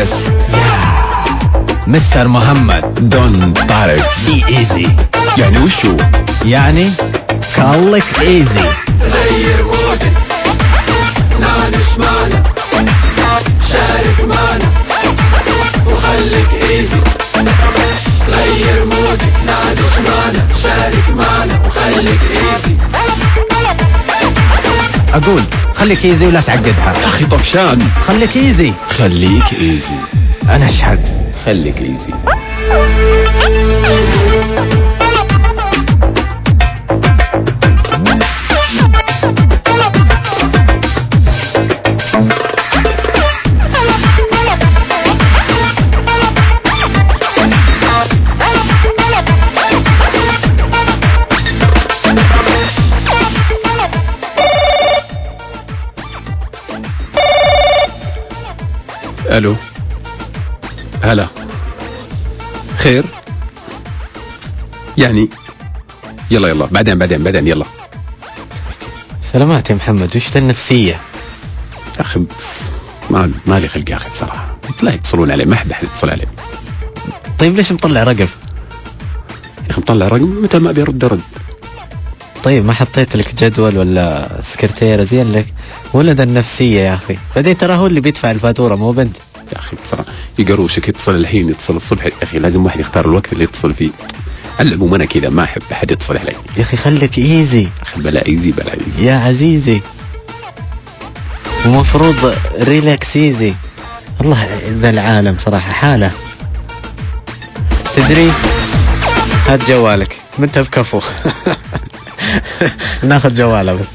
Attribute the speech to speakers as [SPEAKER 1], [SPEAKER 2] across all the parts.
[SPEAKER 1] بس. مستر محمد
[SPEAKER 2] دون طارق
[SPEAKER 1] بي ايزي.
[SPEAKER 2] يعني وشو؟
[SPEAKER 1] يعني خليك ايزي.
[SPEAKER 3] غير مودك نعنش معنا شارك معنا وخليك ايزي. غير مودك نعنش معنا شارك معنا وخليك ايزي.
[SPEAKER 1] اقول خليك ايزي ولا تعقدها.
[SPEAKER 2] أخي طفشان.
[SPEAKER 1] خليك ايزي.
[SPEAKER 2] خليك ايزي.
[SPEAKER 1] انا اشهد.
[SPEAKER 2] خليك ايزي. الو. هلا. خير يعني. يلا بعدين يلا.
[SPEAKER 1] سلامات يا محمد. وش ذا النفسية
[SPEAKER 2] يا اخي ما لي خلق يا اخي بصراحه. لا يتصلون علي، ما احب احد يتصل علي.
[SPEAKER 1] طيب ليش مطلع رقم؟
[SPEAKER 2] يا اخي مطلع رقم متى ما بيرد.
[SPEAKER 1] طيب ما حطيت لك جدول ولا سكرتيرة زين لك؟ ولا ذا النفسية يا أخي؟ بعدين ترى هو اللي بيدفع الفاتورة مو بنت.
[SPEAKER 2] يا اخي بصراحه يقروشك، يتصل الحين يتصل الصبح. يا اخي لازم واحد يختار الوقت اللي يتصل فيه. العموم انا كذا ما احب احد يتصل علي.
[SPEAKER 1] يا أخي خليك إيزي.
[SPEAKER 2] اخي بلا ايزي
[SPEAKER 1] يا عزيزي. ومفروض ريلاكس إيزي. الله ذا العالم صراحة حالة. تدري هات جوالك منت بكفو. ناخذ جواله بس.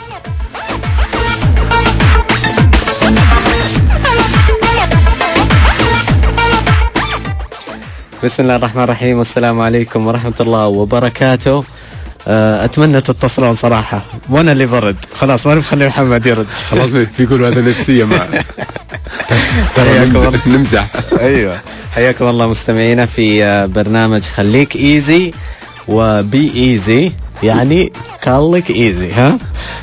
[SPEAKER 1] بسم الله الرحمن الرحيم، والسلام عليكم ورحمة الله وبركاته. أتمنى تتصلون صراحة، وأنا اللي برد خلاص، ما نخلي محمد يرد.
[SPEAKER 2] خلاص بيقولوا هذا نفسية مع. نمزح.
[SPEAKER 1] أيوة، حياكم الله مستمعينا في برنامج خليك إيزي وبي إيزي، يعني خليك إيزي. ها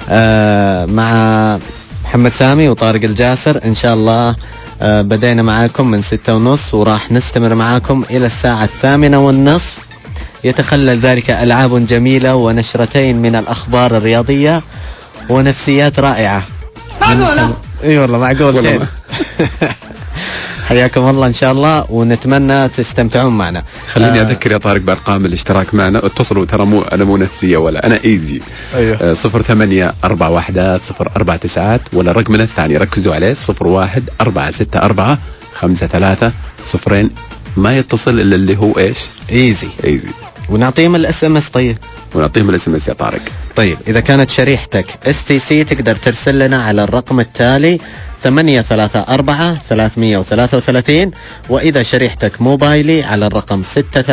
[SPEAKER 1] مع محمد سامي وطارق الجاسر إن شاء الله. بدينا معاكم من 6:30 وراح نستمر معاكم إلى الساعة 8:30. يتخلل ذلك ألعاب جميلة ونشرتين من الأخبار الرياضية ونفسيات رائعة. معقولة؟ اي والله معقولة. حياكم الله إن شاء الله، ونتمنى تستمتعون معنا.
[SPEAKER 2] خليني أذكر يا طارق بأرقام الاشتراك معنا. اتصلوا، ترى أنا مو نفسية ولا أنا إيزي.
[SPEAKER 1] أيوه.
[SPEAKER 2] 0841 ولا رقمنا الثاني ركزوا عليه 01-464-53-02. ما يتصل إلا اللي هو إيش؟
[SPEAKER 1] إيزي. ونعطيهم الSMS. طيب
[SPEAKER 2] ونعطيهم الSMS يا طارق.
[SPEAKER 1] طيب إذا كانت شريحتك STC تقدر ترسل لنا على الرقم التالي 834-333. وإذا شريحتك موبايلي على الرقم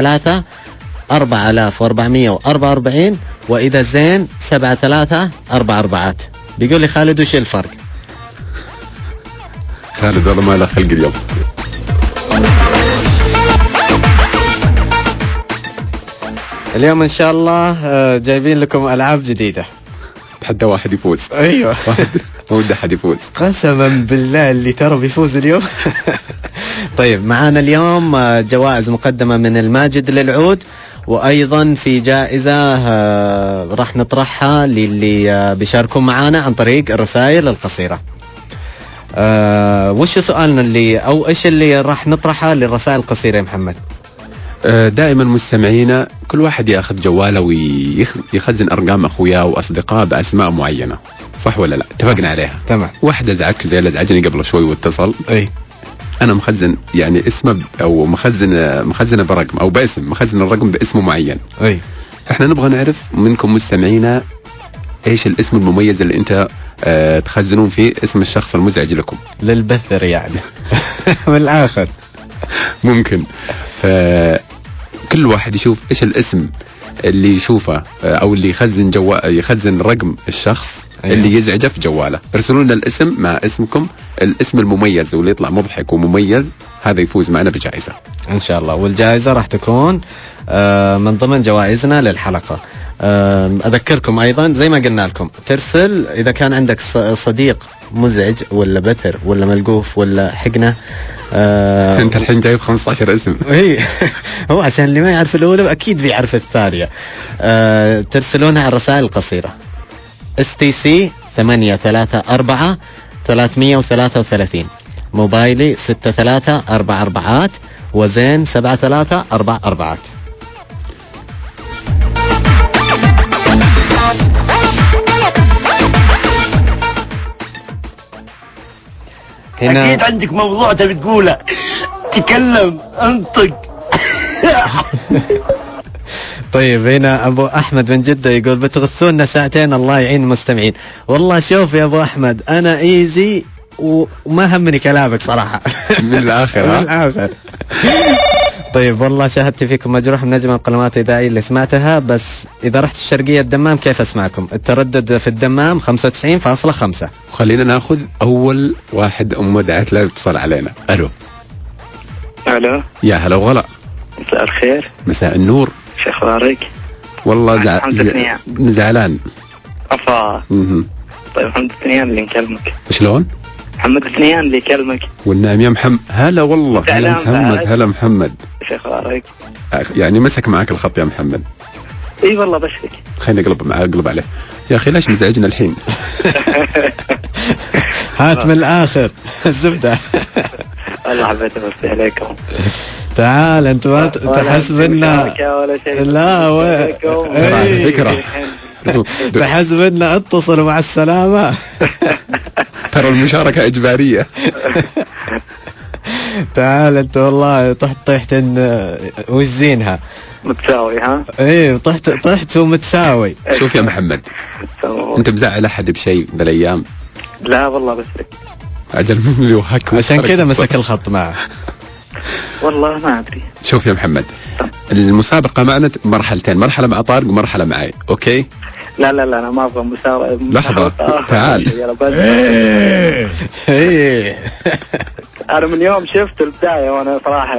[SPEAKER 1] 63-4444. وإذا زين 7344. بيقول لي خالد وش الفرق؟
[SPEAKER 2] خالد والله ما له خلق اليوم.
[SPEAKER 1] اليوم إن شاء الله جايبين لكم ألعاب جديدة.
[SPEAKER 2] تحدى واحد يفوز.
[SPEAKER 1] أيوة.
[SPEAKER 2] ما ودي أحد يفوز
[SPEAKER 1] قسما بالله اللي ترى بيفوز اليوم. طيب معانا اليوم جوائز مقدمة من الماجد للعود، وأيضا في جائزة راح نطرحها للي بيشاركون معانا عن طريق الرسائل القصيرة. وش سؤالنا إيش اللي راح نطرحه للرسائل القصيرة يا محمد؟
[SPEAKER 2] دائما مستمعينا كل واحد ياخذ جواله ويخزن أرقام أخوياه وأصدقائه بأسماء معينة، صح ولا لا؟ اتفقنا عليها.
[SPEAKER 1] تمام.
[SPEAKER 2] واحد أزعجك زي اللي أزعجني قبل شوي واتصل.
[SPEAKER 1] أي.
[SPEAKER 2] أنا مخزن يعني اسمه أو مخزنه برقم أو باسم، مخزن الرقم باسمه معين.
[SPEAKER 1] أي.
[SPEAKER 2] إحنا نبغى نعرف منكم مستمعينا إيش الاسم المميز اللي أنت تخزنون فيه اسم الشخص المزعج لكم
[SPEAKER 1] للبثر يعني. من الآخر
[SPEAKER 2] ممكن. فكل واحد يشوف إيش الاسم اللي يشوفه أو اللي يخزن رقم الشخص. أيوة. اللي يزعجه في جواله. ارسلوا لنا الاسم مع اسمكم، الاسم المميز واللي يطلع مضحك ومميز هذا يفوز معنا بجائزة
[SPEAKER 1] إن شاء الله. والجائزة راح تكون من ضمن جوائزنا للحلقة. أذكركم أيضا زي ما قلنا لكم ترسل إذا كان عندك صديق مزعج ولا بثر ولا ملقوف ولا حقنة.
[SPEAKER 2] أنت الحين جايب 15 اسم.
[SPEAKER 1] إيه هو عشان اللي ما يعرف الأولى أكيد بيعرف الثانية. ترسلونها على الرسائل القصيرة STC 834 333 موبايلي 6344 وزين 7344.
[SPEAKER 4] هنا أكيد عندك موضوع تبي تقوله، تكلم انطق.
[SPEAKER 1] طيب هنا أبو أحمد من جدة يقول بتغثونا ساعتين الله يعين المستمعين. والله شوف يا أبو أحمد أنا إيزي وما همني كلامك صراحة.
[SPEAKER 2] من الآخر.
[SPEAKER 1] من الآخر. طيب والله شاهدت فيكم مجروح من نجم القنوات الإذاعية اللي سمعتها، بس إذا رحت الشرقية الدمام كيف أسمعكم؟ التردد في الدمام 95.5.
[SPEAKER 2] خلينا ناخذ أول واحد دعت لا اتصل علينا. ألو.
[SPEAKER 5] ألو.
[SPEAKER 2] يا هلا وغلا.
[SPEAKER 5] مساء الخير.
[SPEAKER 2] مساء النور.
[SPEAKER 5] شو أخبارك؟
[SPEAKER 2] والله زعلان.
[SPEAKER 5] أفا. طيب محمد الثنيان اللي نكلمك.
[SPEAKER 2] شلون؟
[SPEAKER 5] محمد الثنيان اللي يكلمك.
[SPEAKER 2] والنعم يا محمد. هلا والله. هلا محمد. هلا محمد.
[SPEAKER 5] شو أخبارك؟
[SPEAKER 2] يعني مسك معك الخط يا محمد.
[SPEAKER 5] اي والله بشرك.
[SPEAKER 2] خليني اقلب عليه. يا اخي ليش مزعجنا الحين؟
[SPEAKER 1] هات من الاخر الزبده.
[SPEAKER 5] والله حبيت امسي عليكم.
[SPEAKER 1] تعال انت ما تحسبنا. لا
[SPEAKER 2] فكره.
[SPEAKER 1] تحسبنا اتصلوا مع السلامه.
[SPEAKER 2] ترى المشاركه اجباريه.
[SPEAKER 1] تعال انت والله طحت وزينها
[SPEAKER 5] متساوي. ها
[SPEAKER 1] ايه طحت ومتساوي.
[SPEAKER 2] شوف يا محمد انت مزعل احد بشيء بالايام؟
[SPEAKER 5] لا والله بسرك.
[SPEAKER 2] اجل من اللي وهك
[SPEAKER 1] عشان كذا مسك الخط معه.
[SPEAKER 5] والله ما ادري.
[SPEAKER 2] شوف يا محمد المسابقه معنا مرحلتين، مرحله مع طارق ومرحله معي. اوكي
[SPEAKER 5] لا انا ما ابغى مسابقه.
[SPEAKER 2] لحظه تعال.
[SPEAKER 5] انا من يوم شفت البدايه وانا صراحه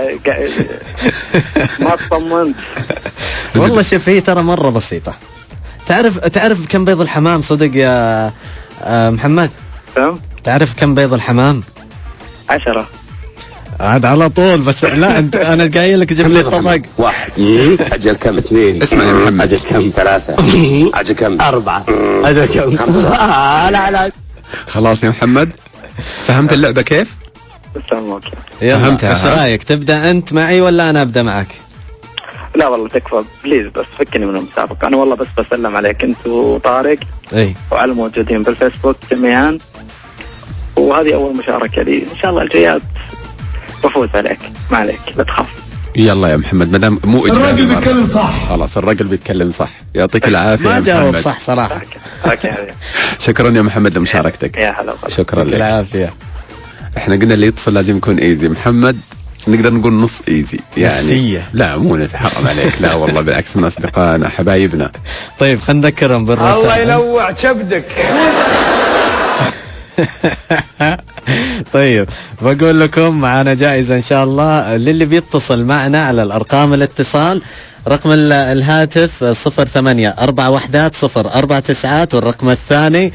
[SPEAKER 5] ما اطمنت.
[SPEAKER 1] والله شوف هي ترى مره بسيطه. تعرف كم بيض الحمام صدق يا محمد؟ تعرف كم بيض الحمام؟
[SPEAKER 5] 10.
[SPEAKER 1] عاد على طول. بس لا انا قايل لك جيب لي طبق.
[SPEAKER 6] 1 اجل كم 2
[SPEAKER 2] اسمع يا محمد
[SPEAKER 6] اجل كم 3 اجل كم 4 اجل كم 5 لا
[SPEAKER 2] خلاص يا محمد فهمت اللعبة كيف؟
[SPEAKER 1] فهمتها. ايش رايك تبدا انت معي ولا انا ابدا معك؟
[SPEAKER 5] لا والله تكفى بليز بس فكني من المسابقة. انا والله بس بسلم عليك انت وطارق وعلى الموجودين بالفيسبوك جميعا، وهذه اول مشاركة لي. ان شاء الله الجايات بفوز عليك. ما عليك لا تخاف.
[SPEAKER 2] يلا يا محمد مدام مو اجباري.
[SPEAKER 4] الراجل بيتكلم صح.
[SPEAKER 2] خلاص الراجل بيتكلم صح. يعطيك العافية.
[SPEAKER 1] ما جاوب صح صراحة.
[SPEAKER 2] شكرا يا محمد لمشاركتك.
[SPEAKER 5] يا هلا.
[SPEAKER 2] شكرا لك.
[SPEAKER 1] العافية.
[SPEAKER 2] احنا قلنا اللي يتصل لازم يكون ايزي. محمد نقدر نقول نص ايزي يعني
[SPEAKER 1] نفسية.
[SPEAKER 2] لا مو نتحرم عليك. لا والله بالعكس من اصدقائنا حبايبنا.
[SPEAKER 1] طيب خلينا نذكرهم بالرسائل.
[SPEAKER 4] الله ينوع كبدك.
[SPEAKER 1] طيب بقول لكم معنا جائزة إن شاء الله للي بيتصل معنا على الأرقام الاتصال. رقم الهاتف 08411049 والرقم الثاني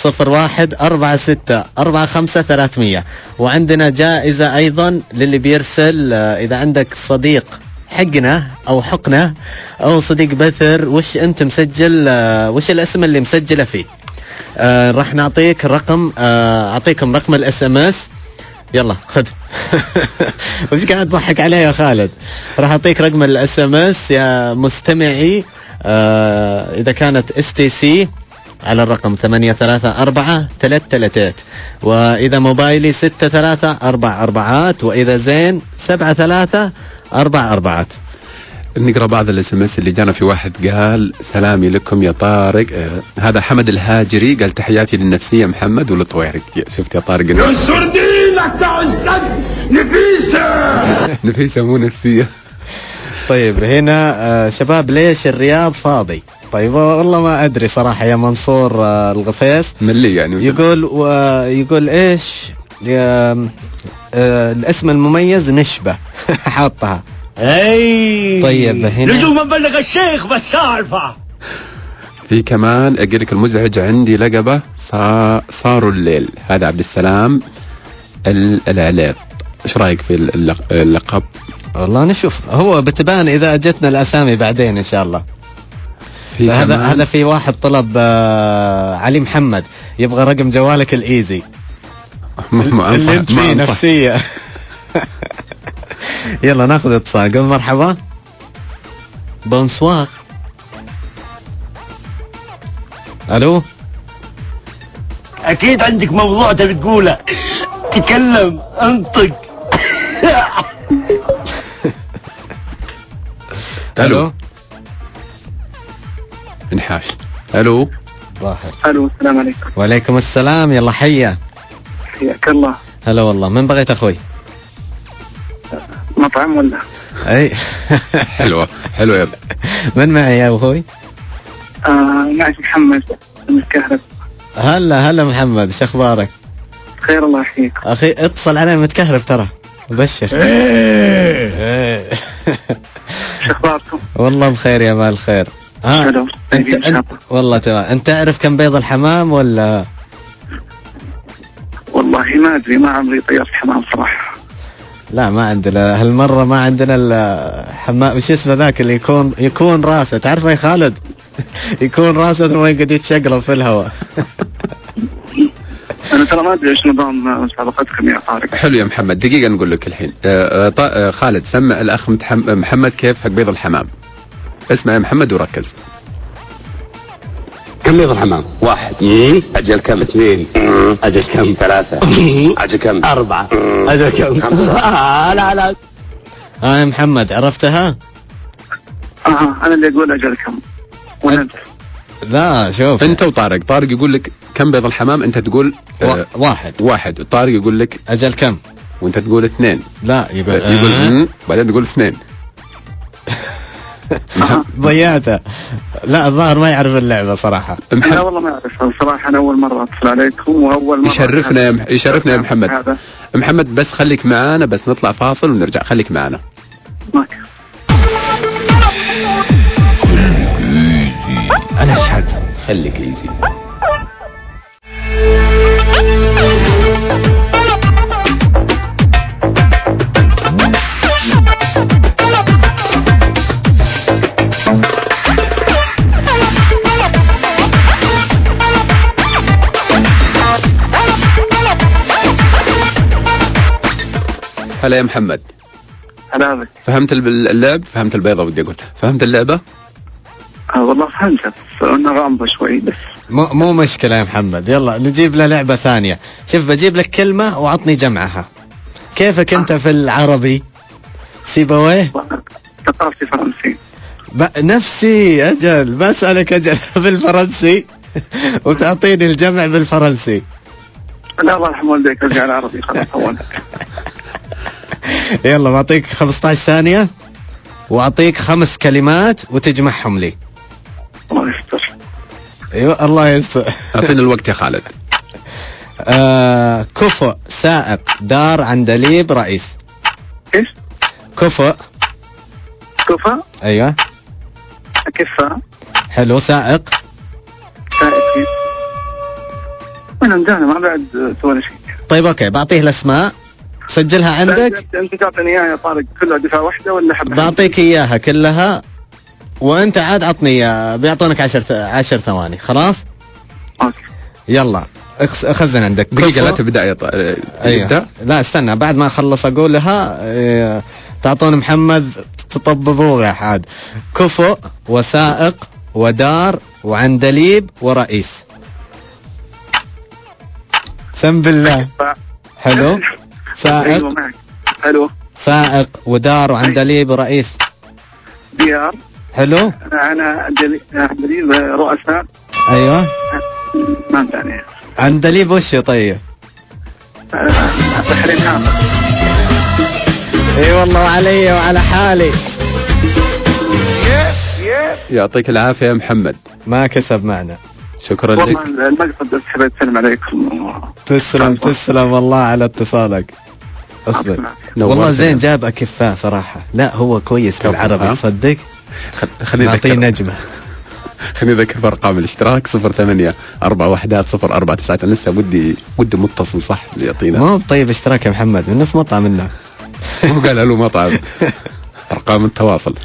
[SPEAKER 1] 014645 وعندنا جائزة أيضا للي بيرسل إذا عندك صديق حقنا أو حقنا أو صديق بثر وش أنت مسجل وش الاسم اللي مسجله فيه. راح نعطيك رقم أعطيكم رقم الSMS. يلا خذ. وش قاعد تضحك عليه يا خالد؟ راح أعطيك رقم الSMS يا مستمعي إذا كانت STC على الرقم 834333 وإذا موبايلي 6344 وإذا زين 7344.
[SPEAKER 2] نقرأ بعض الSMS اللي جانا. في واحد قال سلامي لكم يا طارق. هذا حمد الهاجري قال تحياتي للنفسية محمد والطويري. شفت يا طارق
[SPEAKER 4] يسر دينك يا أستاذ نفيسة.
[SPEAKER 2] نفيسة مو نفسية.
[SPEAKER 1] طيب هنا شباب ليش الرياض فاضي؟ طيب والله ما أدري صراحة يا منصور الغفيس
[SPEAKER 2] ملي يعني
[SPEAKER 1] يقول إيش الاسم المميز نشبة. حاطها
[SPEAKER 4] اي
[SPEAKER 1] طيب هنا
[SPEAKER 4] لزوم ابلغ الشيخ بس اعرفه.
[SPEAKER 2] في كمان اقول لك المزعج عندي لقبه صاروا الليل، هذا عبد السلام العليط. ايش رايك في اللقب؟
[SPEAKER 1] والله نشوف، هو بتبان اذا اجتنا الاسامي بعدين ان شاء الله. هذا في واحد طلب علي محمد يبغى رقم جوالك الايزي اللي انت فيه نفسيه. يلا ناخذ اتصال. قل مرحبا. بونسوار. الو.
[SPEAKER 4] اكيد عندك موضوع تبي تقوله، تكلم انطق.
[SPEAKER 2] الو. انحاش. الو.
[SPEAKER 1] ظاهر.
[SPEAKER 5] الو السلام عليكم.
[SPEAKER 1] وعليكم السلام. يلا حيا.
[SPEAKER 5] حياك الله.
[SPEAKER 1] هلا والله. من بغيت اخوي؟
[SPEAKER 5] مطعم ولا؟
[SPEAKER 1] اي.
[SPEAKER 2] حلوه حلوه. يلا.
[SPEAKER 1] من معي يا اخوي؟
[SPEAKER 5] معك محمد من الكهرب.
[SPEAKER 1] هلا محمد، شو اخبارك؟
[SPEAKER 5] خير الله يحييك.
[SPEAKER 1] اخي اتصل علي متكهرب ترى. بشر.
[SPEAKER 5] شو اخباركم؟
[SPEAKER 1] والله بخير يا مال الخير. انت والله تمام. انت تعرف كم بيض الحمام ولا؟
[SPEAKER 5] والله ما ادري، ما عمري طيرت حمام صراحه.
[SPEAKER 1] لا ما عندنا هالمره، ما عندنا الحمام. ايش اسمه ذاك اللي يكون راسه، تعرفه يا خالد؟ يكون راسه ثم يقعد يتشقلب في الهواء.
[SPEAKER 5] انا ترى ما ادري ايش نظام مسابقتكم يا طارق.
[SPEAKER 2] حلو يا محمد، دقيقه نقول لك الحين. خالد سمع الاخ محمد كيف حق بيض الحمام. اسمع يا محمد وركز.
[SPEAKER 6] كم بيض الحمام؟ 1. أجل كم؟ 2. أجل كم؟ 3. أجل كم؟ 4. أجل كم؟ 5. لا
[SPEAKER 1] يا محمد عرفتها؟
[SPEAKER 5] أنا اللي أقول أجل كم وأنت؟
[SPEAKER 1] لا شوف،
[SPEAKER 2] أنت وطارق. طارق يقول لك كم بيض الحمام، أنت تقول
[SPEAKER 1] 1.
[SPEAKER 2] طارق يقول لك
[SPEAKER 1] أجل كم،
[SPEAKER 2] وأنت تقول 2.
[SPEAKER 1] لا يقول
[SPEAKER 2] بعدين تقول 2.
[SPEAKER 1] ضيعته. لا الظاهر ما يعرف اللعبة صراحة.
[SPEAKER 5] لا والله ما أعرفها صراحة. أنا أول مرة أتصل عليكم وأول مرة
[SPEAKER 2] يشرفنا يا محمد. محمد بس خليك معانا، بس نطلع فاصل ونرجع. خليك معانا.
[SPEAKER 1] أنا أشهد.
[SPEAKER 2] خليك ايزي. هلا يا محمد.
[SPEAKER 5] هلا بك.
[SPEAKER 2] فهمت اللعب؟ فهمت البيضة ودي أقول. فهمت اللعبة؟
[SPEAKER 5] والله فهمتها بس أنا غامضة شوي بس.
[SPEAKER 1] مو مشكلة يا محمد. يلا نجيب له لعبة ثانية. شوف بجيب لك كلمة وعطني جمعها. كيفك أنت في العربي؟ سيبويه؟
[SPEAKER 5] ثقافتي فرنسي.
[SPEAKER 1] نفسي. أجل بسألك أجل بالفرنسي وتعطيني الجمع بالفرنسي.
[SPEAKER 5] لا الله يرحم والديك، ارجع العربي خلاص.
[SPEAKER 1] يلا بعطيك 15 ثانية واعطيك 5 كلمات وتجمعهم لي.
[SPEAKER 5] الله يستر.
[SPEAKER 1] ايوه الله يستر.
[SPEAKER 2] اعطينا الوقت يا خالد.
[SPEAKER 1] كفؤ، سائق، دار، عندليب، رئيس.
[SPEAKER 5] ايش؟
[SPEAKER 1] كفؤ. ايوه.
[SPEAKER 5] كفاء.
[SPEAKER 1] حلو. سائق.
[SPEAKER 5] انا مجانا ما بعد سوى شيء.
[SPEAKER 1] طيب اوكي، بعطيه الاسماء سجلها عندك.
[SPEAKER 5] انت تعطيني اياها يا طارق كلها دفعه واحده ولا حبه؟
[SPEAKER 1] بعطيك اياها كلها وانت عاد عطني اياها. بيعطونك 10 ثواني. خلاص
[SPEAKER 5] اوكي.
[SPEAKER 1] يلا خزن عندك.
[SPEAKER 2] دقيقه لا تبدا يا طارق.
[SPEAKER 1] أيوة. لا استنى بعد ما اخلص اقولها تعطون محمد تطببوه يا حاد. كفؤ وسائق ودار وعندليب ورئيس. سم بالله. حلو. سائق.
[SPEAKER 5] حلو.
[SPEAKER 1] سائق ودار وعندليب ورئيس.
[SPEAKER 5] ديار.
[SPEAKER 1] حلو.
[SPEAKER 5] انا عندليب رؤساء.
[SPEAKER 1] ايوه.
[SPEAKER 5] ما ثاني.
[SPEAKER 1] عندليب وش طيب؟
[SPEAKER 5] بحرين حامد.
[SPEAKER 1] اي والله علي وعلى حالي.
[SPEAKER 2] يعطيك العافيه يا محمد.
[SPEAKER 1] ما كسب معنا.
[SPEAKER 2] شكرا لك.
[SPEAKER 5] والله المقصد بس حبيت اسلم عليكم.
[SPEAKER 1] تسلم والله على اتصالك. اصبر. والله زين جاب أكفاء صراحة. لا هو كويس بالعربي صدق.
[SPEAKER 2] خليني
[SPEAKER 1] نعطيه نجمة.
[SPEAKER 2] خليني أذكر أرقام الاشتراك 08-41 لسه ودي متصل صح اللي يعطينا.
[SPEAKER 1] مو طيب اشتراك يا محمد منه في مطعم منه.
[SPEAKER 2] مو قال له مطعم. أرقام التواصل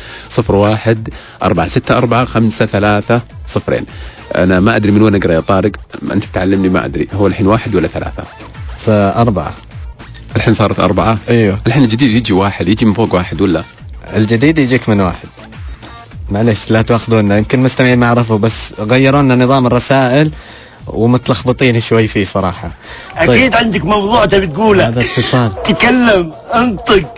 [SPEAKER 2] 01-464-5302. أنا ما أدري من وين أقرأ يا طارق، أنت تعلمني ما أدري هو الحين 1 ولا 3؟
[SPEAKER 1] 4.
[SPEAKER 2] الحين صارت 4.
[SPEAKER 1] أيوه
[SPEAKER 2] الحين الجديد يجي 1 يجي من فوق 1 ولا
[SPEAKER 1] الجديد يجيك من 1. معلش لا تأخذونا يمكن مستمعين ما عرفوا بس غيروا لنا نظام الرسائل ومتلخبطين شوي فيه صراحة.
[SPEAKER 4] أكيد طيب. عندك موضوع تبي تقوله.
[SPEAKER 1] هذا اتصال.
[SPEAKER 4] تكلم انطق.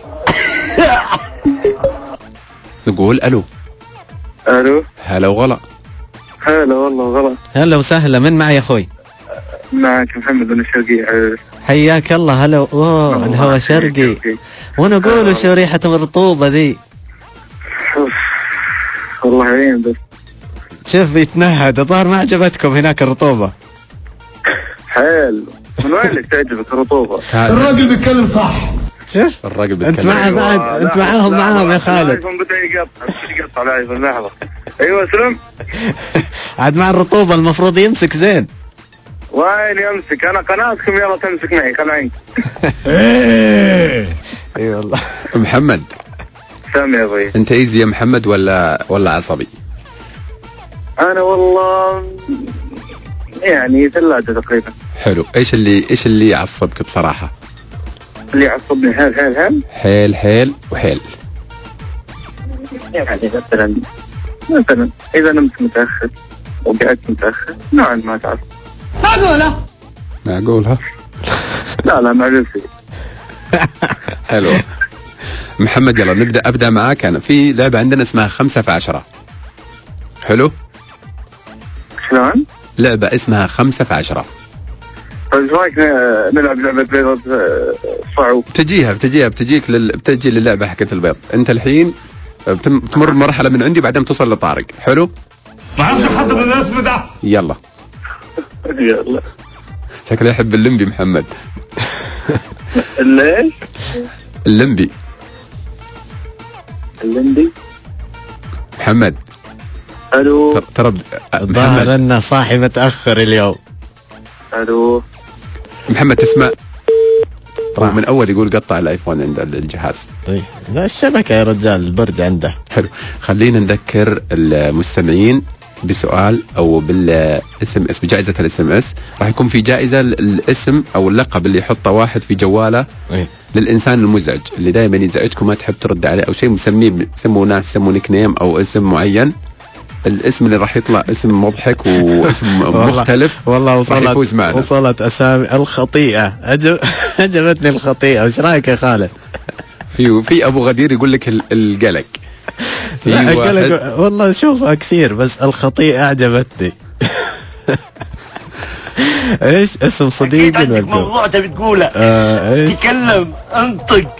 [SPEAKER 2] نقول ألو. هلا وغلا.
[SPEAKER 5] هلا والله غلط.
[SPEAKER 1] هلا وسهلا. من معي يا أخوي؟
[SPEAKER 5] معك محمد بن الشرقي.
[SPEAKER 1] حياك الله. هلا. أوه الهوا شرقي. وانا اقول شو ريحة الرطوبة ذي.
[SPEAKER 5] والله عين بس.
[SPEAKER 1] شوف يتنهد الظاهر ما عجبتكم هناك الرطوبة.
[SPEAKER 5] حلو. من وين لك تعجبك الرطوبة؟
[SPEAKER 4] الراجل بيتكلم صح.
[SPEAKER 1] شوف
[SPEAKER 2] الراجل بيتكلم.
[SPEAKER 1] انت معه بعد انت معاهم يا خالد.
[SPEAKER 5] الايفون بدأ يقطع الايفون لحظة. ايوه سلم.
[SPEAKER 1] عاد مع الرطوبة المفروض يمسك زين.
[SPEAKER 5] وين يمسك؟ انا قناتكم يلا تمسك معي خلعين.
[SPEAKER 1] اي والله.
[SPEAKER 2] محمد
[SPEAKER 5] سامي يا ابوي.
[SPEAKER 2] انت ايزي يا محمد ولا عصبي؟
[SPEAKER 5] انا والله يعني ثلاثة تقريبا.
[SPEAKER 2] حلو. ايش اللي يعصبك بصراحة؟
[SPEAKER 5] اللي يعصبني
[SPEAKER 2] حيل وحيل.
[SPEAKER 5] يعني مثلا اذا نمت متأخر وقعدت متأخر نوعا ما تعصب.
[SPEAKER 2] معقولها؟
[SPEAKER 5] لا معقول فيه.
[SPEAKER 2] حلو. محمد يلا أبدأ معاك. أنا في لعبة عندنا اسمها 5 في 10. حلو؟
[SPEAKER 5] شلون؟
[SPEAKER 2] لعبة اسمها 5 في 10.
[SPEAKER 5] ايش رايك نلعب لعبة بيض صعوب؟
[SPEAKER 2] بتجيك بتجي للعبة حكت البيض. أنت الحين بتمر مرحلة من عندي بعدين توصل لطارق. حلو؟
[SPEAKER 4] ما عرفش خاطر الاسم ده.
[SPEAKER 2] يلا. شكله يحب اللمبي محمد.
[SPEAKER 5] ليش؟
[SPEAKER 2] اللمبي محمد.
[SPEAKER 5] الو.
[SPEAKER 2] ترى
[SPEAKER 1] الظاهر انه صاحي متأخر اليوم.
[SPEAKER 5] الو
[SPEAKER 2] محمد تسمع؟ هو من اول يقول قطع الايفون عند الجهاز.
[SPEAKER 1] طيب لا الشبكة يا رجال البرج عنده.
[SPEAKER 2] حلو. خلينا نذكر المستمعين بسؤال او بالاسم اس بجائزة الاسم اس. راح يكون في جائزة الاسم او اللقب اللي يحطه واحد في جواله للانسان المزعج اللي دائما يزعجكم ما تحب ترد عليه او شيء سموا ناس سموا نيك نيم او اسم معين. الاسم اللي راح يطلع اسم مضحك واسم مختلف
[SPEAKER 1] والله
[SPEAKER 2] وصلت
[SPEAKER 1] اسامي الخطيئة. عجبتني الخطيئة. وش رايك يا خالد؟
[SPEAKER 2] في ابو غدير يقول لك القلق.
[SPEAKER 1] والله شوفها كثير بس الخطيئة أعجبتني. إيش اسم صديقي؟
[SPEAKER 4] عندك موضوع تبي تقوله. تكلم انطق.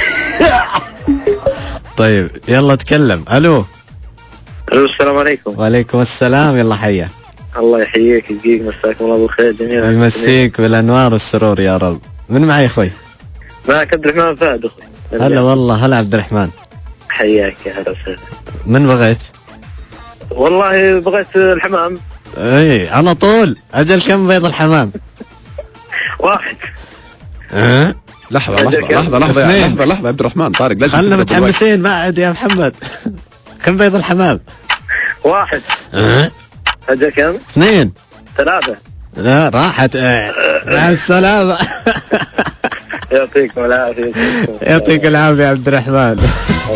[SPEAKER 1] طيب يلا تكلم. ألو.
[SPEAKER 5] السلام عليكم.
[SPEAKER 1] وعليكم السلام. يلا حيا.
[SPEAKER 5] الله يحييك يجيك مساكم الله بالخير جميعا.
[SPEAKER 1] يمسيك بالأنوار والسرور يا رب. من معي أخوي؟
[SPEAKER 5] معك عبد الرحمن فهد أخوي.
[SPEAKER 1] هلا والله. هلا عبد الرحمن.
[SPEAKER 5] حياك يا هلا وسهلا.
[SPEAKER 1] من بغيت؟
[SPEAKER 5] والله بغيت الحمام.
[SPEAKER 1] اي على طول. اجل كم بيض الحمام؟
[SPEAKER 5] 1.
[SPEAKER 2] لحظة يا عبد الرحمن طارق لازم
[SPEAKER 1] خلنا متحمسين بعد يا محمد. كم بيض الحمام؟
[SPEAKER 5] 1. اجل كم؟
[SPEAKER 1] 2.
[SPEAKER 5] 3.
[SPEAKER 1] لا راحت. مع السلامة.
[SPEAKER 5] يعطيكم العافية.
[SPEAKER 1] يعطيك العافية يا عبد الرحمن.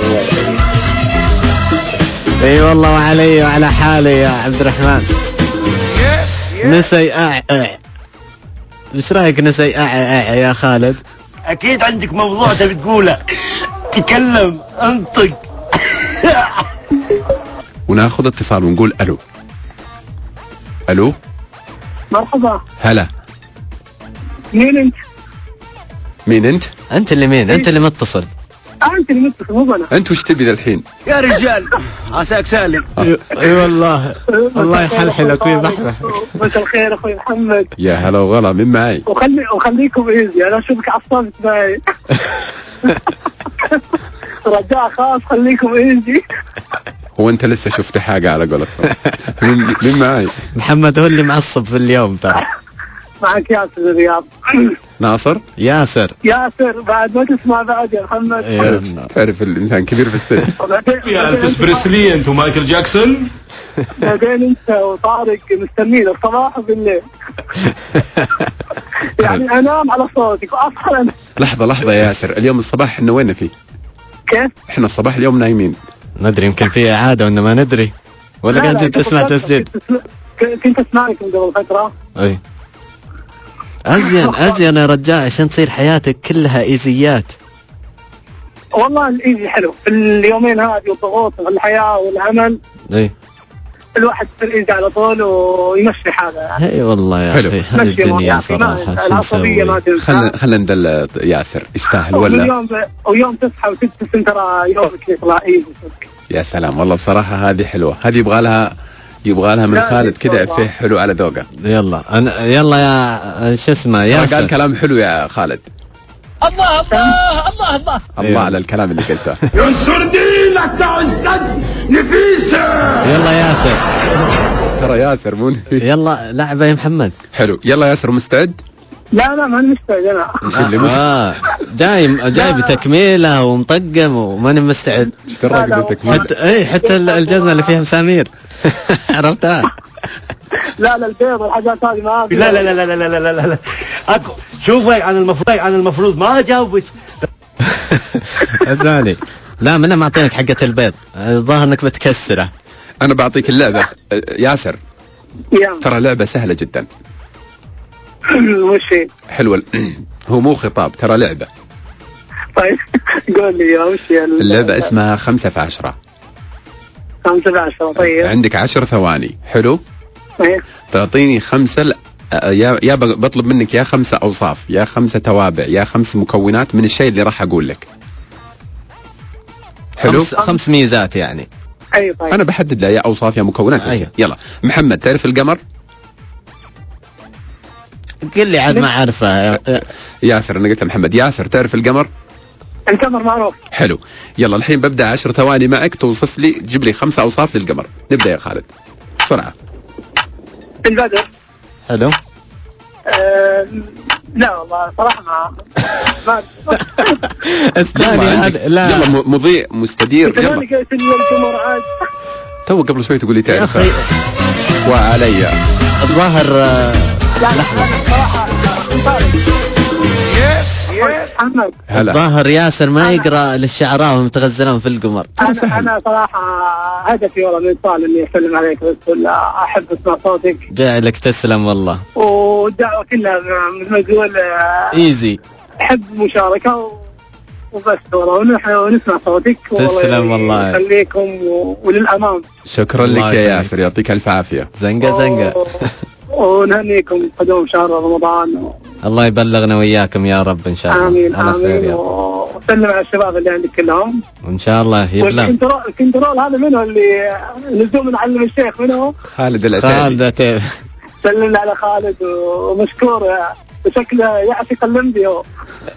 [SPEAKER 1] اي والله وعلي وعلى حالي يا عبد الرحمن. نسي ايش رايك نسي يا خالد؟
[SPEAKER 4] اكيد عندك موضوع تبي تقوله. تكلم انطق.
[SPEAKER 2] وناخذ اتصال ونقول الو.
[SPEAKER 5] مرحبا.
[SPEAKER 2] هلا.
[SPEAKER 5] مين انت؟
[SPEAKER 1] انت اللي مين؟ انت اللي متصل.
[SPEAKER 5] انت اللي متصل مو انا.
[SPEAKER 2] انت وش تبي الحين
[SPEAKER 4] يا رجال؟ عساك سالم.
[SPEAKER 1] اي والله. الله يحلحلك ويبحبح.
[SPEAKER 5] مساء الخير اخوي محمد.
[SPEAKER 2] يا هلا وغلا. من معي؟
[SPEAKER 5] وخليكم ايزي. انا اشوفك عصبت معي. رجاء خلاص خليكم ايزي.
[SPEAKER 2] هو انت لسه شفت حاجة على قولتهم؟ مين معاي؟
[SPEAKER 1] محمد هو اللي معصب في اليوم ترى.
[SPEAKER 5] معك ياسر الرياض.
[SPEAKER 2] ناصر؟
[SPEAKER 1] ياسر
[SPEAKER 5] بعد ما تسمع بعد يا محمد.
[SPEAKER 2] تعرف الإنسان كبير في السن.
[SPEAKER 7] يا ألفيس بريسلي أنت ومايكل جاكسون.
[SPEAKER 5] بعدين أنت وطارق مستنين الصباح وبالليل. يعني أنام على صوتك وأصحى أنا.
[SPEAKER 2] لحظة يا ياسر، اليوم الصباح إحنا وين فيه؟
[SPEAKER 5] كيف؟
[SPEAKER 2] إحنا الصباح اليوم نايمين.
[SPEAKER 1] ندري يمكن في إعادة وإنما ما ندري، ولا قاعد تسمع تسجيل؟
[SPEAKER 5] كنت أسمعك من قبل فترة.
[SPEAKER 1] أي أزين يا رجال عشان تصير حياتك كلها إيزيات.
[SPEAKER 5] والله الإيزي حلو في اليومين هذه والضغوط والحياة والعمل.
[SPEAKER 1] أي
[SPEAKER 5] الواحد يصير إيزي على طول ويمشي حاله.
[SPEAKER 1] اي والله يا أخي هذه الدنيا صراحة.
[SPEAKER 5] العصبية ما تنفع.
[SPEAKER 2] خلنا ندل ياسر يستاهل ولا؟
[SPEAKER 5] ويوم تصحى وتبتسم ترى يومك يطلع إيزي.
[SPEAKER 2] يا سلام والله بصراحة هذه حلوة، هذه يبغى لها من خالد كده إفيه حلو على ذوقه.
[SPEAKER 1] يلا يا شو اسمه ياسر،
[SPEAKER 2] قال كلام حلو يا خالد. الله على الكلام اللي قلته.
[SPEAKER 3] ينصر لك تعزت نفيسة.
[SPEAKER 1] يلا ياسر،
[SPEAKER 2] ترى ياسر مو
[SPEAKER 1] يلا لعبة يا محمد.
[SPEAKER 2] حلو يلا ياسر مستعد؟
[SPEAKER 5] لا ماني مستعد انا.
[SPEAKER 2] ايش اللي
[SPEAKER 1] جاي بتكميله ومطقم وماني مستعد. حتى الجزمة اللي فيها مسامير عرفتها.
[SPEAKER 5] لا البيض والحاجات هذه ما أبي.
[SPEAKER 4] لا اكو شوفك عن المفروض ما جاوبت.
[SPEAKER 1] أزالي لا منا معطينك حقة البيض، الظاهر انك بتكسره.
[SPEAKER 2] انا بعطيك اللعبة ياسر. ترى لعبة سهلة جدا.
[SPEAKER 5] وش هي؟
[SPEAKER 2] حلوة. هو مو خطاب، ترى لعبة.
[SPEAKER 5] طيب قول لي وش هي
[SPEAKER 2] اللعبة؟ اسمها 5 في 10.
[SPEAKER 5] 5 في 10. طيب
[SPEAKER 2] عندك 10 ثواني. حلو.
[SPEAKER 5] طيب
[SPEAKER 2] تعطيني 5 يا بطلب منك يا 5 أوصاف، يا 5 توابع، يا 5 مكونات من الشيء اللي راح أقول لك. حلو.
[SPEAKER 1] 5 ميزات يعني.
[SPEAKER 5] أي طيب.
[SPEAKER 2] أنا بحدد له يا أوصاف يا مكونات.
[SPEAKER 1] أيوة.
[SPEAKER 2] يلا محمد، تعرف القمر؟
[SPEAKER 1] قل لي عاد ما عارفه.
[SPEAKER 2] ياسر أنا قلت محمد. ياسر تعرف القمر؟
[SPEAKER 5] القمر معروف.
[SPEAKER 2] حلو. يلا الحين ببدأ 10 ثواني معك، توصف لي، تجيب لي 5 أوصاف للقمر. نبدأ يا خالد بسرعة.
[SPEAKER 5] البدر.
[SPEAKER 1] حلو.
[SPEAKER 5] لا والله صراحة ما
[SPEAKER 1] الثاني لا.
[SPEAKER 2] يلا مضيء مستدير. يلا
[SPEAKER 5] قلت لي القمر عاد.
[SPEAKER 2] تو قبل شوي تقول لي تعرف. وعلي
[SPEAKER 1] الظاهر
[SPEAKER 5] لحظة صراحة محمد.
[SPEAKER 1] الظاهر ياسر ما يقرأ للشعراء ومتغزلون في القمر.
[SPEAKER 5] أنا صراحة هدفي والله من صال إني أسلم عليك بس، ولا أحب أسمع صوتك.
[SPEAKER 1] جعلك تسلم والله.
[SPEAKER 5] والدعوة كلها مثل ما تقول
[SPEAKER 1] إيزي.
[SPEAKER 5] أحب مشاركة وبس والله، ونسمع صوتك.
[SPEAKER 1] تسلم والله.
[SPEAKER 5] خليكم وللأمام.
[SPEAKER 2] شكرا لك يا ياسر، يعطيك ألف عافية.
[SPEAKER 1] زنقة
[SPEAKER 5] ونهنيكم قدوم شهر رمضان.
[SPEAKER 1] الله يبلغنا وياكم يا رب إن شاء الله.
[SPEAKER 5] آمين آمين. وسلم على الشباب اللي عندك كلهم
[SPEAKER 1] وإن شاء الله يبلغ.
[SPEAKER 5] الكنترول هذا منه اللي نزوم نعلم الشيخ منه؟
[SPEAKER 2] خالد العتيبي.
[SPEAKER 5] سلمنا على خالد ومشكور، شكله يعشق اللمبي هو.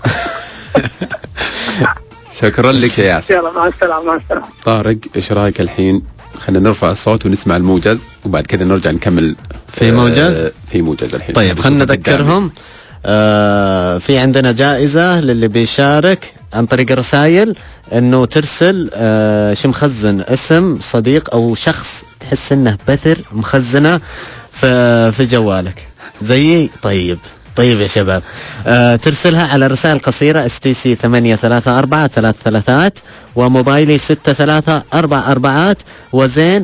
[SPEAKER 2] شكرا لك يا ياسر.
[SPEAKER 5] يلا مع السلامة.
[SPEAKER 2] طارق ايش رايك الحين؟ خلينا نرفع الصوت ونسمع الموجز وبعد كذا نرجع نكمل
[SPEAKER 1] في موجز.
[SPEAKER 2] في موجز الحين.
[SPEAKER 1] طيب خلنا نذكرهم. في عندنا جائزة للي بيشارك عن طريق الرسائل، انه ترسل مخزن اسم صديق او شخص تحس انه بثر مخزنه في جوالك زيي. طيب يا شباب، ترسلها على رسائل قصيرة STC 834 وموبايلي 6344 وزين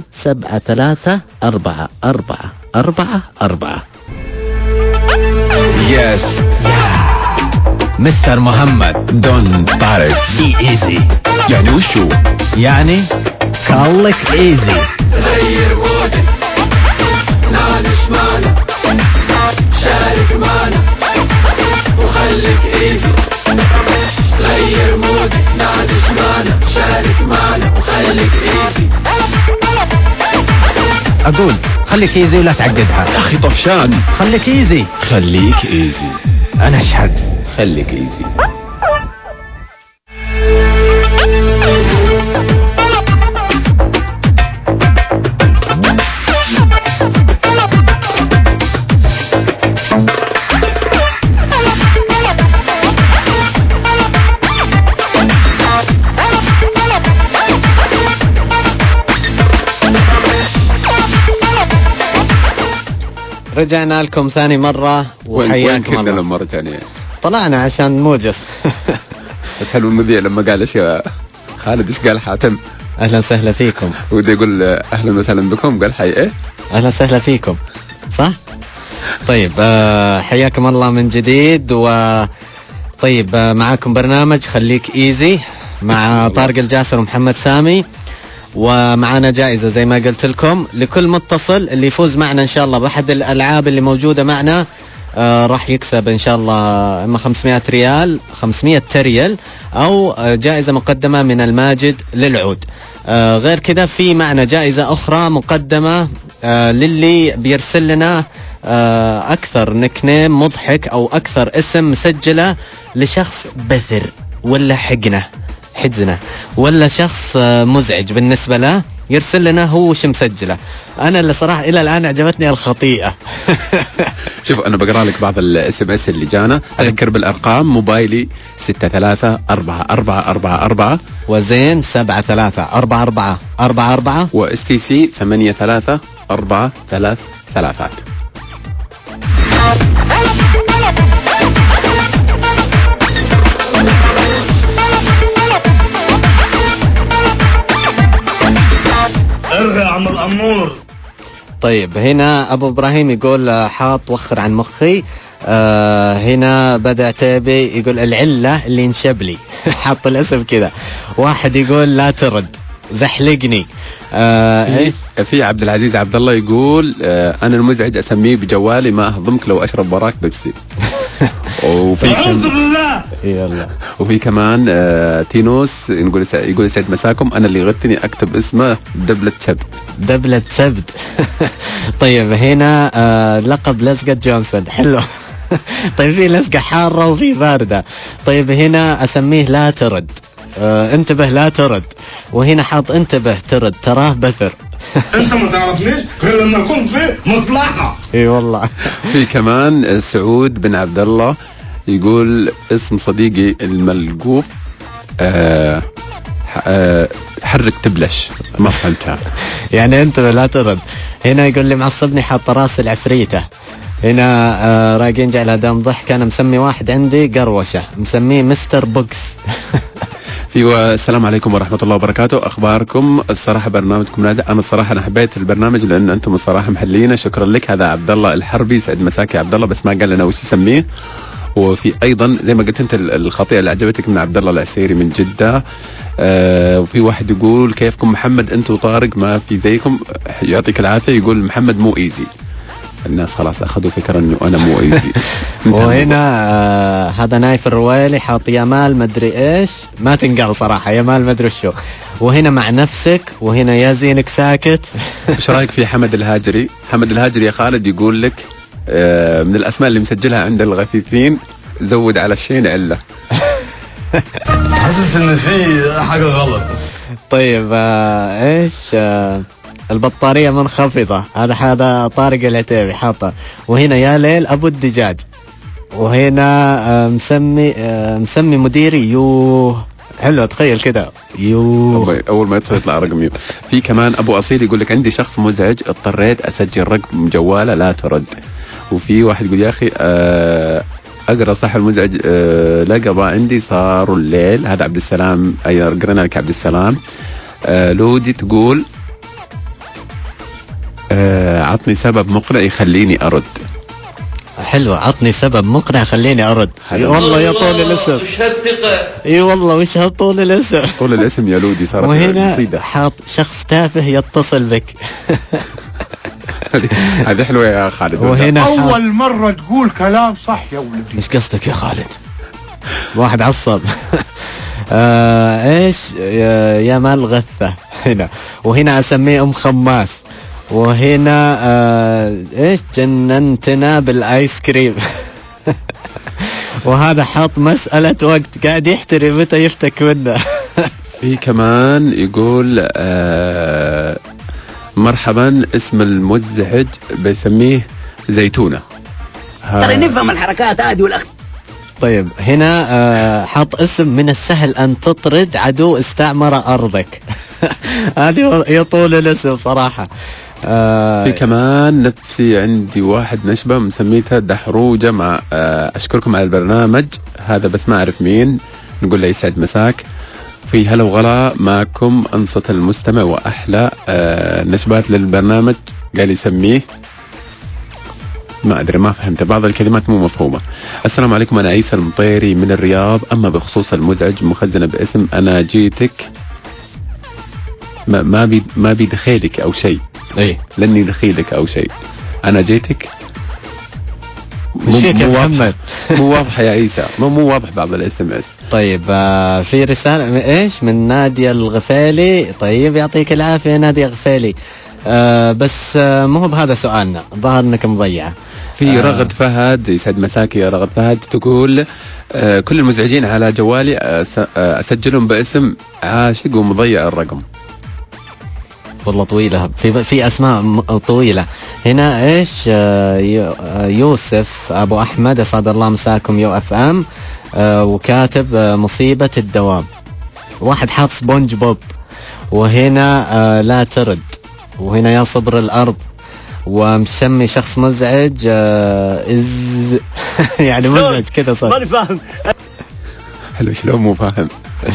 [SPEAKER 1] 73444.
[SPEAKER 2] يس
[SPEAKER 1] مستر محمد
[SPEAKER 2] دون طارق
[SPEAKER 1] بي ايزي.
[SPEAKER 2] يعني وشو؟
[SPEAKER 1] يعني خليك ايزي.
[SPEAKER 3] غير مودك نعيش معنا، شارك معنا وخليك ايزي. غير مودك نعيش معنا، شارك معنا وخليك ايزي.
[SPEAKER 1] اقول خليك ايزي ولا تعقدها
[SPEAKER 2] يا اخي طفشان.
[SPEAKER 1] خليك ايزي.
[SPEAKER 2] خليك ايزي.
[SPEAKER 1] انا اشهد.
[SPEAKER 2] خليك ايزي.
[SPEAKER 1] رجعنا لكم ثاني مرة وحياكم الله.
[SPEAKER 2] لما رجعنا
[SPEAKER 1] طلعنا عشان موجز.
[SPEAKER 2] بس حلو المذيع لما قال ايش يا خالد، ايش قال حاتم؟
[SPEAKER 1] اهلا وسهلا فيكم.
[SPEAKER 2] ودي يقول اهلا وسهلا بكم، قال حي ايه؟
[SPEAKER 1] اهلا وسهلا فيكم، صح؟ طيب حياكم الله من جديد. طيب معاكم برنامج خليك ايزي مع طارق الجاسر ومحمد سامي، ومعنا جائزة زي ما قلت لكم لكل متصل اللي يفوز معنا إن شاء الله بأحد الألعاب اللي موجودة معنا راح يكسب إن شاء الله إما 500 ريال 500 ريال أو جائزة مقدمة من الماجد للعود. غير كده في معنا جائزة أخرى مقدمة للي بيرسل لنا أكثر نكنيم مضحك أو أكثر اسم مسجلة لشخص بثر ولا حجنة ولا شخص مزعج بالنسبة له، يرسل لنا هو وش مسجله. أنا اللي صراحة إلى الآن عجبتني الخطيئة.
[SPEAKER 2] شوف أنا بقرأ لك بعض الSMS اللي جانا. أذكر بالأرقام: موبايلي 634444
[SPEAKER 1] وزين 734444
[SPEAKER 2] وSTC 834333.
[SPEAKER 4] ارغي يا عم الأمور.
[SPEAKER 1] طيب هنا أبو إبراهيم يقول حاط وخر عن مخي. هنا بدأ تابي يقول العلة اللي انشبلي. حاط الاسم كذا. واحد يقول لا ترد زحلقني.
[SPEAKER 2] في عبد العزيز عبد الله يقول أنا المزعج أسميه بجوالي ما أهضمك لو أشرب وراك بيبسي. وفي كمان تينوس يقول سعد مساكم، أنا اللي غثني أكتب اسمه دبلة سبت. طيب هنا لقب لزقة جونسون حلو. طيب في لزقة حارة وفي باردة. طيب هنا أسميه لا ترد. انتبه لا ترد. وهنا حاط انتبه ترد تراه بثر.
[SPEAKER 4] انت ما تعرفنيش غير لما يكون في مصلحة.
[SPEAKER 1] اي والله.
[SPEAKER 2] في كمان سعود بن عبد الله يقول اسم صديقي الملقوف حرك تبلش. ما فهمتها.
[SPEAKER 1] يعني انتبه لا ترد. هنا يقول لي معصبني حاط راس العفريتة. هنا رايقين جعل دام ضحك. انا مسمي واحد عندي قروشة مسميه مستر بوكس.
[SPEAKER 2] السلام عليكم ورحمة الله وبركاته. أخباركم؟ الصراحة برنامجكم ناجح. أنا الصراحة أنا حبيت البرنامج لأن أنتم الصراحة محلينا. شكرا لك. هذا عبد الله الحربي. سعد مساكي عبد الله، بس ما قال لنا وش يسميه. وفي أيضا زي ما قلت أنت الخطيئة اللي عجبتك من عبد الله العسيري من جدة. وفي واحد يقول كيفكم محمد أنت وطارق ما في زيكم يعطيك العافية. يقول محمد مو إيزي. الناس خلاص أخذوا فكرة إنه أنا مو إيزي.
[SPEAKER 1] وهنا هذا نايف الرويلي حاط يامال مدري إيش ما تنقل صراحة يامال مدري شو. وهنا مع نفسك. وهنا يا زينك ساكت.
[SPEAKER 2] إيش رأيك في حمد الهاجري؟ حمد الهاجري يا خالد يقول لك من الأسماء اللي مسجلها عند الغثيثين زود على الشين علة.
[SPEAKER 4] حاسس إن في حاجة غلط.
[SPEAKER 1] طيب إيش البطارية منخفضة. هذا طارق العتيبي حاطه. وهنا يا ليل أبو الدجاج. وهنا مسمي مديري يوه. حلو تخيل كده يوه.
[SPEAKER 2] أول ما يطلع رقم يوه. في كمان أبو أصيل يقول لك عندي شخص مزعج اضطريت أسجل رقم جواله لا ترد. وفي واحد يقول يا أخي أقرأ صح المزعج لقبه عندي صاروا الليل. هذا عبد السلام. قرنا لك عبد السلام. لودي تقول عطني سبب مقنع يخليني أرد.
[SPEAKER 1] حلو عطني سبب مقنع خليني أرد. والله يا طول الاسم.
[SPEAKER 4] وش هالثقة.
[SPEAKER 1] اي والله وش هالطول الاسم.
[SPEAKER 2] طول الاسم يا لودي صارت
[SPEAKER 1] وهنا حاط شخص تافه يتصل بك.
[SPEAKER 2] هذه حلوة يا خالد.
[SPEAKER 1] وهنا
[SPEAKER 8] أول مرة تقول كلام صح يا ولدي.
[SPEAKER 1] مش قصدك يا خالد. واحد عصب. ايش يا مال غثة هنا. وهنا أسميه أم خماس. وهنا ايش جننتنا بالايس كريم. وهذا حاط مسألة وقت قاعد يحتري متى يفتك منه.
[SPEAKER 2] في كمان يقول مرحبا اسم المزعج بيسميه زيتونة.
[SPEAKER 9] ترى نفهم الحركات هذه والأخ.
[SPEAKER 1] طيب هنا حط اسم من السهل أن تطرد عدو استعمر أرضك. هذه يطول الاسم صراحة.
[SPEAKER 2] في كمان نفسي عندي واحد نشبة مسميتها دحروجة مع أشكركم على البرنامج هذا بس ما أعرف مين. نقول له يسعد مساك. في هلا وغلا معكم أنصت المستمع وأحلى نشبات للبرنامج قال يسميه ما أدري ما فهمت بعض الكلمات مو مفهومة. السلام عليكم أنا عيسى المطيري من الرياض. أما بخصوص المزعج مخزنة باسم أنا جيتك ما بيدخيلك أو شيء.
[SPEAKER 1] إيه
[SPEAKER 2] لني دخيلك أو شيء. أنا جيتك مو واضح يا عيسى مو واضح بعض الاس ام اس.
[SPEAKER 1] طيب في رسالة ايش من نادية الغفالي. طيب يعطيك العافية نادية الغفالي. بس مو هو بهذا سؤالنا ظهر انك مضيعة.
[SPEAKER 2] في رغد فهد يسعد مساكي يا رغد فهد تقول كل المزعجين على جوالي اسجلهم باسم عاشق ومضيع الرقم.
[SPEAKER 1] والله طويلة في أسماء طويلة هنا. إيش يوسف أبو أحمد أسعد الله مساكم يو اف ام. وكاتب مصيبة الدوام. واحد حاط سبونج بوب وهنا لا ترد وهنا يا صبر الأرض ومسمي شخص مزعج يعني مزعج كذا صار.
[SPEAKER 4] ماني فاهم.
[SPEAKER 2] حلو شلون مو فاهم.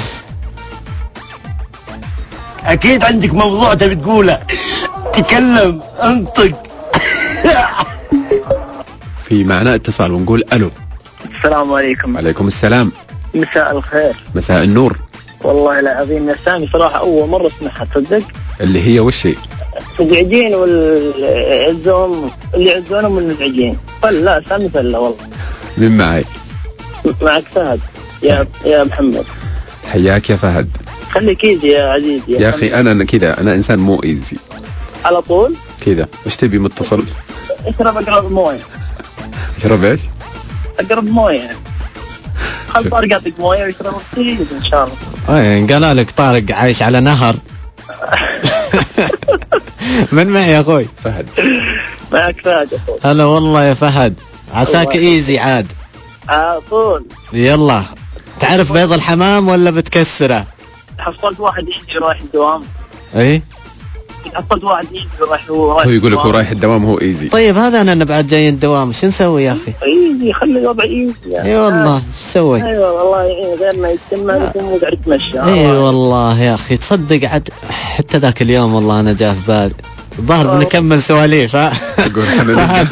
[SPEAKER 4] اكيد عندك موضوع تبي تقوله تكلم انطق.
[SPEAKER 2] في معنا اتصال ونقول الو.
[SPEAKER 5] السلام عليكم.
[SPEAKER 2] عليكم السلام.
[SPEAKER 5] مساء الخير.
[SPEAKER 2] مساء النور.
[SPEAKER 5] والله العظيم نساني صراحة أول مرة اسمعها تصدق.
[SPEAKER 2] اللي هي وش هي؟
[SPEAKER 5] مزعجين والعزهم اللي يعزونهم المزعجين. فلا سامي فلا والله.
[SPEAKER 2] من معي؟
[SPEAKER 5] معك فهد يا محمد.
[SPEAKER 2] حياك يا فهد.
[SPEAKER 5] خليك ايزي يا عزيزي
[SPEAKER 2] يا أخي أنا كذا أنا إنسان مو إيزي
[SPEAKER 5] على طول
[SPEAKER 2] كذا. وش تبي متصل؟
[SPEAKER 5] اشرب أقرب موية.
[SPEAKER 2] اشرب إيش؟
[SPEAKER 5] أقرب موية. خل طارق يعطيك موية ويشرب كثير إن شاء الله.
[SPEAKER 1] قال لك طارق عايش على نهر. من معي يا أخوي؟
[SPEAKER 2] فهد.
[SPEAKER 5] معك فهد يا أخوي.
[SPEAKER 1] هلا والله يا فهد عساك إيزي عاد.
[SPEAKER 5] طول.
[SPEAKER 1] يلا تعرف بيض الحمام ولا بتكسره؟
[SPEAKER 5] حصلت واحد يجي رايح الدوام.
[SPEAKER 1] ايه
[SPEAKER 5] حصلت واحد يجي رايح
[SPEAKER 2] هو يقول لك هو رايح الدوام هو ايزي.
[SPEAKER 1] طيب هذا انا بعد جاي الدوام شو نسوي يا اخي؟
[SPEAKER 5] ايزي خلي الوضع ايزي.
[SPEAKER 1] اي والله شو نسوي؟
[SPEAKER 5] ايوه والله يعين غيرنا يتسمى لكم وقاعد يتمشى.
[SPEAKER 1] اي والله يا اخي تصدق عاد حتى ذاك اليوم والله انا جاء في بالي ظهر بنكمل سواليف. فهد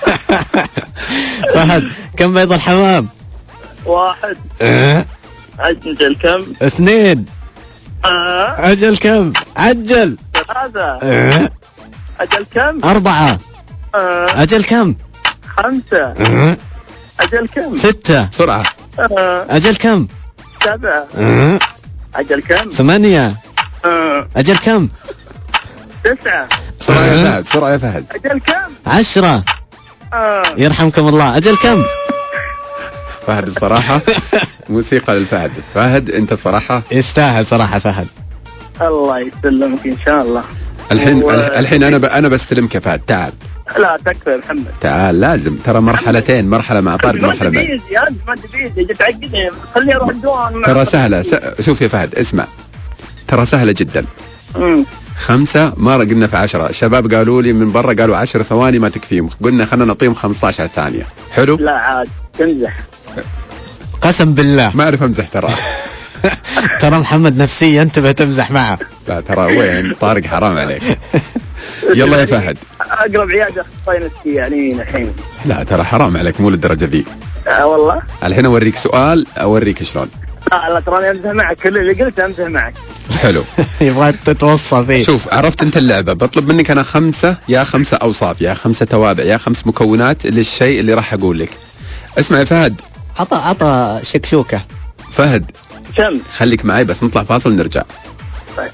[SPEAKER 1] فهد كم بيض الحمام؟
[SPEAKER 5] 1. أجل كم؟
[SPEAKER 1] 2. أجل كم؟ عجل.
[SPEAKER 5] 3. أجل كم؟
[SPEAKER 1] 4. أجل كم؟
[SPEAKER 5] 5. أجل كم؟
[SPEAKER 1] 6.
[SPEAKER 2] بسرعة.
[SPEAKER 1] أجل كم؟
[SPEAKER 5] 7. أجل كم؟
[SPEAKER 1] 8. أجل كم؟
[SPEAKER 5] 9.
[SPEAKER 2] بسرعة يا فهد بسرعة يا فهد.
[SPEAKER 5] أجل كم؟
[SPEAKER 1] 10. يرحمكم الله. أجل كم؟
[SPEAKER 2] فهد بصراحة موسيقى للفهد. فهد أنت بصراحة
[SPEAKER 1] يستاهل صراحة فهد.
[SPEAKER 5] الله يسلمك إن شاء الله.
[SPEAKER 2] الحين أنا بستلمك يا فهد. تعال.
[SPEAKER 5] لا تكفى يا محمد.
[SPEAKER 2] تعال لازم ترى مرحلتين مرحلة مع طارق مرحلة بعد.
[SPEAKER 5] ما تبيزي جت عقدني خليني أروح الدوام.
[SPEAKER 2] ترى سهلة شوف يا فهد اسمع ترى سهلة جدا. 5 ما قلنا في 10. الشباب قالوا لي من برا قالوا 10 ثواني ما تكفيهم. قلنا خلنا نعطيهم 15 ثانية. حلو.
[SPEAKER 5] لا عاد تمزح.
[SPEAKER 1] قسم بالله
[SPEAKER 2] ما أعرف أمزح ترى.
[SPEAKER 1] ترى محمد نفسيا انتبه تمزح معه.
[SPEAKER 2] لا ترى وين طارق حرام عليك. يلا يا فهد.
[SPEAKER 5] أقرب عيادة أخصائي نفسي يعني الحين.
[SPEAKER 2] لا ترى حرام عليك مو للدرجة ذي.
[SPEAKER 5] والله.
[SPEAKER 2] الحين أوريك سؤال أوريك شلون.
[SPEAKER 5] لا تراني أمزح معك كل اللي قلت أمزح معك.
[SPEAKER 2] حلو.
[SPEAKER 1] يبغى تتوصى فيه.
[SPEAKER 2] شوف عرفت أنت اللعبة بطلب منك أنا 5 يا 5 أوصاف يا 5 توابع يا 5 مكونات للشيء اللي راح أقول لك. اسمع يا فهد.
[SPEAKER 1] عطى شكشوكة.
[SPEAKER 2] فهد.
[SPEAKER 5] كم؟
[SPEAKER 2] خليك معي بس نطلع فاصل ونرجع.
[SPEAKER 5] طيب.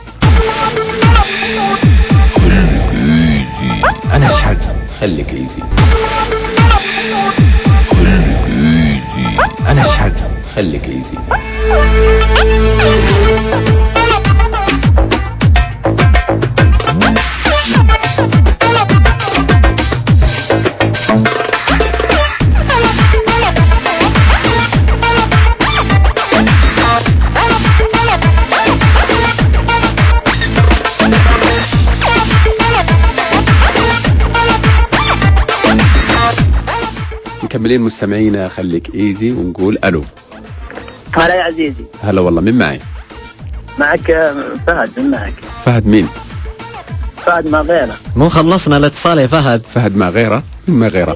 [SPEAKER 3] أنا أشهد.
[SPEAKER 2] خليك ايزي.
[SPEAKER 3] أنا أشهد.
[SPEAKER 2] خليك ايزي. مكملين مستمعينا خليك ايزي ونقول الو.
[SPEAKER 5] هلا يا عزيزي.
[SPEAKER 2] هلا والله، من معي؟
[SPEAKER 5] معك فهد. من معك؟
[SPEAKER 2] فهد مين؟
[SPEAKER 5] فهد ما غيره.
[SPEAKER 1] مو خلصنا الاتصال يا فهد.
[SPEAKER 2] فهد ما غيره؟ ما غيره.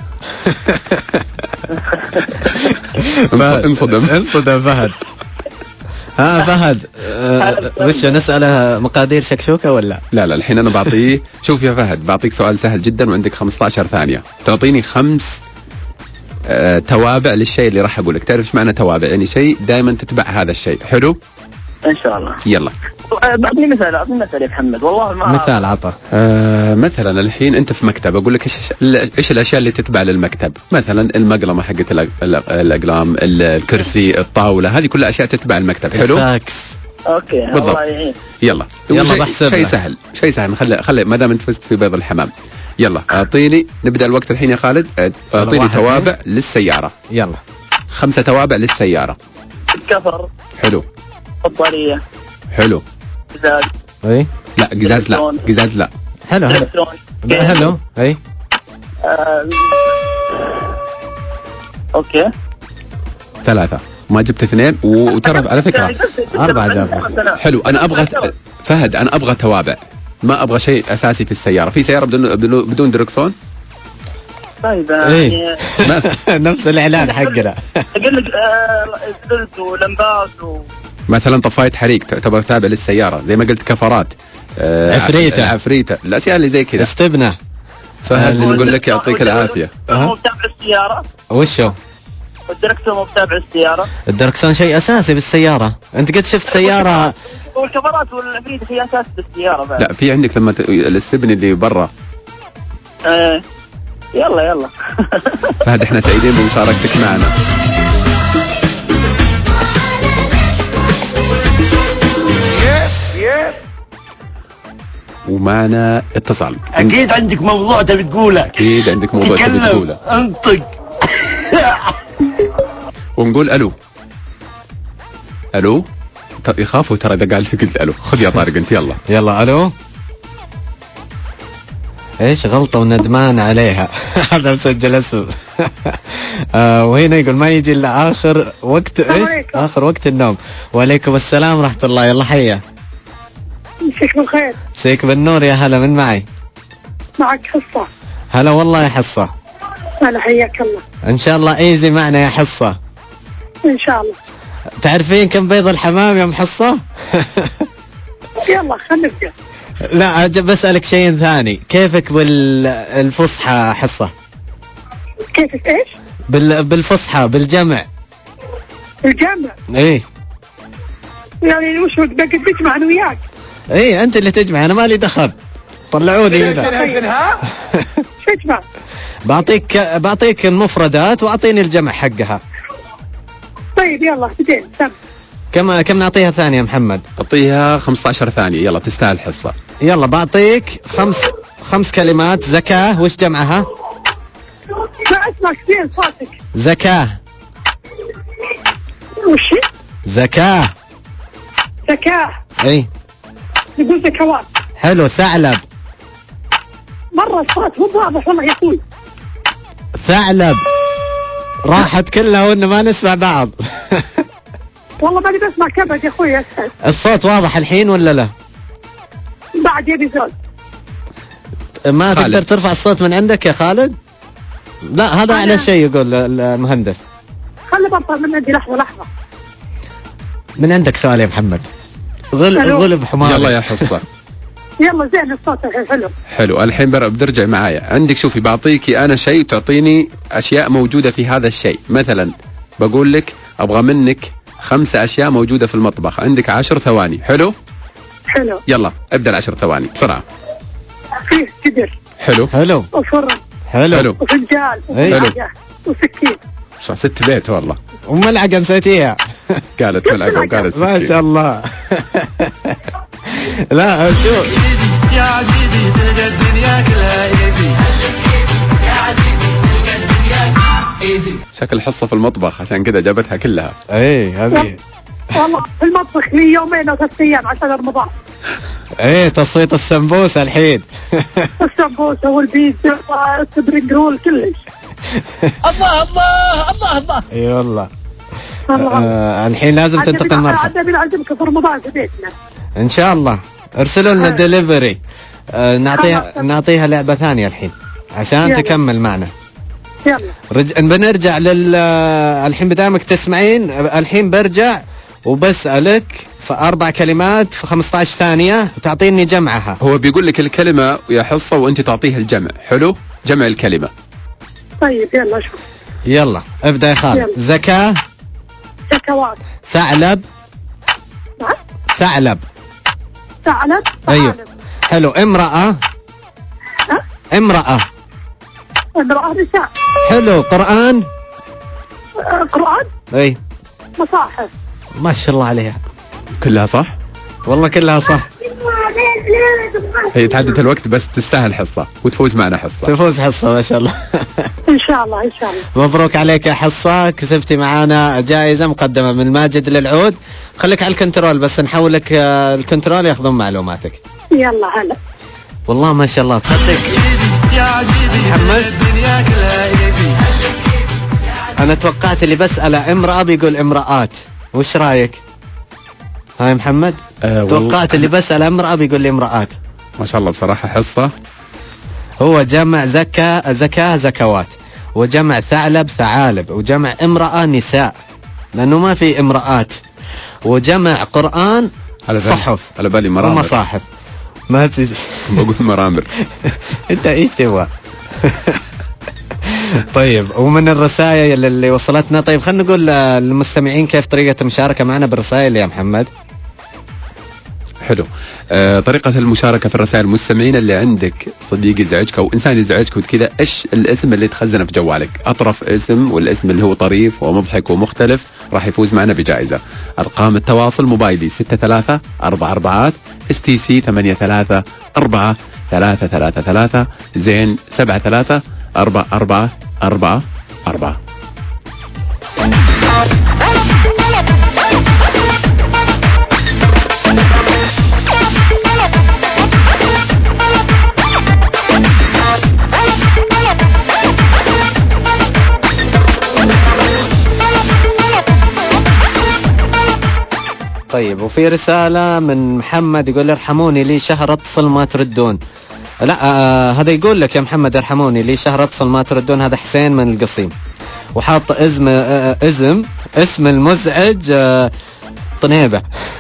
[SPEAKER 2] انصدم فهد.
[SPEAKER 1] ها فهد، وش نسأله مقادير شكشوكة ولا؟
[SPEAKER 2] لا الحين أنا بعطيه. شوف يا فهد، بعطيك سؤال سهل جدا وعندك 15 ثانية. تعطيني 5 توابع للشيء اللي راح أقولك. تعرف ايش معنى توابع؟ يعني شيء دائما تتبع هذا الشيء. حلو؟
[SPEAKER 5] إن شاء الله.
[SPEAKER 2] يلا.
[SPEAKER 5] أعطني مثال يا محمد. والله ما
[SPEAKER 1] مثال عطى.
[SPEAKER 2] مثلا الحين أنت في مكتب، أقول لك إيش الأشياء اللي تتبع للمكتب. مثلا المقلمة حقت الأقلام، الكرسي، الطاولة، هذه كلها أشياء تتبع المكتب. حلو؟
[SPEAKER 1] الفاكس.
[SPEAKER 5] أوكي.
[SPEAKER 2] بالضبط. يلا
[SPEAKER 1] بحسب.
[SPEAKER 2] شيء سهل. خلي ما دام أنت فزت في بيض الحمام. يلا أعطيني، نبدأ الوقت الحين يا خالد. أعطيني توابع للسيارة.
[SPEAKER 1] يلا.
[SPEAKER 2] 5 توابع للسيارة.
[SPEAKER 5] الكفر.
[SPEAKER 2] حلو.
[SPEAKER 5] بطارية.
[SPEAKER 2] حلو.
[SPEAKER 5] قزاز.
[SPEAKER 1] اي
[SPEAKER 2] لا قزاز لا.
[SPEAKER 1] حلو. اي.
[SPEAKER 5] اوكي.
[SPEAKER 2] 3 ما جبت 2 وترى على فكرة
[SPEAKER 1] 4 جاب.
[SPEAKER 2] حلو. أنا أبغى فهد، أنا أبغى توابع، ما أبغى شيء أساسي في السيارة. في سيارة بدون دركسون.
[SPEAKER 5] طيب
[SPEAKER 1] يعني نفس الإعلان حقنا.
[SPEAKER 5] أقول لك زلت ولمبات
[SPEAKER 2] مثلا طفاية حريق تبغى تابع للسيارة، زي ما قلت كفرات، عفريتة، الأشياء اللي زي كذا.
[SPEAKER 1] استبنى.
[SPEAKER 2] فهد نقول لك يعطيك العافية.
[SPEAKER 5] مو تابع السيارة.
[SPEAKER 1] وشو؟
[SPEAKER 5] الدركسون مو تابع السيارة.
[SPEAKER 1] الدركسون شيء أساسي بالسيارة. أنت قد شفت سيارة؟
[SPEAKER 5] والكفرات والعفريتة هي أساس بالسيارة بعد.
[SPEAKER 2] لا في عندك لما الاستبنى اللي برا.
[SPEAKER 5] يلا.
[SPEAKER 2] فهد احنا سعيدين بمشاركتك معنا. ومعنا اتصال.
[SPEAKER 4] اكيد عندك موضوع تبي تقوله.
[SPEAKER 2] اكيد عندك موضوع تبي تقوله.
[SPEAKER 4] انطق.
[SPEAKER 2] ونقول الو. يخافوا ترى اذا قال في قلت الو. خذ يا طارق انت.
[SPEAKER 1] يلا الو. ايش غلطة وندمان عليها. هذا مسجل اسمه. وهنا يقول ما يجي الا اخر وقت. ايش اخر وقت النوم. وعليكم السلام ورحمة الله. يلا حيا.
[SPEAKER 10] مساك بالخير.
[SPEAKER 1] مساك بالنور. يا هلا، من معي؟
[SPEAKER 10] معك حصة.
[SPEAKER 1] هلا والله يا حصة.
[SPEAKER 10] هلا حياك الله.
[SPEAKER 1] ان شاء الله ايزي معنا يا حصة.
[SPEAKER 10] ان شاء الله.
[SPEAKER 1] تعرفين كم بيض الحمام يا محصة؟
[SPEAKER 10] يلا خلينا نبدأ.
[SPEAKER 1] لا بسألك شيء ثاني. كيفك بالفصحى حصة؟
[SPEAKER 10] كيفك ايش؟
[SPEAKER 1] بالفصحى بالجمع.
[SPEAKER 10] الجمع؟
[SPEAKER 1] ايه
[SPEAKER 10] يعني وش بقى تجمع انا وياك؟
[SPEAKER 1] ايه انت اللي تجمع، انا مالي دخل. طلعوني هنا.
[SPEAKER 10] شو تجمع؟
[SPEAKER 1] بعطيك المفردات واعطيني الجمع حقها.
[SPEAKER 10] طيب يلا بدين.
[SPEAKER 1] كم نعطيها ثانية محمد؟
[SPEAKER 2] اعطيها 15 ثانية. يلا تستاهل حصة.
[SPEAKER 1] يلا بعطيك 5 كلمات. زكاة وش جمعها؟
[SPEAKER 10] ما اسمعك زين صوتك.
[SPEAKER 1] زكاة.
[SPEAKER 10] وش؟
[SPEAKER 1] زكاة.
[SPEAKER 10] اي نقول زكوات.
[SPEAKER 1] حلو. ثعلب.
[SPEAKER 10] مرة الصوت مو واضح والله يا اخوي.
[SPEAKER 1] ثعلب. راحت كلها وإن ما نسمع بعض.
[SPEAKER 10] والله ماني بسمع كبد يا اخوي.
[SPEAKER 1] الصوت واضح الحين ولا لا؟
[SPEAKER 10] بعد يبي زود.
[SPEAKER 1] ما خالد. تقدر ترفع الصوت من عندك يا خالد؟ لا هذا أعلى شيء يقول المهندس.
[SPEAKER 10] خلي برطة من عندي لحظة.
[SPEAKER 1] من عندك سؤال يا محمد. غلب حمار.
[SPEAKER 2] يلا يا حصة.
[SPEAKER 10] يلا زين الصوت الحين
[SPEAKER 2] حلو. الحين بترجع معايا. عندك شوفي، بعطيكي أنا شيء تعطيني أشياء موجودة في هذا الشيء. مثلا بقول لك أبغى منك 5 أشياء موجودة في المطبخ. عندك 10 ثواني. حلو. يلا ابدأ 10 ثواني بسرعة.
[SPEAKER 10] فيه قدر.
[SPEAKER 2] حلو.
[SPEAKER 10] وفرن.
[SPEAKER 2] حلو.
[SPEAKER 10] وفنجال. وملعقة. وسكين.
[SPEAKER 2] 6 بيت والله.
[SPEAKER 1] وملعقة نسيتيها.
[SPEAKER 2] قالت ملعقة وقالت سكين.
[SPEAKER 1] ما شاء الله. لا شوف
[SPEAKER 3] يا عزيزي تلقى الدنيا كلها ايزي. يا عزيزي تلقى الدنيا ايزي.
[SPEAKER 2] شكل حصة في المطبخ عشان كده جابتها كلها.
[SPEAKER 1] ايه هذه
[SPEAKER 10] والله في المطبخ لي 2 أو 3 أيام عشان رمضان.
[SPEAKER 1] ايه تصويت السمبوسة الحين.
[SPEAKER 10] السمبوسة والبيتزا والسبرينج رول كلش.
[SPEAKER 9] الله الله الله الله.
[SPEAKER 1] اي والله. الحين لازم تنتقل المرحله.
[SPEAKER 10] عاد بنعزمك في رمضان في بيتنا
[SPEAKER 1] ان شاء الله. ارسلوا لنا ديليفري. نعطيها لعبه ثانيه الحين عشان يلا. تكمل معنا. يلا بنرجع الحين بدامك تسمعين. الحين برجع وبسألك في 4 كلمات في 15 ثانية وتعطيني جمعها.
[SPEAKER 2] هو بيقول لك الكلمة يا حصة وانت تعطيها الجمع. حلو؟ جمع الكلمة.
[SPEAKER 10] طيب يلا شوف.
[SPEAKER 1] يلا ابدأ يا خالد. زكاة.
[SPEAKER 10] زكوات.
[SPEAKER 1] ثعلب. ثعلب.
[SPEAKER 10] ثعلب.
[SPEAKER 1] ايوه حلو. امرأة. امرأة.
[SPEAKER 10] امرأة نساء.
[SPEAKER 1] حلو. قرآن.
[SPEAKER 10] قرآن.
[SPEAKER 1] اي.
[SPEAKER 10] مصاحف.
[SPEAKER 1] ما شاء الله عليها.
[SPEAKER 2] كلها صح؟
[SPEAKER 1] والله كلها صح.
[SPEAKER 2] هي تعدت الوقت بس تستاهل حصة وتفوز معنا حصة.
[SPEAKER 1] تفوز حصة ما شاء الله.
[SPEAKER 10] إن شاء الله إن شاء الله.
[SPEAKER 1] مبروك عليك يا حصة. كسبتي معانا جائزة مقدمة من ماجد للعود. خليك على الكنترول بس نحولك الكنترول ياخذون معلوماتك.
[SPEAKER 10] يلا هلا.
[SPEAKER 1] والله ما شاء الله. تصدق محمد أنا توقعت اللي بسأله امرأة بيقول امرأات. وش رأيك؟ هاي محمد. توقعت اللي بسأل امرأة بيقول لي امرأات.
[SPEAKER 2] ما شاء الله بصراحة حصة.
[SPEAKER 1] هو جمع زكاة زكوات وجمع ثعلب ثعالب وجمع امرأة نساء لأنه ما في امرأات وجمع قرآن صحف.
[SPEAKER 2] على بالي مرامر
[SPEAKER 1] ومصاحف. ما تجي
[SPEAKER 2] بقول مرامر.
[SPEAKER 1] انت ايش تبغى؟ طيب ومن الرسائل اللي وصلتنا. طيب خلينا نقول للمستمعين كيف طريقة المشاركة معنا بالرسائل يا محمد.
[SPEAKER 2] حلو. طريقة المشاركة في الرسائل المستمعين اللي عندك صديق يزعجك أو إنسان يزعجك وكذا إيش الاسم اللي تخزنه في جوالك. أطرف اسم والاسم اللي هو طريف ومضحك ومختلف راح يفوز معنا بجائزة. أرقام التواصل موبايلي 6344 STC 834333 زين 734444.
[SPEAKER 1] طيب وفي رسالة من محمد يقول ارحموني لي شهر اتصل ما تردون. لا هذا يقول لك يا محمد ارحموني لي شهر اتصل ما تردون. هذا حسين من القصيم وحاط اسم المزعج طنيبة.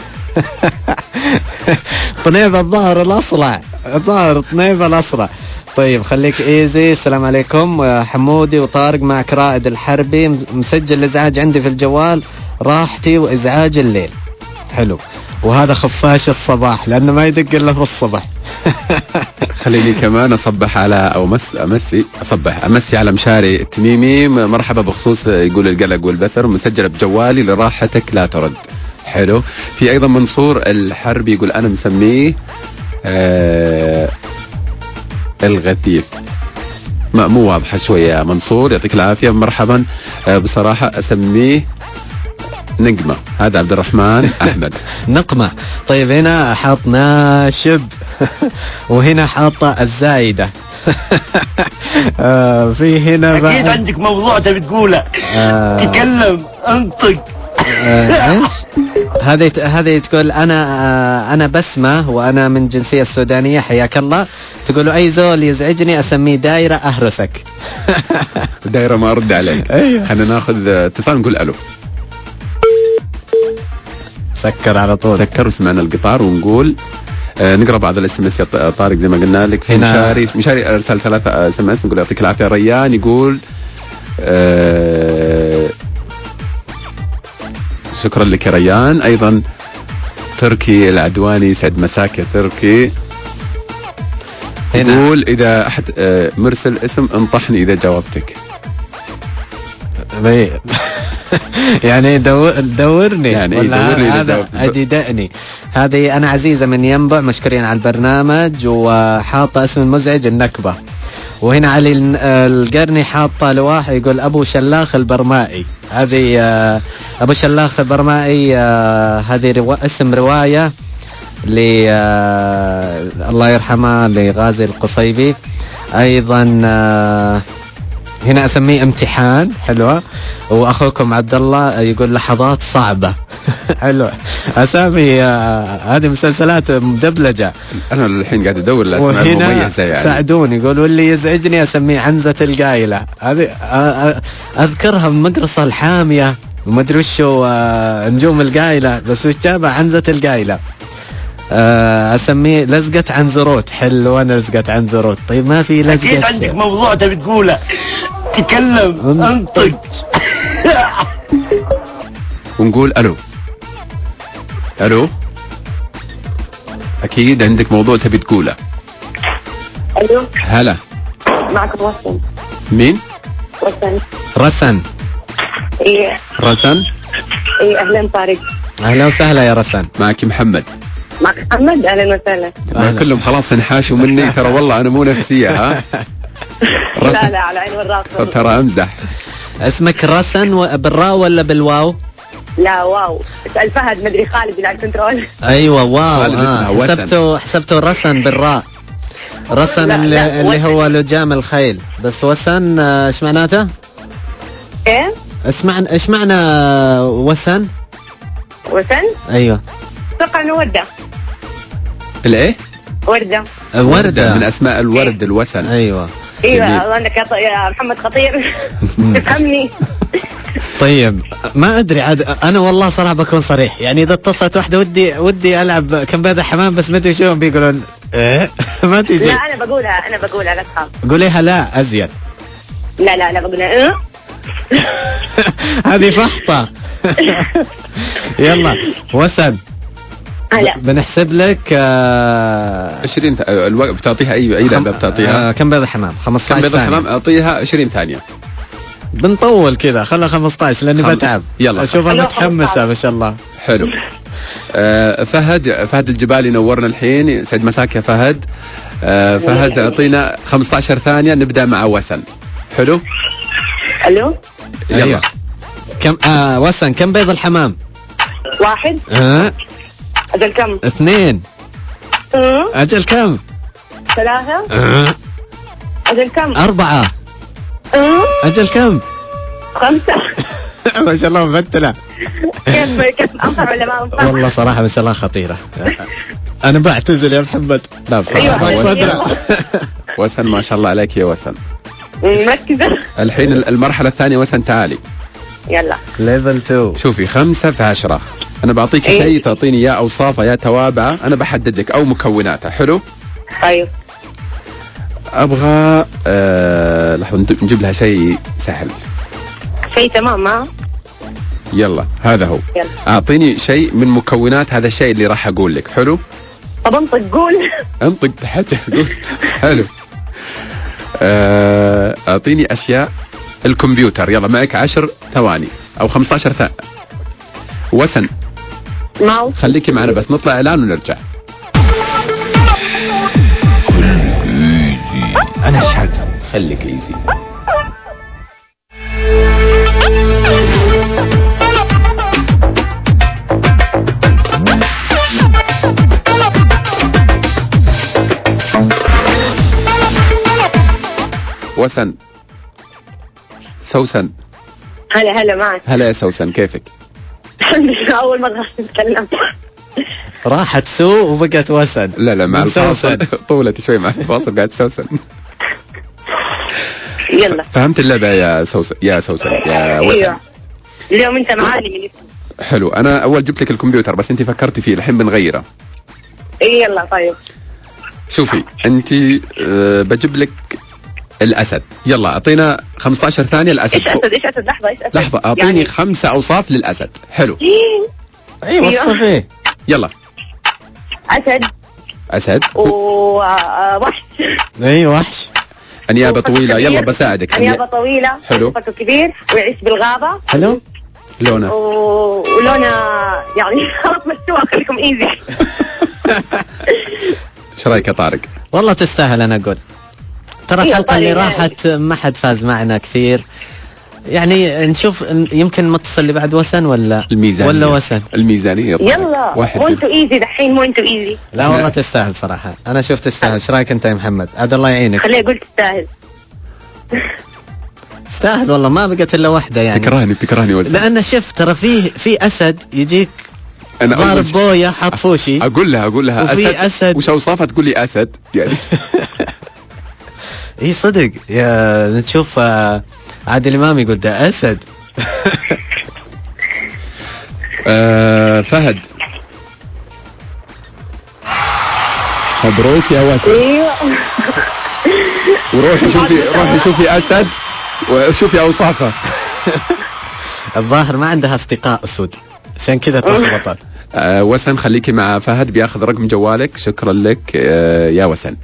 [SPEAKER 1] طنيبة الظاهر الأصلع. الظاهر طنيبة الأصلع. طيب خليك ايزي. السلام عليكم حمودي وطارق معك رائد الحربي. مسجل الازعاج عندي في الجوال راحتي وازعاج الليل. حلو. وهذا خفاش الصباح لأنه ما يدق إلا في الصبح.
[SPEAKER 2] خليني كمان أصبح على أمسي على مشاري التميمي. مرحبا بخصوص يقول القلق والبثر مسجل بجوالي لراحتك لا ترد. حلو. في أيضا منصور الحربي يقول أنا مسميه الغثيث. مو واضحة شوية يا منصور يعطيك العافية. مرحبا. بصراحة أسميه نقمة. هذا عبد الرحمن أحمد.
[SPEAKER 1] نقمة. طيب هنا حاط ناشب وهنا حاطة الزايدة. في هنا
[SPEAKER 4] أكيد عندك موضوع تبي تقوله. تكلم انطق.
[SPEAKER 1] ايش هذه تقول انا بسمة وانا من جنسية السودانية حياك الله. تقولوا اي زول يزعجني اسميه دايرة اهرسك.
[SPEAKER 2] دايرة ما ارد عليك. خلينا ناخذ اتصال نقول الو.
[SPEAKER 1] سكر على طول.
[SPEAKER 2] سكر وسمعنا القطار ونقول نقرا بعض الاس ام اس يا طارق زي ما قلنا لك. في مشاري ارسل 3 اس ام اس نقول يعطيك العافيه. ريان يقول شكرا لك يا ريان. ايضا تركي العدواني سعد مساك يا تركي يقول اذا احد مرسل اسم انطحني اذا جاوبتك.
[SPEAKER 1] يعني دورني
[SPEAKER 2] يعني دورني
[SPEAKER 1] هذا أديدأني. هذه أنا عزيزة من ينبع مشكورين على البرنامج وحاطة اسم المزعج النكبة. وهنا علي القرني حاطة لواحد يقول أبو شلاخ البرمائي. هذه أبو شلاخ البرمائي هذه اسم رواية الله يرحمه لغازي القصيبي. أيضا هنا اسميه امتحان. حلوة. واخوكم عبد الله يقول لحظات صعبة. حلو. اسامي هذه مسلسلات مدبلجة.
[SPEAKER 2] انا الحين قاعد ادور الاسماء المميزة يعني.
[SPEAKER 1] ساعدوني. يقول واللي يزعجني اسميه عنزة القايلة. هذه اذكرها من مقرصة الحامية وما ادري وشو نجوم القايلة، بس وش جابها عنزة القايلة. اسميه لزقة عنزروت. حلو. انا لزقة عنزروت. طيب ما في لزقة.
[SPEAKER 4] اكيد عندك موضوع تبي تقوله، تكلم انطق.
[SPEAKER 2] ونقول الو. الو، اكيد عندك موضوع تبي تقوله.
[SPEAKER 10] الو،
[SPEAKER 2] هلا،
[SPEAKER 10] معكم رسن.
[SPEAKER 2] مين؟
[SPEAKER 10] رسن.
[SPEAKER 1] رسن.
[SPEAKER 10] ايه
[SPEAKER 2] رسن.
[SPEAKER 10] ايه اهلا طارق.
[SPEAKER 1] اهلا وسهلا يا رسن.
[SPEAKER 10] معك محمد. اهلا وسهلا.
[SPEAKER 2] كلهم خلاص انحاشوا مني ترى، والله انا مو نفسية. ها
[SPEAKER 10] لا لا على عين والراس.
[SPEAKER 2] ترى امزح.
[SPEAKER 1] اسمك رسن بالراء ولا بالواو؟
[SPEAKER 10] لا واو. اسأل فهد، مدري خالد اللي على الكنترول.
[SPEAKER 1] ايوه واو. حسبته رسن بالراء. رسن اللي هو لجام الخيل. بس وسن ايش معناته؟
[SPEAKER 10] ايه
[SPEAKER 1] ايش معنى وسن؟
[SPEAKER 10] وسن؟
[SPEAKER 1] ايوه
[SPEAKER 10] اتوقع وردة.
[SPEAKER 2] الايه؟
[SPEAKER 1] وردة
[SPEAKER 2] من اسماء الورد. الوسن.
[SPEAKER 1] ايوه
[SPEAKER 10] الله عندك يا محمد خطير. تفهمني.
[SPEAKER 1] طيب ما ادري عاد، انا والله صراحه بكون صريح، يعني اذا اتصلت واحده ودي العب كم بيضة حمام، بس ما ادري شو بيقولون. ايه ما تيجي.
[SPEAKER 10] لا انا بقولها لا تخاف.
[SPEAKER 1] قوليها لا ازيد.
[SPEAKER 10] لا بقولها
[SPEAKER 1] هذه فحطة. يلا وسن.
[SPEAKER 10] هلا
[SPEAKER 1] بنحسب لك
[SPEAKER 2] 20 الوقت. بتعطيها اي لعبة بتعطيها؟
[SPEAKER 1] كم بيضة حمام؟ 15
[SPEAKER 2] كم بيضة حمام؟ اعطيها 20 ثانية.
[SPEAKER 1] بنطول كذا، خلها 15 لاني بتعب.
[SPEAKER 2] يلا
[SPEAKER 1] اشوفها متحمسة ما شاء الله.
[SPEAKER 2] حلو. فهد الجبالي نورنا الحين، سعد مساك يا فهد. فهد اعطينا 15 ثانية نبدأ مع وسن. حلو.
[SPEAKER 10] الو
[SPEAKER 2] يلا.
[SPEAKER 1] أيوة. كم وسن كم بيض الحمام؟
[SPEAKER 10] 1. أجل كم؟
[SPEAKER 1] 2. أجل كم؟
[SPEAKER 10] 3. أجل كم؟
[SPEAKER 1] 4. أجل كم؟
[SPEAKER 10] 5.
[SPEAKER 1] ما شاء الله مبتلة.
[SPEAKER 10] كيف أنفع ولا ما أنفع؟
[SPEAKER 1] والله صراحة ما شاء الله خطيرة. أنا بعتزل يا محمد.
[SPEAKER 2] لا بصراحة وسن ما شاء الله عليك يا وسن.
[SPEAKER 10] مركزة.
[SPEAKER 2] الحين المرحلة الثانية وسن تعالي.
[SPEAKER 10] يلا.
[SPEAKER 1] ليفل 2.
[SPEAKER 2] شوفي 5 في 10. أنا بعطيك شيء تعطيني يا أوصافه يا توابعه، أنا بحدد لك أو مكوناته. حلو.
[SPEAKER 10] طيب.
[SPEAKER 2] أبغى لحظة نجيب لها شيء سهل.
[SPEAKER 10] شيء تمام ما.
[SPEAKER 2] يلا هذا هو.
[SPEAKER 10] يلا.
[SPEAKER 2] أعطيني شيء من مكونات هذا الشيء اللي راح أقول لك. حلو.
[SPEAKER 10] طب انطق قول.
[SPEAKER 2] انطق حاجة قول. حلو. أعطيني أشياء الكمبيوتر. يلا معك 10 ثواني أو 15 ثانية. وسن
[SPEAKER 10] ماوس.
[SPEAKER 2] خليكي معنا بس نطلع إعلان ونرجع.
[SPEAKER 3] أنا أشهد.
[SPEAKER 2] خليك إيزي. وسن. سوسن.
[SPEAKER 10] هلا معك.
[SPEAKER 2] هلا يا سوسن، كيفك؟
[SPEAKER 10] الحمد لله. أول مرة نتكلم.
[SPEAKER 1] راحت سو وبقت وسن.
[SPEAKER 2] لا مع الفاصل طولت شوي مع الفاصل قاعد سوسن.
[SPEAKER 10] يلا.
[SPEAKER 2] فهمت اللعبة يا سوسن يا وسن.
[SPEAKER 10] ايوه اليوم انت معاني من اسمي.
[SPEAKER 2] حلو. انا اول جبت لك الكمبيوتر بس انت فكرتي فيه، الحين بنغيره.
[SPEAKER 10] يلا طيب.
[SPEAKER 2] شوفي انت بجيب لك الاسد. يلا اعطينا 15 ثانية. الاسد
[SPEAKER 10] ايش اسد؟
[SPEAKER 2] لحظة اعطيني يعني 5 اوصاف للاسد. حلو.
[SPEAKER 1] ايوه وصفيه.
[SPEAKER 2] يلا. اسد
[SPEAKER 10] ووحش.
[SPEAKER 1] ايوه وحش.
[SPEAKER 2] انيابة طويلة. يلا بساعدك.
[SPEAKER 10] انيابة طويلة.
[SPEAKER 2] حلو.
[SPEAKER 10] فكه كبير ويعيش بالغابة.
[SPEAKER 1] حلو.
[SPEAKER 2] لونه
[SPEAKER 10] ولونه يعني خلاص مشوها خليكم ايزي.
[SPEAKER 2] ايش رايك يا طارق؟
[SPEAKER 1] والله تستاهل انا اقول. ترى الحلقة اللي راحت ما حد فاز معنا كثير، يعني نشوف يمكن متصل اللي بعد وسن ولا
[SPEAKER 2] الميزانية.
[SPEAKER 1] ولا وسن
[SPEAKER 2] الميزانية.
[SPEAKER 10] يلا مو انتوا ايزي دحين، مو انتوا ايزي.
[SPEAKER 1] لا والله تستاهل صراحة. انا شوف تستاهل. ايش رايك انت يا محمد؟ عاد الله يعينك.
[SPEAKER 10] خليه يقول تستاهل.
[SPEAKER 1] استاهل والله، ما بقت الا واحدة يعني.
[SPEAKER 2] بتكرهني وسن.
[SPEAKER 1] لأن شف ترى في أسد يجيك ضارب بويا حط فوشي.
[SPEAKER 2] أقول لها أسد. وش أوصافها؟ تقول لي أسد يعني.
[SPEAKER 1] اي صدق يا نشوف عادل إمام يقول ده أسد.
[SPEAKER 2] فهد، مبروك يا وسن. وروحي شوفي أسد وشوفي أوصافه.
[SPEAKER 1] الظاهر ما عندها أصدقاء أسود عشان كذا تلخبطت.
[SPEAKER 2] وسن خليكي مع فهد بياخذ رقم جوالك. شكرا لك يا وسن.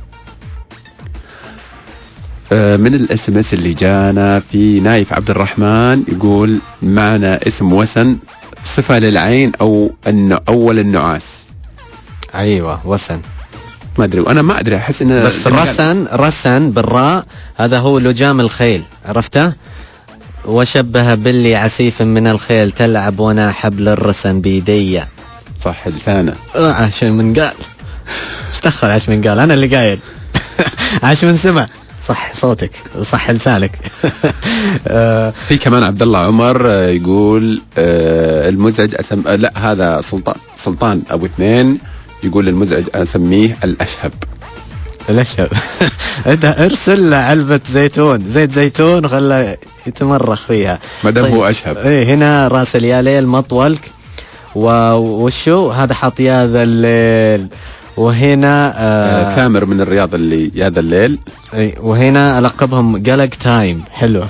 [SPEAKER 2] من الاس ام اس اللي جانا في نايف عبد الرحمن يقول معنا اسم وسن صفة للعين أو أول النعاس.
[SPEAKER 1] أيوة وسن،
[SPEAKER 2] ما أدري، وأنا ما أدري، أحس إنه
[SPEAKER 1] بس رسن بالراء هذا هو لجام الخيل، عرفته؟ وشبه باللي عسيف من الخيل تلعب وانا حبل الرسن بيدي.
[SPEAKER 2] صح لسانه.
[SPEAKER 1] عاش من قال، اشتخل عاش من قال، أنا اللي قايل. عاش من سمع، صح صوتك، صح لسانك.
[SPEAKER 2] في كمان عبد الله عمر يقول المزعج لا هذا سلطان أبو اثنين يقول المزعج أسميه الأشهب.
[SPEAKER 1] انت ارسل علبة زيت زيتون وخله يتمرخ فيها
[SPEAKER 2] ما دام هو أشهب.
[SPEAKER 1] ايه هنا راسل يا ليل مطولك وشو هذا حاط يا ذا الليل، وهنا
[SPEAKER 2] ثامر من الرياض اللي يا ذا الليل.
[SPEAKER 1] وهنا ألقبهم قلق تايم، حلو.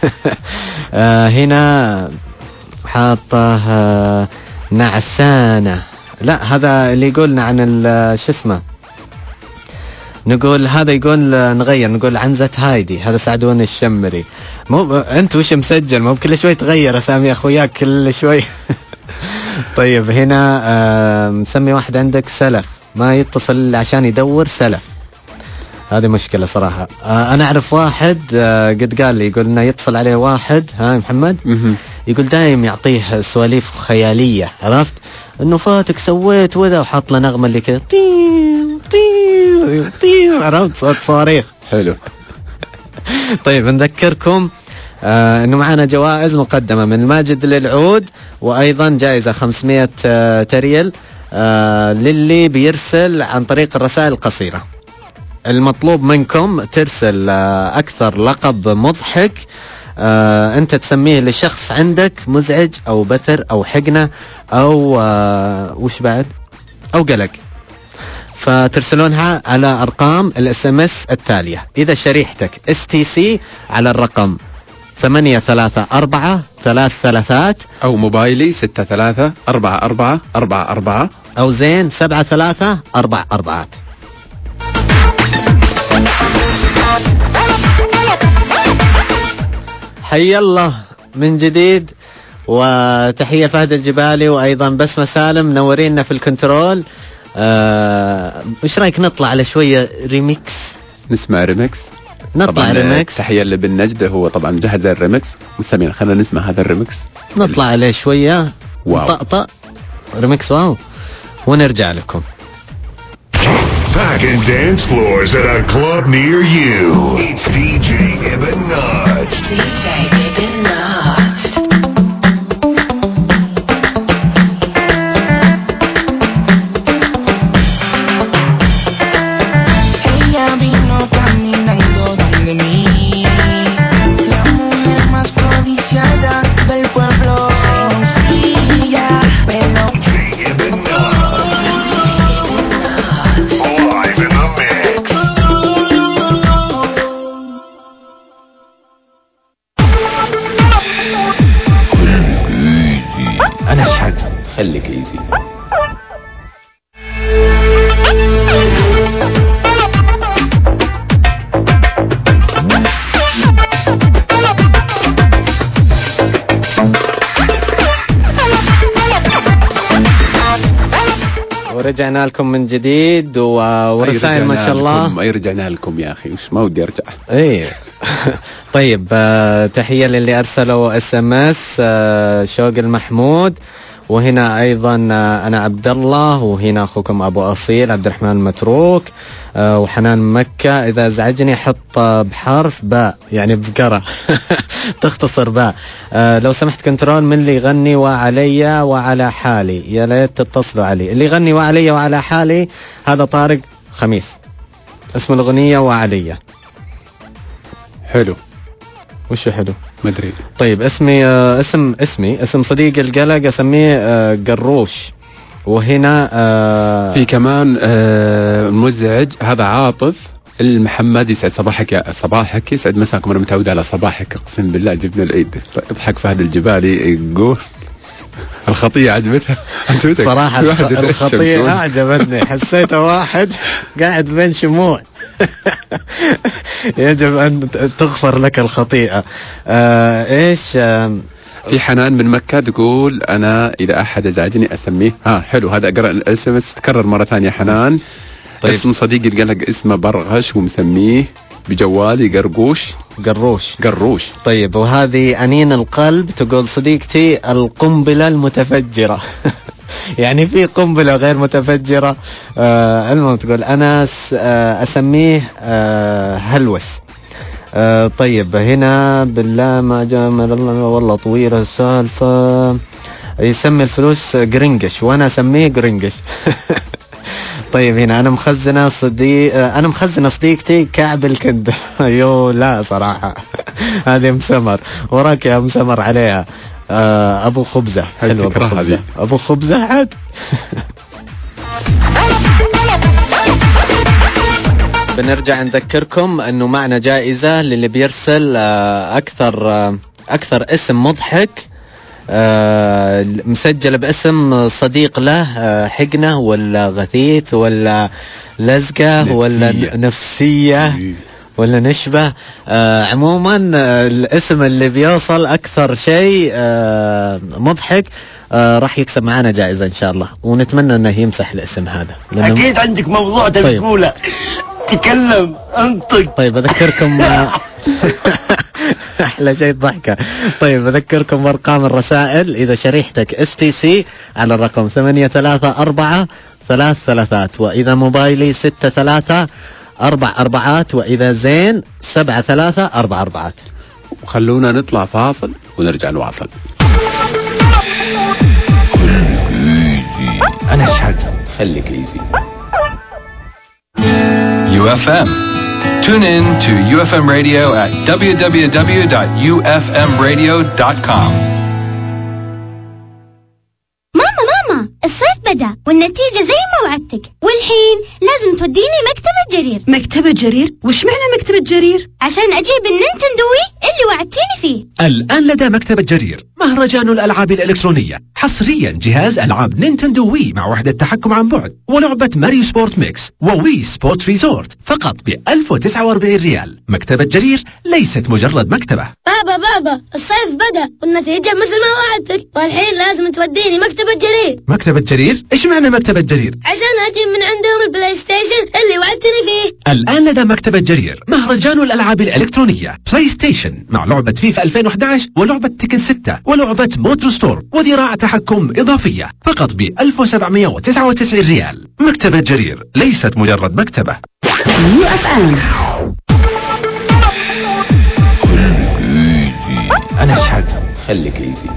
[SPEAKER 1] هنا حاطه نعسانة، لا هذا اللي يقولنا عن شو اسمه، نقول هذا يقول نغير، نقول عنزة هايدي، هذا سعدون الشمري. مو انت وش مسجل؟ مو كل شوي تغير اسامي اخوياك كل شوي. طيب هنا مسمي واحد عندك سلف، ما يتصل عشان يدور سلف، هذه مشكلة صراحة. أنا أعرف واحد قد قال لي، يقول إنه يتصل عليه واحد، ها محمد، يقول دايم يعطيه سواليف خيالية، عرفت إنه فاتك سويت وذا، وحط له نغمة اللي كذا طيو طيو طيو، عرفت صوت صواريخ حلو. طيب نذكركم إنه معنا جوائز مقدمة من ماجد للعود، وأيضا جائزة 500 تريل للي بيرسل عن طريق الرسائل القصيرة. المطلوب منكم ترسل أكثر لقب مضحك أنت تسميه لشخص عندك مزعج أو بثر أو حقنة أو وش بعد أو قلق، فترسلونها على أرقام الSMS التالية. إذا شريحتك STC على الرقم 83433
[SPEAKER 2] أو موبايلي 634444
[SPEAKER 1] أو زين 7344. حي الله من جديد، وتحية فهد الجبالي وأيضا بسمة سالم منورينا في الكنترول. إيش رأيك نطلع على شوية ريميكس؟
[SPEAKER 2] نسمع ريميكس.
[SPEAKER 1] نطلع ريميكس.
[SPEAKER 2] تحية لبن نجد، هو طبعا جهز الريميكس. مستمعين خلينا نسمع هذا الريميكس،
[SPEAKER 1] نطلع عليه شوية طقطق ريميكس واو، ونرجع لكم.
[SPEAKER 11] Back in dance floors at a club near you. It's DJ Ibn Naj. DJ Ibn Naj.
[SPEAKER 12] Ella vino caminando donde mí, la mujer más codiciada del pueblo. Sencilla, pero
[SPEAKER 11] Ibn Naj. Live in the mix.
[SPEAKER 2] أنا أشهد. خليك ايزي.
[SPEAKER 1] ورجعنا لكم من جديد ورسائل ما شاء الله.
[SPEAKER 2] أي رجعنا لكم يا أخي، وش ما ودي أرجع.
[SPEAKER 1] إيه. طيب تحية للي أرسلوا SMS. شوق المحمود، وهنا أيضا أنا عبد الله، وهنا أخوكم أبو أصيل عبد الرحمن المتروك. وحنان مكة إذا ازعجني حط بحرف باء يعني بقرة تختصر باء. لو سمحت كنترول من اللي يغني وعلي وعلى حالي، يا ليت تتصلوا علي. اللي يغني وعلي وعلى حالي هذا طارق خميس، اسم الأغنية وعلي.
[SPEAKER 2] حلو.
[SPEAKER 1] وش حلو؟
[SPEAKER 2] مدري.
[SPEAKER 1] طيب اسمي اسم صديق القلق اسميه قروش. وهنا
[SPEAKER 2] في كمان مزعج، هذا عاطف المحمد. يسعد صباحك يسعد مساكم. انا متعود على صباحك اقسم بالله. جبنا العيد. اضحك فهد الجبالي يقول الخطية عجبتها
[SPEAKER 1] صراحة. الخطية أعجبتني، حسيته واحد قاعد بين شموع. يجب أن تغفر لك الخطيئة. إيش
[SPEAKER 2] في حنان من مكة تقول أنا إذا أحد أزعجني أسميه. حلو، هذا أقرأ الاسم تكرر مرة ثانية. حنان طيب. اسم صديقي قال لك اسمه برغش ومسميه بجوالي قروش. طيب وهذه أنين القلب تقول صديقتي القنبلة المتفجرة. يعني في قنبلة غير متفجرة. المهم تقول أنا أسميه هلوس. طيب هنا بالله ما جامل الله والله طويلة السالفة. يسمي الفلوس قرنقش وأنا أسميه قرنقش. طيب هنا أنا مخزنة صديقتي كعب الكندة. يو لا صراحة هذه مسمر وراك يا مسمر عليها. أبو خبزة. حلو أبو خبزة عاد. بنرجع نذكركم أنه معنا جائزة للي بيرسل أكثر اسم مضحك مسجل باسم صديق له، حقنة ولا غثيث ولا لزقة ولا نفسية ولا نشبة. عموما الاسم اللي بيوصل أكثر شيء مضحك راح يكسب معنا جائزة إن شاء الله، ونتمنى أنه يمسح الاسم هذا.
[SPEAKER 4] أكيد عندك موضوع تبي تقوله. تكلم انطق.
[SPEAKER 1] طيب أذكركم أحلى شيء ضحكة. طيب أذكركم بأرقام الرسائل. إذا شريحتك STC على الرقم 83433، وإذا موبايلي 6344، وإذا زين 7344.
[SPEAKER 2] وخلونا نطلع فاصل ونرجع نواصل.
[SPEAKER 11] أنا أشهد.
[SPEAKER 2] خليك إيزي.
[SPEAKER 13] UFM. Tune in to UFM Radio at www.ufmradio.com.
[SPEAKER 14] ماما الصيف بدأ والنتيجة زي ما وعدتك، والحين لازم توديني مكتبة جرير.
[SPEAKER 15] مكتبة جرير؟ وش معنى مكتبة جرير؟
[SPEAKER 14] عشان أجيب النينتندوي اللي وعدتيني فيه.
[SPEAKER 16] الآن لدى مكتبة جرير مهرجان الألعاب الإلكترونية، حصريا جهاز ألعاب نينتندو وي مع وحدة تحكم عن بعد، ولعبة ماريو سبورت ميكس ووي سبورت ريزورت فقط ب1049 ريال. مكتبة جرير ليست مجرد مكتبة.
[SPEAKER 14] بابا الصيف بدأ والنتيجة مثل ما وعدتك، والحين لازم توديني مكتبة جرير.
[SPEAKER 16] مكتبة جرير؟ إيش معنى مكتبة جرير؟
[SPEAKER 14] عشان أجيب من عندهم البلاي ستيشن اللي وعدتني فيه.
[SPEAKER 16] الآن لدى مكتبة جرير مهرجان الألعاب الإلكترونية، بلاي ستيشن مع لعبة فيفا 2011 ولعبة تيكن 6 ولعبة موتور ستور وذراع تحكم إضافية فقط ب1799 ريال. مكتبة جرير ليست مجرد مكتبة.
[SPEAKER 15] UFM.
[SPEAKER 11] أنا أشهد.
[SPEAKER 2] خليك إيزي.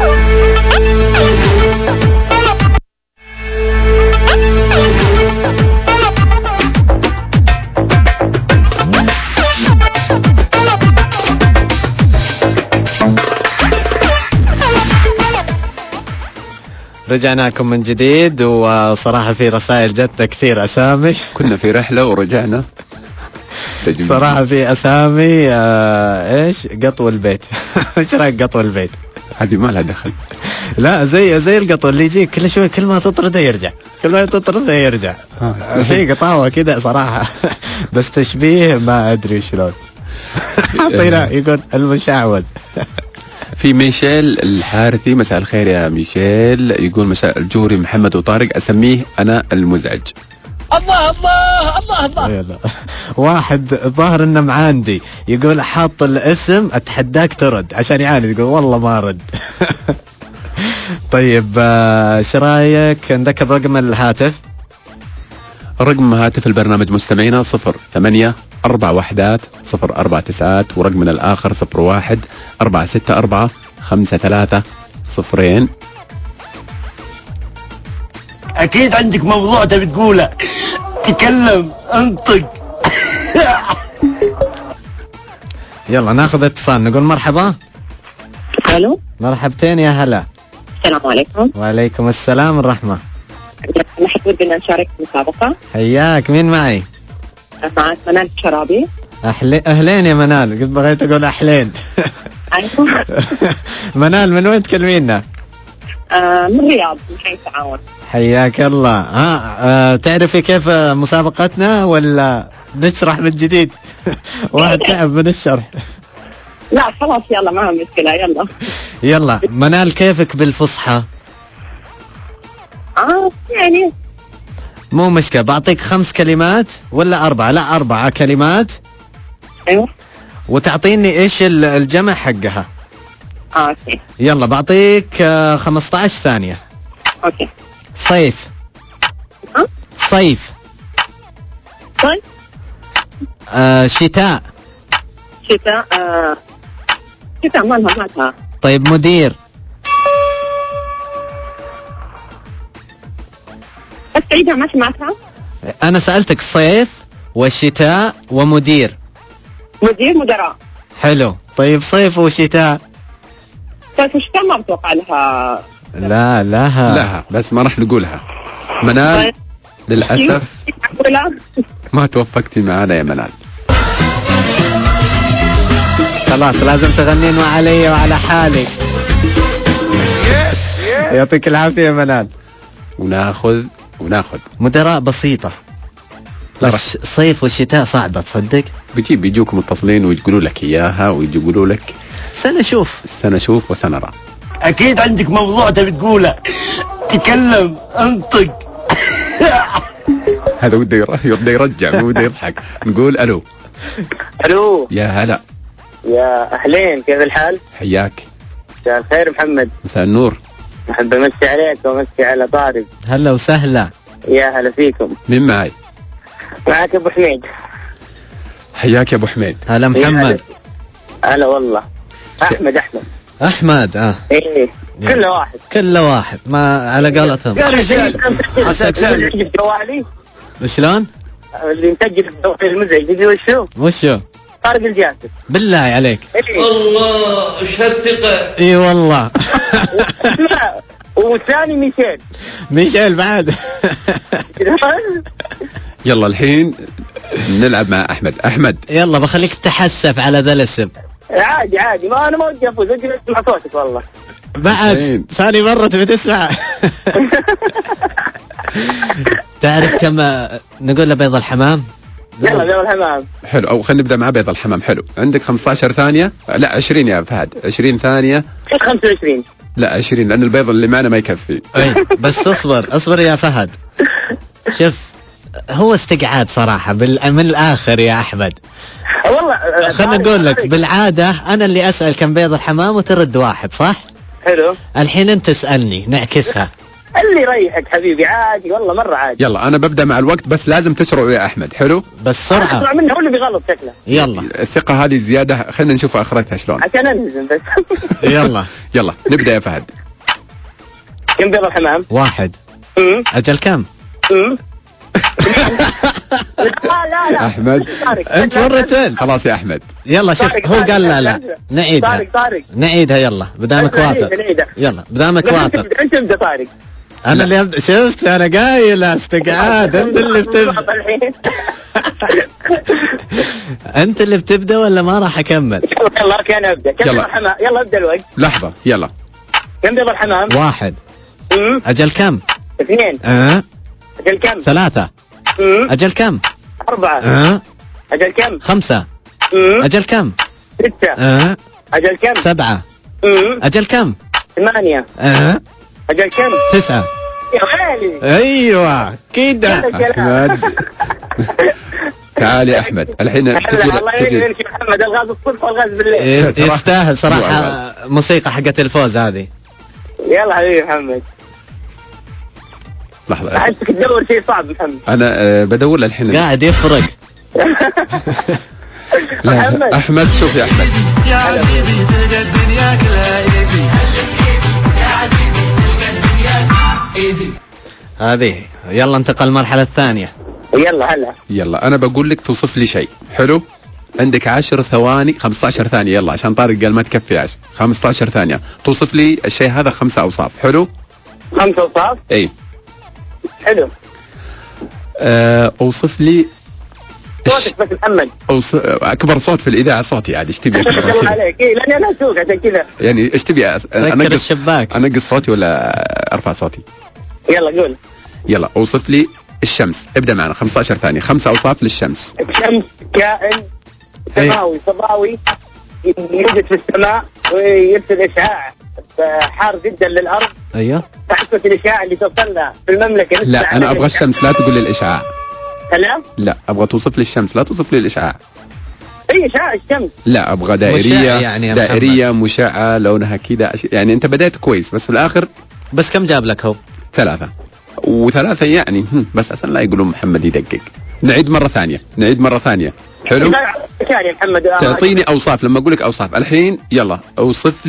[SPEAKER 1] رجعناكم من جديد، وصراحة في رسائل جتنا كثير أسامي.
[SPEAKER 2] كنا في رحلة ورجعنا.
[SPEAKER 1] صراحة في أسامي إيش قطو البيت. إيش رأيك قطو البيت؟
[SPEAKER 2] هذه ما لها دخل.
[SPEAKER 1] لا زي القطو اللي يجيك كل شوي، كل ما تطرده يرجع، كل ما تطرده يرجع. في قطاوة كده صراحة. بس تشبيه ما أدري شلون. حطينا يقول المشعوذ.
[SPEAKER 2] في ميشيل الحارثي، مساء الخير يا ميشيل. يقول مساء الجوري محمد وطارق، أسميه أنا المزعج.
[SPEAKER 9] الله الله الله الله.
[SPEAKER 1] واحد ظاهر انه معاندي يقول حاط الاسم اتحداك ترد عشان يعاند، يقول والله ما رد. طيب ايش رايك نذكر رقم الهاتف؟
[SPEAKER 2] رقم هاتف البرنامج مستمعينا 0841 ورقمنا الآخر 01-464-530.
[SPEAKER 4] اكيد عندك موضوع تبي تقوله، تكلم انطق.
[SPEAKER 1] يلا ناخذ اتصال، نقول مرحبا.
[SPEAKER 17] الو
[SPEAKER 1] مرحبتين يا هلا.
[SPEAKER 17] السلام عليكم.
[SPEAKER 1] وعليكم السلام ورحمة.
[SPEAKER 17] نحن ودنا نشارك في المسابقة.
[SPEAKER 1] حياك، مين معي؟
[SPEAKER 17] معك منال شرابي.
[SPEAKER 1] أهلين يا منال، قلت بغيت أقول أحلين.
[SPEAKER 17] أيوة.
[SPEAKER 1] منال من وين تكلمينا؟
[SPEAKER 17] من الرياض، من حي التعاون.
[SPEAKER 1] حياك الله. تعرفي كيف مسابقتنا ولا نشرح من جديد؟ واحد تعب من الشرح.
[SPEAKER 17] لا خلاص يلا ما مشكلة يلا.
[SPEAKER 1] يلا منال، كيفك بالفصحى؟
[SPEAKER 17] يعني
[SPEAKER 1] مو مشكلة، بعطيك 5 كلمات ولا 4؟ لا 4 كلمات.
[SPEAKER 17] ايوه.
[SPEAKER 1] وتعطيني ايش الجمع حقها.
[SPEAKER 17] اوكي.
[SPEAKER 1] يلا بعطيك 15 ثانية.
[SPEAKER 17] اوكي.
[SPEAKER 1] صيف. صيف.
[SPEAKER 17] طيب.
[SPEAKER 1] شتاء.
[SPEAKER 17] شتاء. شتاء مالها.
[SPEAKER 1] طيب مدير.
[SPEAKER 17] بس عيدها ما سمعتها.
[SPEAKER 1] أنا سألتك صيف والشتاء ومدير.
[SPEAKER 17] مدراء.
[SPEAKER 1] حلو. طيب صيف وشتاء.
[SPEAKER 17] صيف وشتاء ما بتوقع لها.
[SPEAKER 1] لها
[SPEAKER 2] بس ما راح نقولها. منال للأسف ما توفقتي معنا يا منال.
[SPEAKER 1] خلاص لازم تغنين وعلي وعلى حالي. يعطيك العافية يا منال.
[SPEAKER 2] وناخذ
[SPEAKER 1] مدراء بسيطة، بس صيف والشتاء صعبة تصدق.
[SPEAKER 2] بيجوكم متصلين ويقولوا لك إياها ويقولوا لك
[SPEAKER 1] سنشوف
[SPEAKER 2] وسنرى.
[SPEAKER 4] اكيد عندك موضوع تبي تقوله، تكلم انطق.
[SPEAKER 2] هذا وده يرجع وده يضحك. نقول الو. يا هلا.
[SPEAKER 18] يا أهلين، كيف الحال؟
[SPEAKER 2] حياك.
[SPEAKER 18] مساء الخير محمد.
[SPEAKER 2] مساء النور.
[SPEAKER 18] أحب أمسي عليك وأمسي على طارق.
[SPEAKER 1] هلا وسهلا.
[SPEAKER 18] يا هلا فيكم.
[SPEAKER 2] مين معي؟
[SPEAKER 18] معك أبو حميد.
[SPEAKER 2] حياك يا أبو حميد.
[SPEAKER 1] هلا محمد.
[SPEAKER 18] هلا والله. أحمد.
[SPEAKER 1] إيه كل واحد ما على قولتهم.
[SPEAKER 18] يا رجال مسجل جوالي.
[SPEAKER 1] شلون؟
[SPEAKER 18] اللي مسجل جوالي المزعج تدري وشو؟ طارق الجاسم.
[SPEAKER 1] بالله عليك.
[SPEAKER 4] الله ايش هالثقة.
[SPEAKER 1] اي والله.
[SPEAKER 18] والثاني
[SPEAKER 1] ميشيل بعد.
[SPEAKER 2] يلا الحين نلعب مع أحمد.
[SPEAKER 1] يلا بخليك تحسف على ذا الاسم.
[SPEAKER 18] عادي ما أنا ما ودي أفوز، ودي أسمع صوتك والله.
[SPEAKER 1] بعد ثاني مرة تبي تسمع. تعرف كم نقول لبيض الحمام؟
[SPEAKER 18] يلا بيض الحمام.
[SPEAKER 2] حلو، أو خلينا نبدأ مع بيض الحمام. حلو، عندك 15 ثانية. لا 20 يا فهد. 20 ثانية.
[SPEAKER 18] 25.
[SPEAKER 2] لا 20 لأن البيض اللي معنا ما يكفي.
[SPEAKER 1] بس اصبر يا فهد. شوف هو استقعاد صراحة من الآخر يا أحمد.
[SPEAKER 18] والله
[SPEAKER 1] خلنا نقول لك بالعادة أنا اللي أسأل كم بيض الحمام وترد واحد صح؟
[SPEAKER 18] حلو.
[SPEAKER 1] الحين أنت تسألني نعكسها.
[SPEAKER 18] اللي يريحك حبيبي، عادي والله مرة عادي.
[SPEAKER 2] يلا أنا ببدأ مع الوقت بس لازم تسرعوا يا أحمد. حلو
[SPEAKER 1] بس سرعة.
[SPEAKER 18] أسرع منه هو اللي بيغلط شكله.
[SPEAKER 1] يلا
[SPEAKER 2] الثقة هذه زيادة، خلينا نشوف آخرتها شلون
[SPEAKER 18] عشان أنزل بس.
[SPEAKER 2] يلا نبدأ يا فهد.
[SPEAKER 18] كم بيض الحمام؟
[SPEAKER 1] 1. أجل كم؟
[SPEAKER 18] لا
[SPEAKER 2] أحمد
[SPEAKER 1] أنت مرتين.
[SPEAKER 2] خلاص يا أحمد.
[SPEAKER 1] يلا شوف هو قال لا نعيدها. نعيدها يلا بدامك واثق. يلا بدامك واثق.
[SPEAKER 18] أنت ابدأ طارق.
[SPEAKER 1] أنا اللي أبدأ. شفت أنا قايل استقعاد. أنت اللي بتبدأ. أنت اللي بتبدأ ولا ما راح أكمل؟
[SPEAKER 18] يلا كان أبدأ. يلا ابدأ الوقت.
[SPEAKER 2] لحظة يلا.
[SPEAKER 18] كم بيض الحمام؟
[SPEAKER 1] 1. أجل كم؟
[SPEAKER 18] 2. أجل كم؟
[SPEAKER 1] 3. أجل كم؟
[SPEAKER 18] 4. أجل كم؟
[SPEAKER 1] 5. أجل كم؟
[SPEAKER 18] 6. أجل كم؟
[SPEAKER 1] 7. أجل كم؟
[SPEAKER 18] 8. أجل كم؟
[SPEAKER 1] 9.
[SPEAKER 18] يا غالي.
[SPEAKER 1] أيوة كده.
[SPEAKER 2] أحمد تعال يا أحمد الحين.
[SPEAKER 18] الله يعينك يا محمد، الغاز الصبح والغاز بالليل.
[SPEAKER 1] يستاهل صراحة موسيقى حقت الفوز هذه.
[SPEAKER 18] يلا حبيبي محمد.
[SPEAKER 2] لحظة
[SPEAKER 18] أحسك تدور شيء صعب محمد.
[SPEAKER 2] أنا بدور الحين
[SPEAKER 1] قاعد يفرق.
[SPEAKER 2] لا أحمد شوف يا أحمد
[SPEAKER 3] يا عزيزي تلقى الدنيا كلها ايزي. يا عزيزي تلقى الدنيا ايزي.
[SPEAKER 1] هذه يلا انتقل المرحلة الثانية.
[SPEAKER 18] يلا هلا.
[SPEAKER 2] يلا أنا بقول لك توصف لي شيء حلو. عندك 10 ثواني 15 ثانية يلا عشان طارق قال ما تكفي 10 15 ثانية توصف لي الشيء هذا 5 أوصاف. حلو
[SPEAKER 18] 5 أوصاف.
[SPEAKER 2] اي
[SPEAKER 18] حلو.
[SPEAKER 2] اوصف لي
[SPEAKER 18] صوتك بس محمد.
[SPEAKER 2] اكبر صوت في الاذاعه صوتي عاد. ايش تبي اكبر صوت
[SPEAKER 18] عليك؟ إيه لاني انا اسوق عشان كذا.
[SPEAKER 2] يعني ايش تبي
[SPEAKER 1] انقص الشباك
[SPEAKER 2] انقص صوتي ولا ارفع صوتي؟
[SPEAKER 18] يلا قول.
[SPEAKER 2] يلا اوصف لي الشمس. ابدا معنا 15 ثانيه. 5 اوصاف للشمس.
[SPEAKER 18] الشمس كائن سماوي فضاوي يوجد في السماء ويرسل اشعاع حار جدا للارض.
[SPEAKER 1] ايوه
[SPEAKER 18] تحسس الاشعاع اللي توصلنا في المملكه.
[SPEAKER 2] لا انا ابغى الشمس لا تقول لي الاشعاع.
[SPEAKER 18] لا
[SPEAKER 2] ابغى توصف لي الشمس لا توصف لي الاشعاع.
[SPEAKER 18] اي اشعاع الشمس.
[SPEAKER 2] لا ابغى دائريه يعني دائريه مشعه لونها كذا يعني. انت بدأت كويس بس في الاخر.
[SPEAKER 1] بس كم جاب لك هو؟
[SPEAKER 2] 3 و3 يعني بس عشان لا يقولون محمد يدقق. نعيد مرة ثانية. حلو
[SPEAKER 18] يا محمد.
[SPEAKER 2] تعطيني اوصاف لما اقول لك اوصاف الحين. يلا اوصف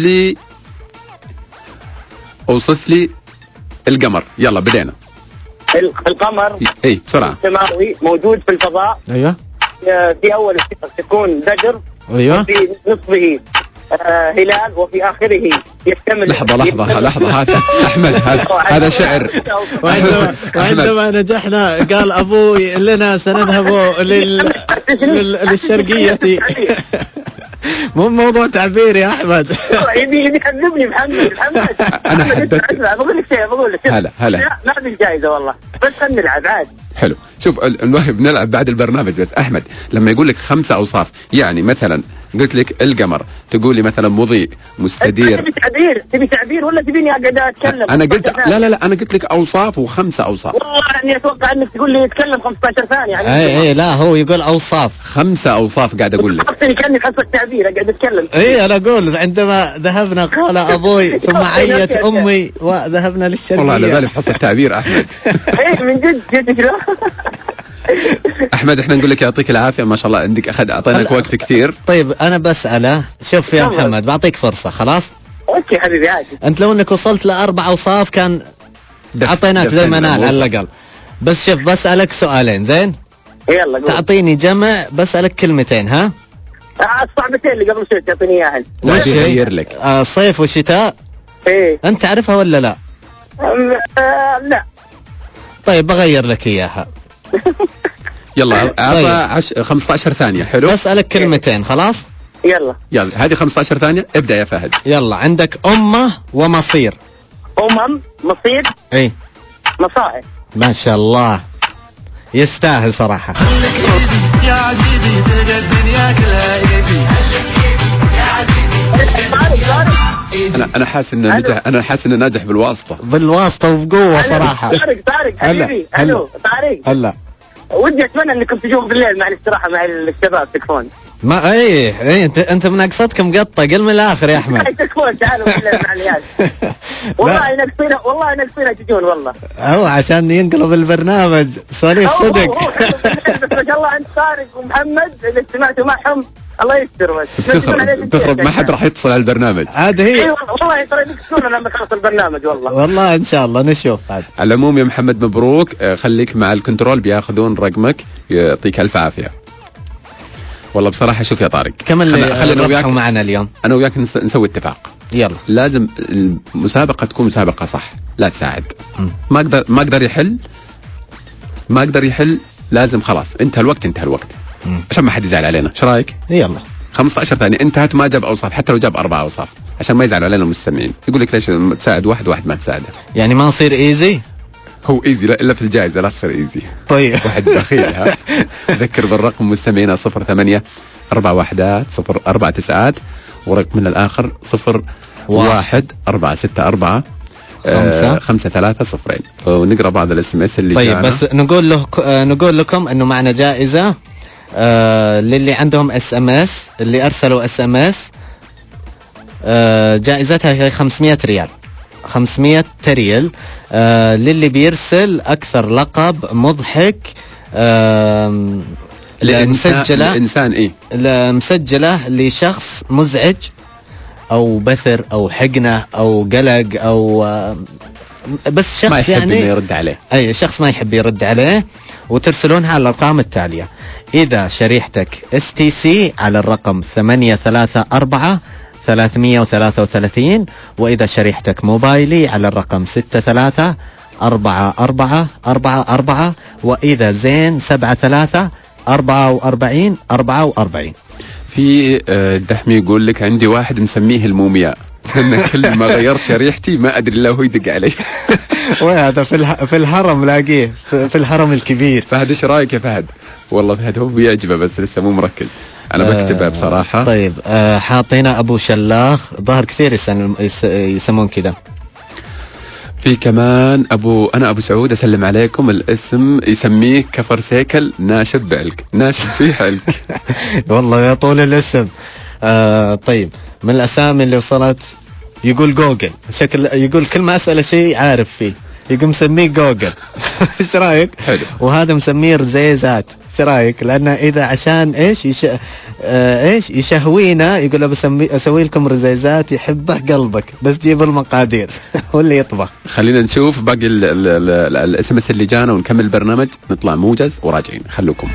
[SPEAKER 2] لي القمر. يلا بدينا.
[SPEAKER 18] القمر
[SPEAKER 2] اي بسرعة.
[SPEAKER 18] سماوي موجود في الفضاء.
[SPEAKER 1] ايوه
[SPEAKER 18] في اول الشفق تكون بدر.
[SPEAKER 1] ايوه
[SPEAKER 18] في نصفه هلال وفي آخره يكتمل.
[SPEAKER 2] لحظة هذا أحمد هذا شعر.
[SPEAKER 1] وعندما نجحنا قال أبوي لنا سنذهب للشرقية. مو موضوع تعبير يا أحمد.
[SPEAKER 18] يبي يحذبني محمد.
[SPEAKER 2] أنا حددت.
[SPEAKER 18] بقول لك
[SPEAKER 2] هلا
[SPEAKER 18] ما في جائزة والله بس نلعب عاد.
[SPEAKER 2] حلو شوف الواحد بنلعب بعد البرنامج. بس أحمد لما يقول لك 5 أوصاف يعني مثلا قلت لك القمر تقول لي مثلا مضيء مستدير.
[SPEAKER 18] تبي تعبير ولا تبيني اقعد اتكلم؟
[SPEAKER 2] انا قلت لا انا قلت لك اوصاف و5 اوصاف.
[SPEAKER 18] والله اني اتوقع انك تقول لي يتكلم 15 ثانيه يعني.
[SPEAKER 1] اي لا هو يقول اوصاف.
[SPEAKER 2] 5 اوصاف قاعد اقول لك.
[SPEAKER 18] كاني حصل تعبير قاعد اتكلم.
[SPEAKER 1] اي انا اقول عندما ذهبنا قال ابوي ثم عيت امي وذهبنا للشرقيه.
[SPEAKER 2] والله على بالي حصل تعبير احمد.
[SPEAKER 18] اي من جد
[SPEAKER 2] احمد احنا نقول لك يعطيك العافيه ما شاء الله عندك اعطيناك وقت كثير.
[SPEAKER 1] طيب انا بسأله شوف يا محمد بعطيك فرصة خلاص.
[SPEAKER 18] اوكي حبيبي عادي.
[SPEAKER 1] انت لو انك وصلت ل4 اوصاف كان اعطيناك زي ما نال على الاقل. بس شوف بسألك سؤالين زين.
[SPEAKER 18] يلا قول.
[SPEAKER 1] تعطيني جمع بسألك كلمتين ها.
[SPEAKER 18] الصعبتين اللي قبل شوي تعطيني اياها.
[SPEAKER 2] لا يغير لك.
[SPEAKER 1] صيف وشتاء.
[SPEAKER 18] ايه
[SPEAKER 1] انت تعرفها ولا لا؟
[SPEAKER 18] لا.
[SPEAKER 1] طيب بغير لك اياها.
[SPEAKER 2] يلا اعطى 15 ثانية. حلو
[SPEAKER 1] بسألك كلمتين خلاص.
[SPEAKER 2] يلا هذه 15 ثانية. ابدأ يا فهد.
[SPEAKER 1] يلا عندك أمة ومصير.
[SPEAKER 18] مصير.
[SPEAKER 1] اي
[SPEAKER 18] مصائب.
[SPEAKER 1] ما شاء الله يستاهل صراحة.
[SPEAKER 3] يا عزيزي تلقى الدنيا كلها ايزي. يا عزيزي
[SPEAKER 2] انا حاسس انه نجح. انا حاسس انه ناجح بالواسطة
[SPEAKER 1] وبقوة صراحة.
[SPEAKER 18] طارق حبيبي. الو طارق.
[SPEAKER 1] هلا
[SPEAKER 18] ودي اتمنى انكم تجون بالليل مع الاستراحة مع الشباب تكفون.
[SPEAKER 1] ما ايه انت مناقصتك مقطع. قل من الاخر يا احمد.
[SPEAKER 18] تكفون تعالوا بالليل مع العيال. والله ناقصينا تجون والله.
[SPEAKER 1] هو عشان ينقلب البرنامج سواليف صدق.
[SPEAKER 18] ما شاء الله عند طارق ومحمد اللي استمعتوا معهم الله يستر. بس
[SPEAKER 2] تخرب ما حد راح يتصل على البرنامج
[SPEAKER 1] عاد. هي
[SPEAKER 18] والله ترى تكسونا لما خلص البرنامج
[SPEAKER 1] والله ان شاء الله نشوف عاد.
[SPEAKER 2] على العموم يا محمد مبروك. خليك مع الكنترول بياخذون رقمك. يعطيك الف عافيه والله بصراحه. شوف يا طارق
[SPEAKER 1] كم اللي ربحوا معنا اليوم؟
[SPEAKER 2] انا وياك نسوي اتفاق.
[SPEAKER 1] يلا
[SPEAKER 2] لازم المسابقه تكون مسابقه صح. لا تساعد. ما اقدر يحل لازم خلاص انتهى الوقت عشان ما حد يزعل علينا. ايش رايك؟
[SPEAKER 1] يلا
[SPEAKER 2] 15 ثانية انتهت وما جاب اوصاف. حتى لو جاب 4 اوصاف عشان ما يزعل علينا المستمعين. يقول لك ليش تساعد واحد ما تساعده.
[SPEAKER 1] يعني ما نصير ايزي.
[SPEAKER 2] هو ايزي لا الا في الجائزة لا تصير ايزي.
[SPEAKER 1] طيب
[SPEAKER 2] واحد بخيل ها. ذكر بالرقم مستمعينا 08 4 0 4 9 ورقم من الاخر 01 4 6 4 5 3 0. ونقرا بعض الاس ام اس اللي
[SPEAKER 1] طيب
[SPEAKER 2] جانا.
[SPEAKER 1] بس نقول لكم انه معنا جائزة للي عندهم اس ام اس اللي ارسلوا اس ام اس. جائزتها هي 500 ريال. للي بيرسل أكثر لقب مضحك مسجلة
[SPEAKER 2] الإنسان إيه
[SPEAKER 1] مسجلة لشخص مزعج أو بثر أو حقنة أو قلق أو بس شخص
[SPEAKER 2] ما يحب
[SPEAKER 1] يعني
[SPEAKER 2] يرد عليه.
[SPEAKER 1] أي شخص ما يحب يرد عليه، وترسلونها على الأرقام التالية. إذا شريحتك STC على الرقم 834-333، وإذا شريحتك موبايلي على الرقم 63-4444، وإذا زين 73-4444.
[SPEAKER 2] في الدحمي يقول لك عندي واحد مسميه المومياء، أنا كل ما غيرت شريحتي ما أدري إلا هو يدق علي.
[SPEAKER 1] وهذا في الهرم لاقيه في الهرم الكبير.
[SPEAKER 2] فهد إيش رأيك يا فهد؟ والله فهد هو بيعجبه بس لسه مو مركز. أنا بكتبها بصراحة.
[SPEAKER 1] طيب حاطينا أبو شلاخ، ظهر كثير يسمون كذا.
[SPEAKER 2] في كمان أنا أبو سعود أسلم عليكم، الاسم يسميه كفر سيكل ناشف بعلك، ناشف فيه علك.
[SPEAKER 1] والله يا طول الاسم. طيب من الأسامي اللي وصلت يقول جوجل، شكل يقول كل ما أسأله شيء عارف فيه، يقوم مسميه جوجل. ايش رايك؟
[SPEAKER 2] حلو.
[SPEAKER 1] وهذا مسميه رزيزات، ايش رايك؟ لأنه إذا عشان ايش يشهوينا يقول اسوي لكم رزيزات يحبه قلبك بس جيب المقادير. واللي يطبخ.
[SPEAKER 2] خلينا نشوف باقي الاسم اللي جانا ونكمل البرنامج، نطلع موجز وراجعين، خلوكم.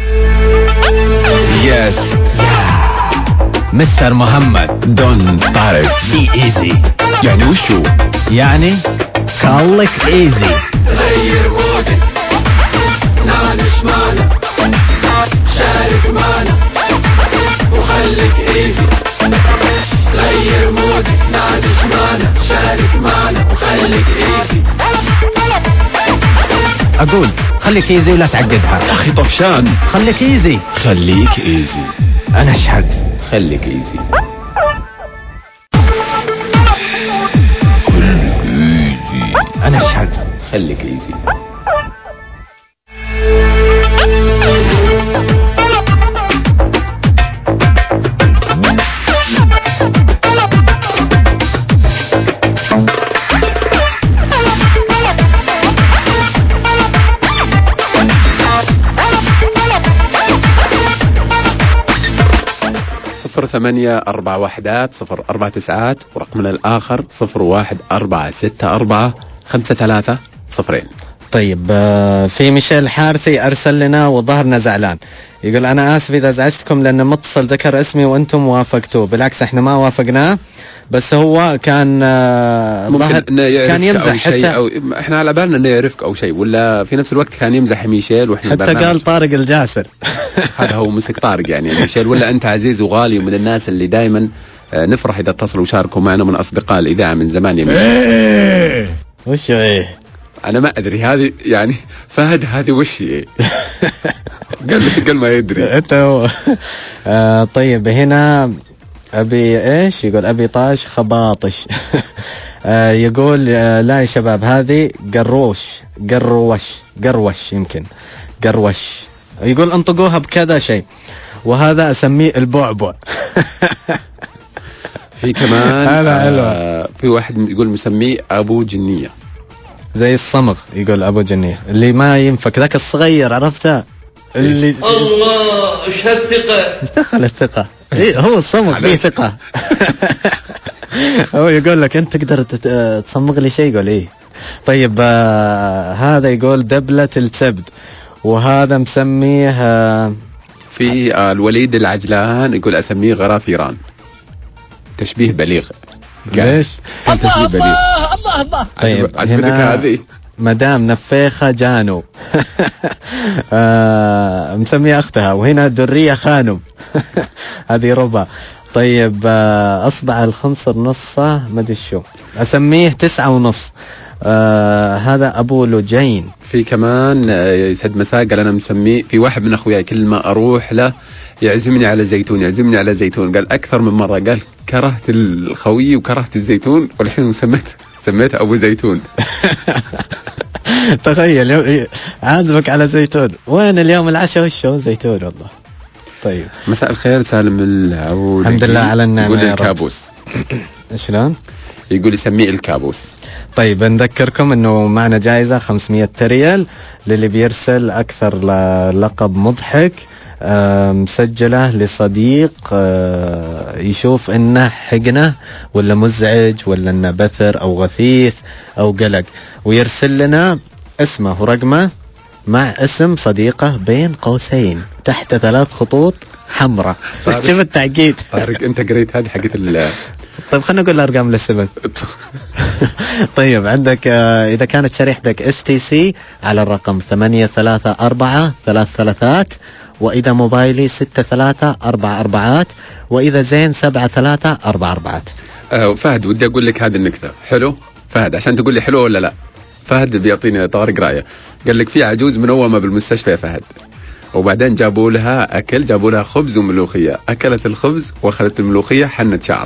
[SPEAKER 16] يس مستر محمد
[SPEAKER 2] دون طارق
[SPEAKER 16] بي ايزي.
[SPEAKER 2] يعني وشو؟
[SPEAKER 1] يعني خليك ايزي.
[SPEAKER 3] غير مودك نعنش معنا، شارك معنا وخليك ايزي. غير مودك نعنش معنا، شارك معنا وخليك ايزي.
[SPEAKER 1] اقول خليك ايزي ولا تعقدها
[SPEAKER 2] يا اخي طفشان.
[SPEAKER 1] خليك ايزي.
[SPEAKER 2] خليك ايزي.
[SPEAKER 1] انا اشهد.
[SPEAKER 2] خليك ايزي.
[SPEAKER 1] انا اشهد.
[SPEAKER 2] خليك ايزي. صفر 8-4-1-0-4-9 ورقمنا الآخر 01-4-6-4-5-3-0.
[SPEAKER 1] طيب في ميشيل حارثي أرسل لنا وظهرنا زعلان، يقول أنا آسف إذا أزعجتكم لأن متصل ذكر اسمي وأنتم وافقتوه. بالعكس إحنا ما وافقناه، بس هو كان كان يمزح
[SPEAKER 2] حتى أو إحنا على بالنا إنه يعرفك أو شيء، ولا في نفس الوقت كان يمزح ميشيل وإحنا
[SPEAKER 1] حتى قال طارق الجاسر.
[SPEAKER 2] هذا هو مسك طارق يعني ميشيل، ولا أنت عزيز وغالي ومن الناس اللي دايما نفرح إذا اتصلوا وشاركوا معنا من أصدقاء الإذاعة من زمان يا ميشيل.
[SPEAKER 1] وش إيه؟
[SPEAKER 2] أنا ما أدري هذه يعني فهد هذه وش إيه؟ قال ما يدري.
[SPEAKER 1] أنت هو. طيب هنا أبي إيش يقول؟ أبي طاش خباطش. يقول لا يا شباب هذه قروش يمكن قروش. يقول انطقوها بكذا شيء، وهذا أسميه البعبع.
[SPEAKER 2] في كمان في واحد يقول مسميه أبو جنية
[SPEAKER 1] زي الصمغ، يقول أبو جنية اللي ما ينفك، ذاك الصغير عرفته اللي
[SPEAKER 4] الله ايش هالثقة،
[SPEAKER 1] ايش دخل الثقة؟ إيه هو الصمغ فيه ثقة. هو يقول لك أنت تقدر تصمغ لي شيء، يقول إيه. طيب هذا يقول دبلة التبد، وهذا مسميه
[SPEAKER 2] في الوليد العجلان يقول أسميه غرافيران، تشبيه بليغ.
[SPEAKER 1] ليش؟
[SPEAKER 4] الله الله الله الله.
[SPEAKER 1] طيب هنا
[SPEAKER 2] هذه
[SPEAKER 1] مدام نفيخة جانو. مسميه أختها. وهنا درية خانم. هذه ربع. طيب أصبع الخنصر نصه ما أدري شو، أسميه 9.5. هذا أبو لجين.
[SPEAKER 2] في كمان يسعد مساء قال أنا مسميه، في واحد من أخوياي كل ما أروح له يعزمني على زيتون، قال أكثر من مرة، قال كرهت الخوي وكرهت الزيتون والحين سميته أبو زيتون.
[SPEAKER 1] تخيل عازمك على زيتون، وين اليوم العشاء وشو زيتون والله. طيب
[SPEAKER 2] مساء الخير سالم العود.
[SPEAKER 1] الحمد لله على النعمة.
[SPEAKER 2] يقول الكابوس.
[SPEAKER 1] شلون؟
[SPEAKER 2] يقول يسميه الكابوس.
[SPEAKER 1] طيب نذكركم انه معنا جائزة 500 ريال للي بيرسل اكثر لقب مضحك مسجلة لصديق يشوف انه حقنه ولا مزعج ولا انه بثر او غثيث او قلق، ويرسل لنا اسمه ورقمه مع اسم صديقه بين قوسين تحت 3 خطوط حمراء. شوف التعقيد.
[SPEAKER 2] طارق انت قريت هذه حقت
[SPEAKER 1] طيب خلنا نقول الارقام للسبب. طيب عندك اذا كانت شريحتك STC على الرقم 83433، واذا موبايلي 6344، واذا زين 7344.
[SPEAKER 2] فهد ودي اقول لك هذه النكته حلو فهد عشان تقول لي حلو ولا لا. فهد بيعطيني طارق رايه، قال لك في عجوز منومه بالمستشفى يا فهد، وبعدين جابوا لها اكل، جابوا لها خبز وملوخيه، اكلت الخبز واخذت الملوخيه حنت شعرها.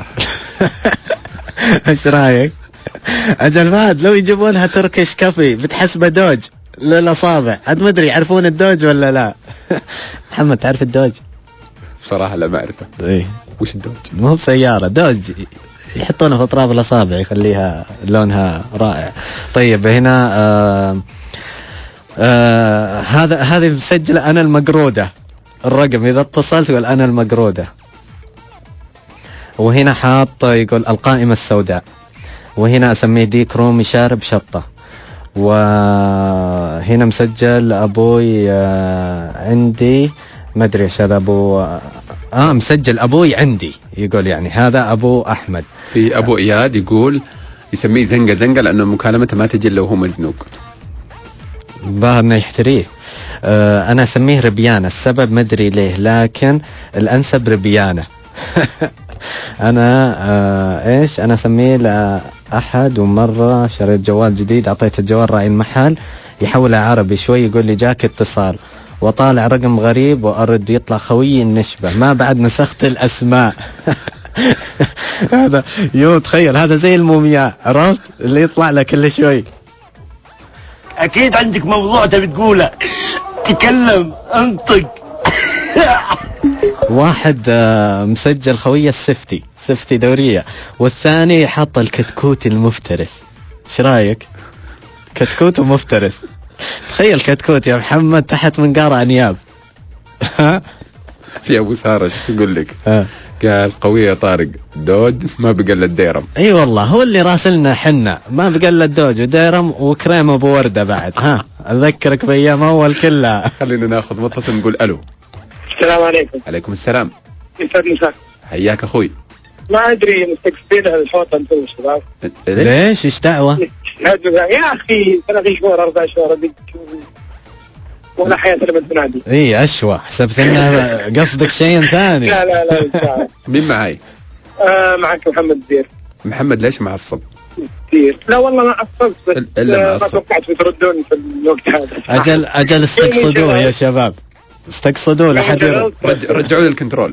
[SPEAKER 1] ايش رايك؟ اجل فهد لو يجيبون لها تركيش كافي بتحسبه دوج للاصابع، عاد ما ادري يعرفون الدوج ولا لا. محمد تعرف الدوج؟
[SPEAKER 2] بصراحه لا ما اعرفه.
[SPEAKER 1] ايه
[SPEAKER 2] وش الدوج؟
[SPEAKER 1] مو بسياره، دوج يحطونه في اطراف الاصابع يخليها لونها رائع. طيب هنا هذه مسجله انا المقروده، الرقم اذا اتصلت يقول انا المقروده. وهنا حاط يقول القائمه السوداء، وهنا اسميه ديك رومي شارب شطه. وهنا مسجل ابوي عندي ما ادري ايش هذا ابو مسجل ابوي عندي، يقول يعني هذا ابو احمد.
[SPEAKER 2] في ابو اياد يقول يسميه زنقه زنقه لانه مكالمته ما تجي الا وهو مزنوق،
[SPEAKER 1] ظاهر انه يحتريه. انا اسميه ربيانه، السبب ما ادري ليه لكن الانسب ربيانه. انا ايش انا اسميه لاحد، ومره شريت جوال جديد اعطيت الجوال راعي المحل يحولها عربي شوي، يقول لي جاك اتصال وطالع رقم غريب وارد يطلع خوي النشبه، ما بعد نسخت الاسماء. هذا تخيل هذا زي المومياء، عرفت اللي يطلع لك كل شوي.
[SPEAKER 4] اكيد عندك موضوع تبي تقوله، تكلم انطق.
[SPEAKER 1] واحد مسجل خويه السفتي دوريه، والثاني حط الكتكوت المفترس. ايش رايك؟ كتكوت ومفترس، تخيل كتكوت يا محمد تحت منقار انياب.
[SPEAKER 2] في ابو ساره شو يقول لك؟ قال قويه طارق دود ما بقى الا الديرم.
[SPEAKER 1] اي والله هو اللي راسلنا حنا، ما بقى الا الدوج وديرم وكريم ابو ورده بعد. اذكرك بايام اول كلها.
[SPEAKER 2] خلينا ناخذ متصل نقول الو.
[SPEAKER 19] السلام عليكم.
[SPEAKER 2] عليكم السلام.
[SPEAKER 19] يسعد مساك.
[SPEAKER 2] حياك اخوي.
[SPEAKER 19] ما ادري مستقبلين الحوطه انتم الشباب.
[SPEAKER 1] ليش ايش دعوه؟
[SPEAKER 19] يا اخي 3 شهور 4 شهور ولا حياة لما تنادي.
[SPEAKER 1] اي اشوى، حسبت انه قصدك شيء ثاني.
[SPEAKER 19] لا
[SPEAKER 2] مين معي؟
[SPEAKER 19] معك محمد دير.
[SPEAKER 2] محمد ليش معصب؟
[SPEAKER 19] دير لا والله ما عصبت، بس ما توقعت بتردون في الوقت هذا.
[SPEAKER 1] اجل استقصدوه يا شباب، استقصدوه لحد
[SPEAKER 2] رجعوا لي الكنترول.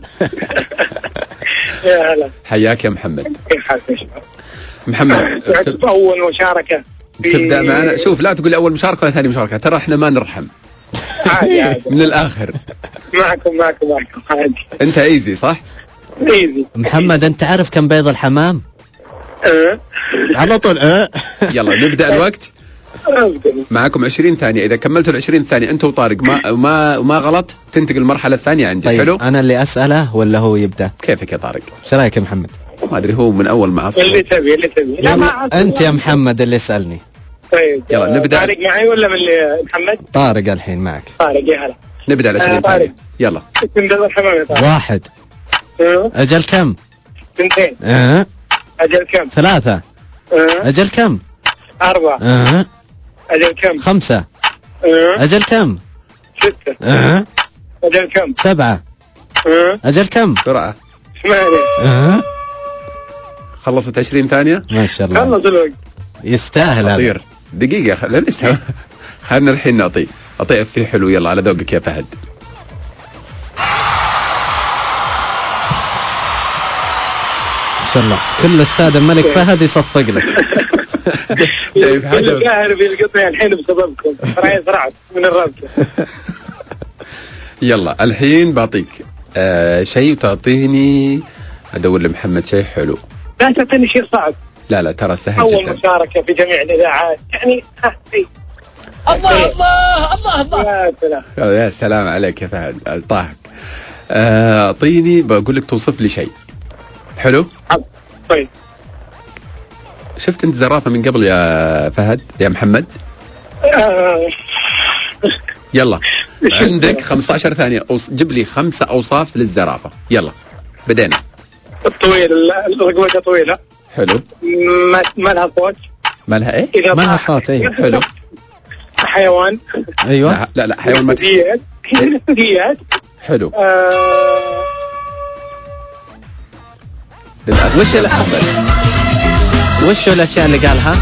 [SPEAKER 19] يا هلا.
[SPEAKER 2] حياك يا محمد.
[SPEAKER 19] كيف حالك يا شباب؟
[SPEAKER 2] محمد
[SPEAKER 19] اول مشاركة
[SPEAKER 2] تبدأ معنا. شوف لا تقول اول مشاركة ولا ثاني مشاركة، ترى احنا ما نرحم.
[SPEAKER 19] عادي.
[SPEAKER 2] من الآخر
[SPEAKER 19] معكم عادي.
[SPEAKER 2] أنت إيزي صح؟
[SPEAKER 19] إيزي.
[SPEAKER 1] محمد أنت عارف كم بيض الحمام؟ على طول.
[SPEAKER 2] يلا نبدأ الوقت. معكم 20 ثانية، إذا كملتوا 20 ثانية أنت وطارق ما غلط تنتقل المرحلة الثانية عندي.
[SPEAKER 1] طيب
[SPEAKER 2] حلو؟
[SPEAKER 1] أنا اللي أسأله ولا هو يبدأ؟
[SPEAKER 2] كيفك يا طارق؟
[SPEAKER 1] إيش رأيك يا محمد؟
[SPEAKER 2] ما أدري هو من أول معصب.
[SPEAKER 19] اللي تبي.
[SPEAKER 1] لا ما أنت يا محمد اللي اسألني.
[SPEAKER 19] طيب
[SPEAKER 2] يلا نبدأ.
[SPEAKER 19] طارق معي ولا من محمد؟
[SPEAKER 1] طارق الحين معك.
[SPEAKER 19] طارق يا هلا.
[SPEAKER 2] نبدأ على 20 ثانية. يلا.
[SPEAKER 19] من بيض الحمام يا طارق.
[SPEAKER 1] 1. أجل كم؟
[SPEAKER 19] 2. أجل كم؟
[SPEAKER 1] 3. أجل كم؟
[SPEAKER 19] 4. أجل كم؟
[SPEAKER 1] 5. أجل كم؟
[SPEAKER 19] 6. أجل كم؟
[SPEAKER 1] 7. أجل كم؟
[SPEAKER 2] بسرعة.
[SPEAKER 19] 8.
[SPEAKER 2] خلصت 20 ثانية.
[SPEAKER 1] ما شاء الله.
[SPEAKER 19] خلص الوقت.
[SPEAKER 1] يستاهل هذا.
[SPEAKER 2] دقيقة لا نستوعب. خلنا الحين نعطيه فيه حلو. يلا على ذوقك يا فهد.
[SPEAKER 1] ما شاء الله كل استاذ الملك فهد يصفق لك.
[SPEAKER 19] كل قاهر بالقطع الحين بسببكم. راي زرعت من الرابطة.
[SPEAKER 2] يلا الحين بعطيك شيء تعطيني. ادور لمحمد شيء حلو.
[SPEAKER 19] لا تعطيني شيء صعب.
[SPEAKER 2] لا ترى سهل
[SPEAKER 19] أول
[SPEAKER 2] جدا.
[SPEAKER 19] مشاركة في جميع الإذاعات يعني.
[SPEAKER 9] الله الله الله الله.
[SPEAKER 19] يا سلام.
[SPEAKER 2] يا سلام عليك يا فهد طاحك. أعطيني بقول لك توصف لي شيء حلو.
[SPEAKER 19] طيب
[SPEAKER 2] شفت أنت زرافة من قبل يا فهد يا محمد؟ يلا عندك 15 ثانية جيب لي 5 أوصاف للزرافة. يلا بدينا.
[SPEAKER 19] الطويل الرقبة طويلة.
[SPEAKER 2] حلو.
[SPEAKER 19] ما لها صوت.
[SPEAKER 2] ما لها إيه؟
[SPEAKER 1] ما لها صوت. أيوه حلو.
[SPEAKER 19] حيوان.
[SPEAKER 1] أيوه.
[SPEAKER 2] لا حيوان ما
[SPEAKER 19] ثدييات.
[SPEAKER 2] حلو.
[SPEAKER 1] وش الأشياء اللي قالها؟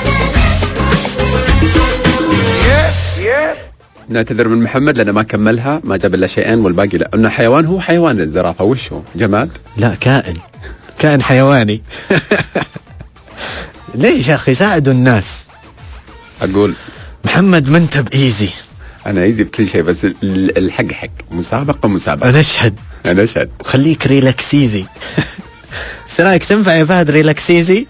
[SPEAKER 2] نعتذر من محمد لأنه ما كملها، ما جاب إلا شيئين والباقي لا. إنه حيوان، هو حيوان الزرافة. وش هو؟ جماد؟
[SPEAKER 1] لا كائن حيواني. ليش يا أخي ساعدوا الناس؟
[SPEAKER 2] أقول
[SPEAKER 1] محمد ما أنت بإيزي.
[SPEAKER 2] أنا إيزي بكل شيء بس الحق مسابقة.
[SPEAKER 1] أنا أشهد. خليك ريلاكسيزي. سرايك تنفع يا فهد ريلاكسيزي؟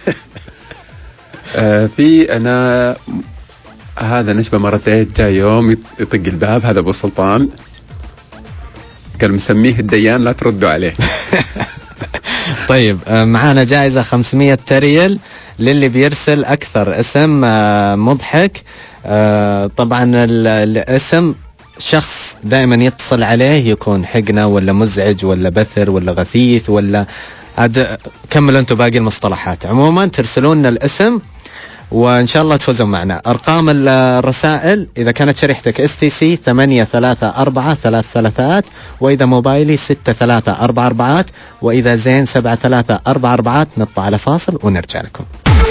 [SPEAKER 2] في أنا هذا نشبه مرتين جاء يوم يطق الباب. هذا أبو سلطان كان مسميه الديان لا تردوا عليه.
[SPEAKER 1] طيب معانا جائزة 500 ريال للي بيرسل أكثر اسم مضحك. طبعا الاسم شخص دائما يتصل عليه يكون حقنا ولا مزعج ولا بثر ولا غثيث ولا عاد. كملوا انتم باقي المصطلحات. عموما ترسلون الاسم وإن شاء الله تفوزون معنا. أرقام الرسائل إذا كانت شريحتك STC 834333، وإذا موبايلي 6344، وإذا زين 7344. نطلع على فاصل ونرجع لكم.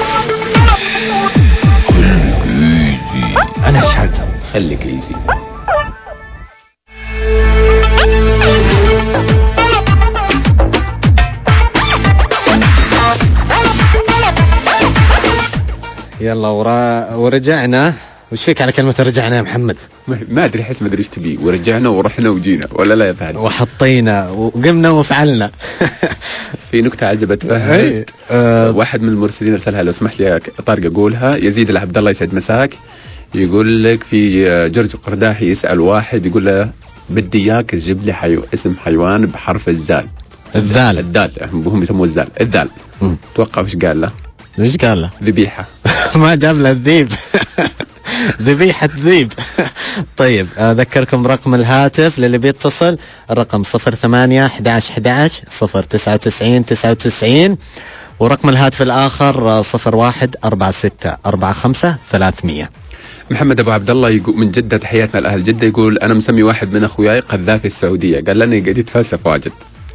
[SPEAKER 1] أنا أشهد.
[SPEAKER 2] خليك إيزي.
[SPEAKER 1] يلا ورجعنا. وش فيك على كلمة رجعنا يا محمد؟
[SPEAKER 2] ما أدري، حس ما أدري إيش تبي. ورجعنا ورحنا وجينا ولا لا يا فهد؟
[SPEAKER 1] وحطينا وقمنا وفعلنا.
[SPEAKER 2] في نكتة عجبت فهد. واحد من المرسلين رسلها، لو سمحت لي طارق أقولها. يزيد العبد الله يسعد مساك، يقول لك في جورج قرداحي يسأل واحد يقول له بدي إياك تجيب لي اسم حيوان بحرف الزال. الدال هم يسموه الزال. الدال. توقع وش قال له؟
[SPEAKER 1] وش قال له؟
[SPEAKER 2] ذبيحة.
[SPEAKER 1] ما جاب له الذيب. ذبيحة ذيب. طيب أذكركم رقم الهاتف للي بيتصل. الرقم 08-11-11-099-99، ورقم الهاتف الآخر 01-46-45-300.
[SPEAKER 2] محمد أبو عبد الله يقول من جدة، تحياتنا لأهل جدة. يقول أنا مسمي واحد من أخوياي قذافي السعودية. قال لنا قاعد يتفلسف واجد.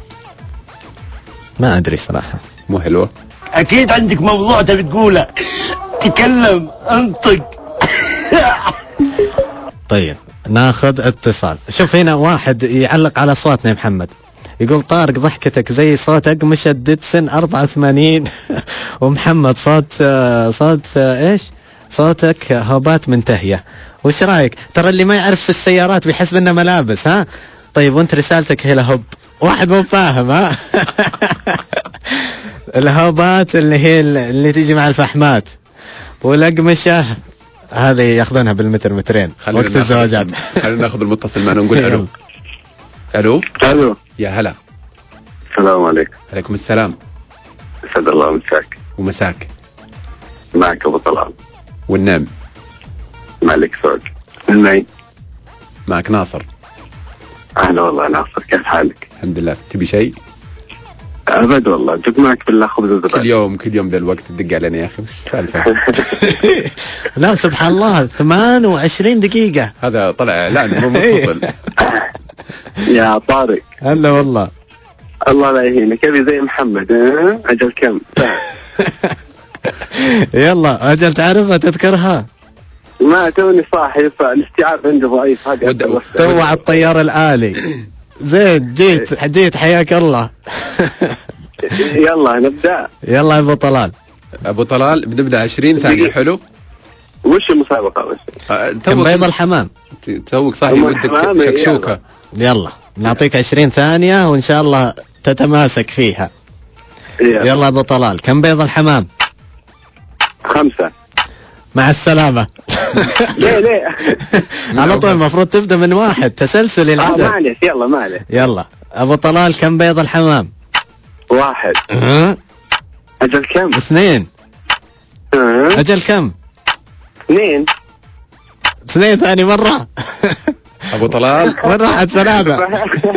[SPEAKER 1] ما أدري صراحة.
[SPEAKER 2] مو حلوة؟
[SPEAKER 4] أكيد عندك موضوع تبي تقوله. تكلم انطق.
[SPEAKER 1] طيب ناخذ اتصال. شوف هنا واحد يعلق على أصواتنا يا محمد، يقول طارق ضحكتك زي صوت أقمشة ديتسن 84. ومحمد صوت إيش؟ صوتك هوبات منتهية. وش رأيك؟ ترى اللي ما يعرف في السيارات بيحسب إنه ملابس. ها طيب وانت رسالتك هلا هوب. واحد مو فاهم. ها الهوبات اللي هي اللي تيجي مع الفحمات، والأقمشة هذه ياخذونها بالمتر مترين وقت الزواجات.
[SPEAKER 2] خلينا ناخذ المتصل معنا ونقول الو. الو يا هلا.
[SPEAKER 20] السلام عليكم.
[SPEAKER 2] عليكم السلام.
[SPEAKER 20] اسعد الله مساك.
[SPEAKER 2] ومساك.
[SPEAKER 20] معك ابو طلال.
[SPEAKER 2] والنام
[SPEAKER 20] مالك سعود. المعين.
[SPEAKER 2] معك ناصر.
[SPEAKER 20] اهلا والله ناصر، كيف حالك؟
[SPEAKER 2] الحمد لله. تبي شيء؟
[SPEAKER 20] ابد والله، جبت معك بالله خبز وزبادي. كل
[SPEAKER 2] يوم ذا الوقت تدق علينا يا اخي، وش السالفه؟
[SPEAKER 1] لا سبحان الله 28 دقيقة.
[SPEAKER 2] هذا طلع اعلان مو متصل.
[SPEAKER 20] يا طارق.
[SPEAKER 1] هلا والله.
[SPEAKER 20] الله لا يهينك، ابي زي محمد. اجل كم؟
[SPEAKER 1] يلا اجل تعرفها تذكرها.
[SPEAKER 20] ما توني صاحي، فالاستيعاب عنده ضعيف.
[SPEAKER 1] تو على الطيار الآلي. زين جيت حياك الله.
[SPEAKER 20] يلا نبدأ.
[SPEAKER 1] يلا يا أبو طلال
[SPEAKER 2] بنبدأ 20 ثانية. حلو.
[SPEAKER 20] وش المسابقة بس؟
[SPEAKER 1] كم بيض الحمام.
[SPEAKER 2] توك صاحي ودك شكشوكة.
[SPEAKER 1] يلا نعطيك 20 ثانية وإن شاء الله تتماسك فيها. يلا أبو طلال، كم بيض الحمام؟
[SPEAKER 20] 5.
[SPEAKER 1] مع السلامة.
[SPEAKER 20] ليه
[SPEAKER 1] على طول المفروض تبدأ من 1 تسلسل العدد.
[SPEAKER 20] معلش يلا معلش.
[SPEAKER 1] يلا أبو طلال، كم بيض الحمام؟
[SPEAKER 20] 1. أجل كم؟
[SPEAKER 1] 2. أجل كم؟ 2 ثاني مرة.
[SPEAKER 2] أبو طلال
[SPEAKER 1] وين راحت 3؟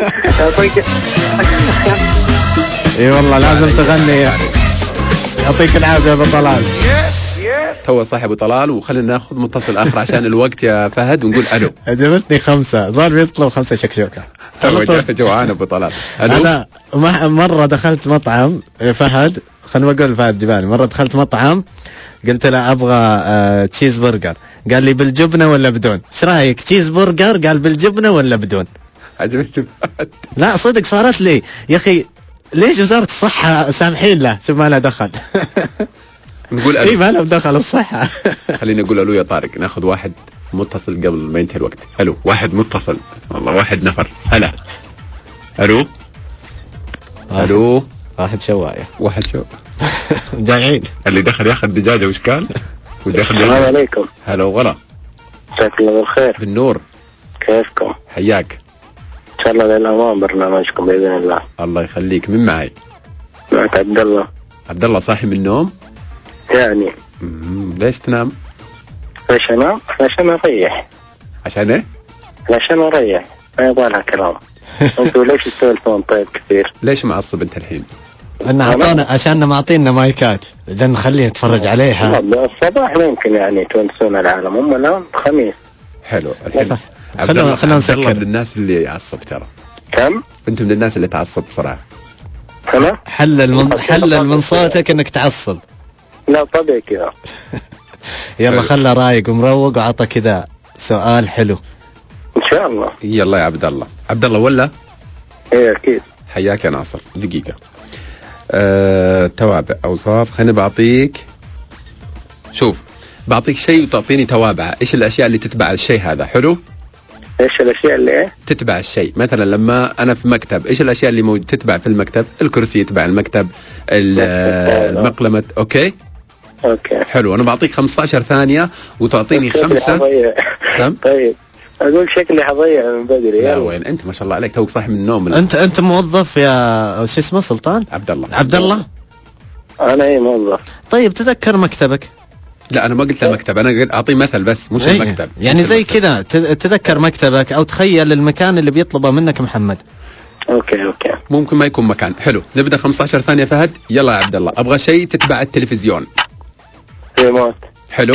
[SPEAKER 1] اي والله لازم تغني. يعطيك العافية أبو طلال.
[SPEAKER 2] تو صح أبو طلال، وخلينا ناخذ متصل آخر عشان الوقت يا فهد ونقول ألو.
[SPEAKER 1] عجبتني 5 صار بيطلعوا 5 شكشوكة.
[SPEAKER 2] جوعان أبو طلال.
[SPEAKER 1] أنا مرة دخلت مطعم فهد، خلنا بقول فهد جبالي، مرة دخلت مطعم قلت له أبغى تشيز برجر، قال لي بالجبنة ولا بدون؟ ايش رايك تشيز برجر؟ قال بالجبنة ولا بدون؟
[SPEAKER 2] عجبتني.
[SPEAKER 1] لا صدق صارت لي يا أخي، ليش وزارة الصحة سامحين له؟ شوف ما له دخل.
[SPEAKER 2] نقول ألو.
[SPEAKER 1] اي ما له دخل الصحة.
[SPEAKER 2] خلينا نقول ألو يا طارق، ناخذ واحد متصل قبل ما ينتهي الوقت. ألو، واحد متصل والله، 1 نفر. هلا. ألو. ألو.
[SPEAKER 1] واحد شواية. جايين.
[SPEAKER 2] اللي دخل ياخذ دجاجة وش قال؟
[SPEAKER 20] السلام عليكم.
[SPEAKER 2] هلا وغلا.
[SPEAKER 20] جزاك الله بالخير.
[SPEAKER 2] بالنور.
[SPEAKER 20] كيفكم؟
[SPEAKER 2] حياك.
[SPEAKER 20] إن شاء الله للأمام برنامجكم بإذن الله.
[SPEAKER 2] الله يخليك. من معي؟
[SPEAKER 20] معك عبد الله.
[SPEAKER 2] عبد الله، صاحي من النوم؟
[SPEAKER 20] يعني.
[SPEAKER 2] ليش تنام؟
[SPEAKER 20] ليش أنام؟ عشان أريح.
[SPEAKER 2] عشان إيه؟
[SPEAKER 20] عشان أريح، ما يبغى لها كلام. أنتوا ليش تسولفون طيب كثير؟
[SPEAKER 2] ليش معصب أنت الحين؟
[SPEAKER 1] أن أعطونا عشان معطينا مايكات عشان نخليه يتفرج عليها.
[SPEAKER 20] الصباح ممكن يعني تونسون العالم، هم الآن خميس.
[SPEAKER 2] حلو. الحين
[SPEAKER 1] خلونا نسكر
[SPEAKER 2] للناس اللي يعصب ترى.
[SPEAKER 20] كم؟
[SPEAKER 2] أنتم من الناس اللي تعصب بصراحة.
[SPEAKER 20] أنا؟
[SPEAKER 1] حلل من صوتك إنك تعصب.
[SPEAKER 20] لا طبيعي كذا.
[SPEAKER 1] يلا خله رايق ومروق وعطى كذا سؤال حلو.
[SPEAKER 20] إن شاء الله.
[SPEAKER 2] يلا يا عبد الله. عبد الله ولا؟
[SPEAKER 20] إيه أكيد.
[SPEAKER 2] حياك يا ناصر. دقيقة. توابع أوصاف. خليني بعطيك، شوف بعطيك شيء وتعطيني توابع. إيش الأشياء اللي تتبع الشيء هذا؟ حلو.
[SPEAKER 20] إيش الأشياء اللي إيه؟
[SPEAKER 2] تتبع الشيء. مثلا لما أنا في مكتب، إيش الأشياء اللي تتبع في المكتب؟ الكرسي يتبع المكتب، المقلمة. أوكي حلو. أنا بعطيك 15 ثانية وتعطيني 5.
[SPEAKER 20] طيب أقول شكلي حضيع من بدري.
[SPEAKER 2] لا وين أنت ما شاء الله عليك، توك صاحي من النوم.
[SPEAKER 1] أنت موظف يا شو اسمه سلطان؟
[SPEAKER 2] عبد الله.
[SPEAKER 1] عبد الله.
[SPEAKER 20] أنا إيه موظف.
[SPEAKER 1] طيب تذكر مكتبك.
[SPEAKER 2] لا أنا ما قلت المكتب، أنا أعطي مثل بس مش المكتب.
[SPEAKER 1] يعني زي كذا تذكر مكتبك أو تخيل المكان اللي بيطلبه منك محمد.
[SPEAKER 20] أوكي
[SPEAKER 2] ممكن ما يكون مكان. حلو. نبدأ 15 ثانية فهد. يلا يا عبد الله. أبغى شيء تتبع التلفزيون.
[SPEAKER 20] ريموت.
[SPEAKER 2] حلو.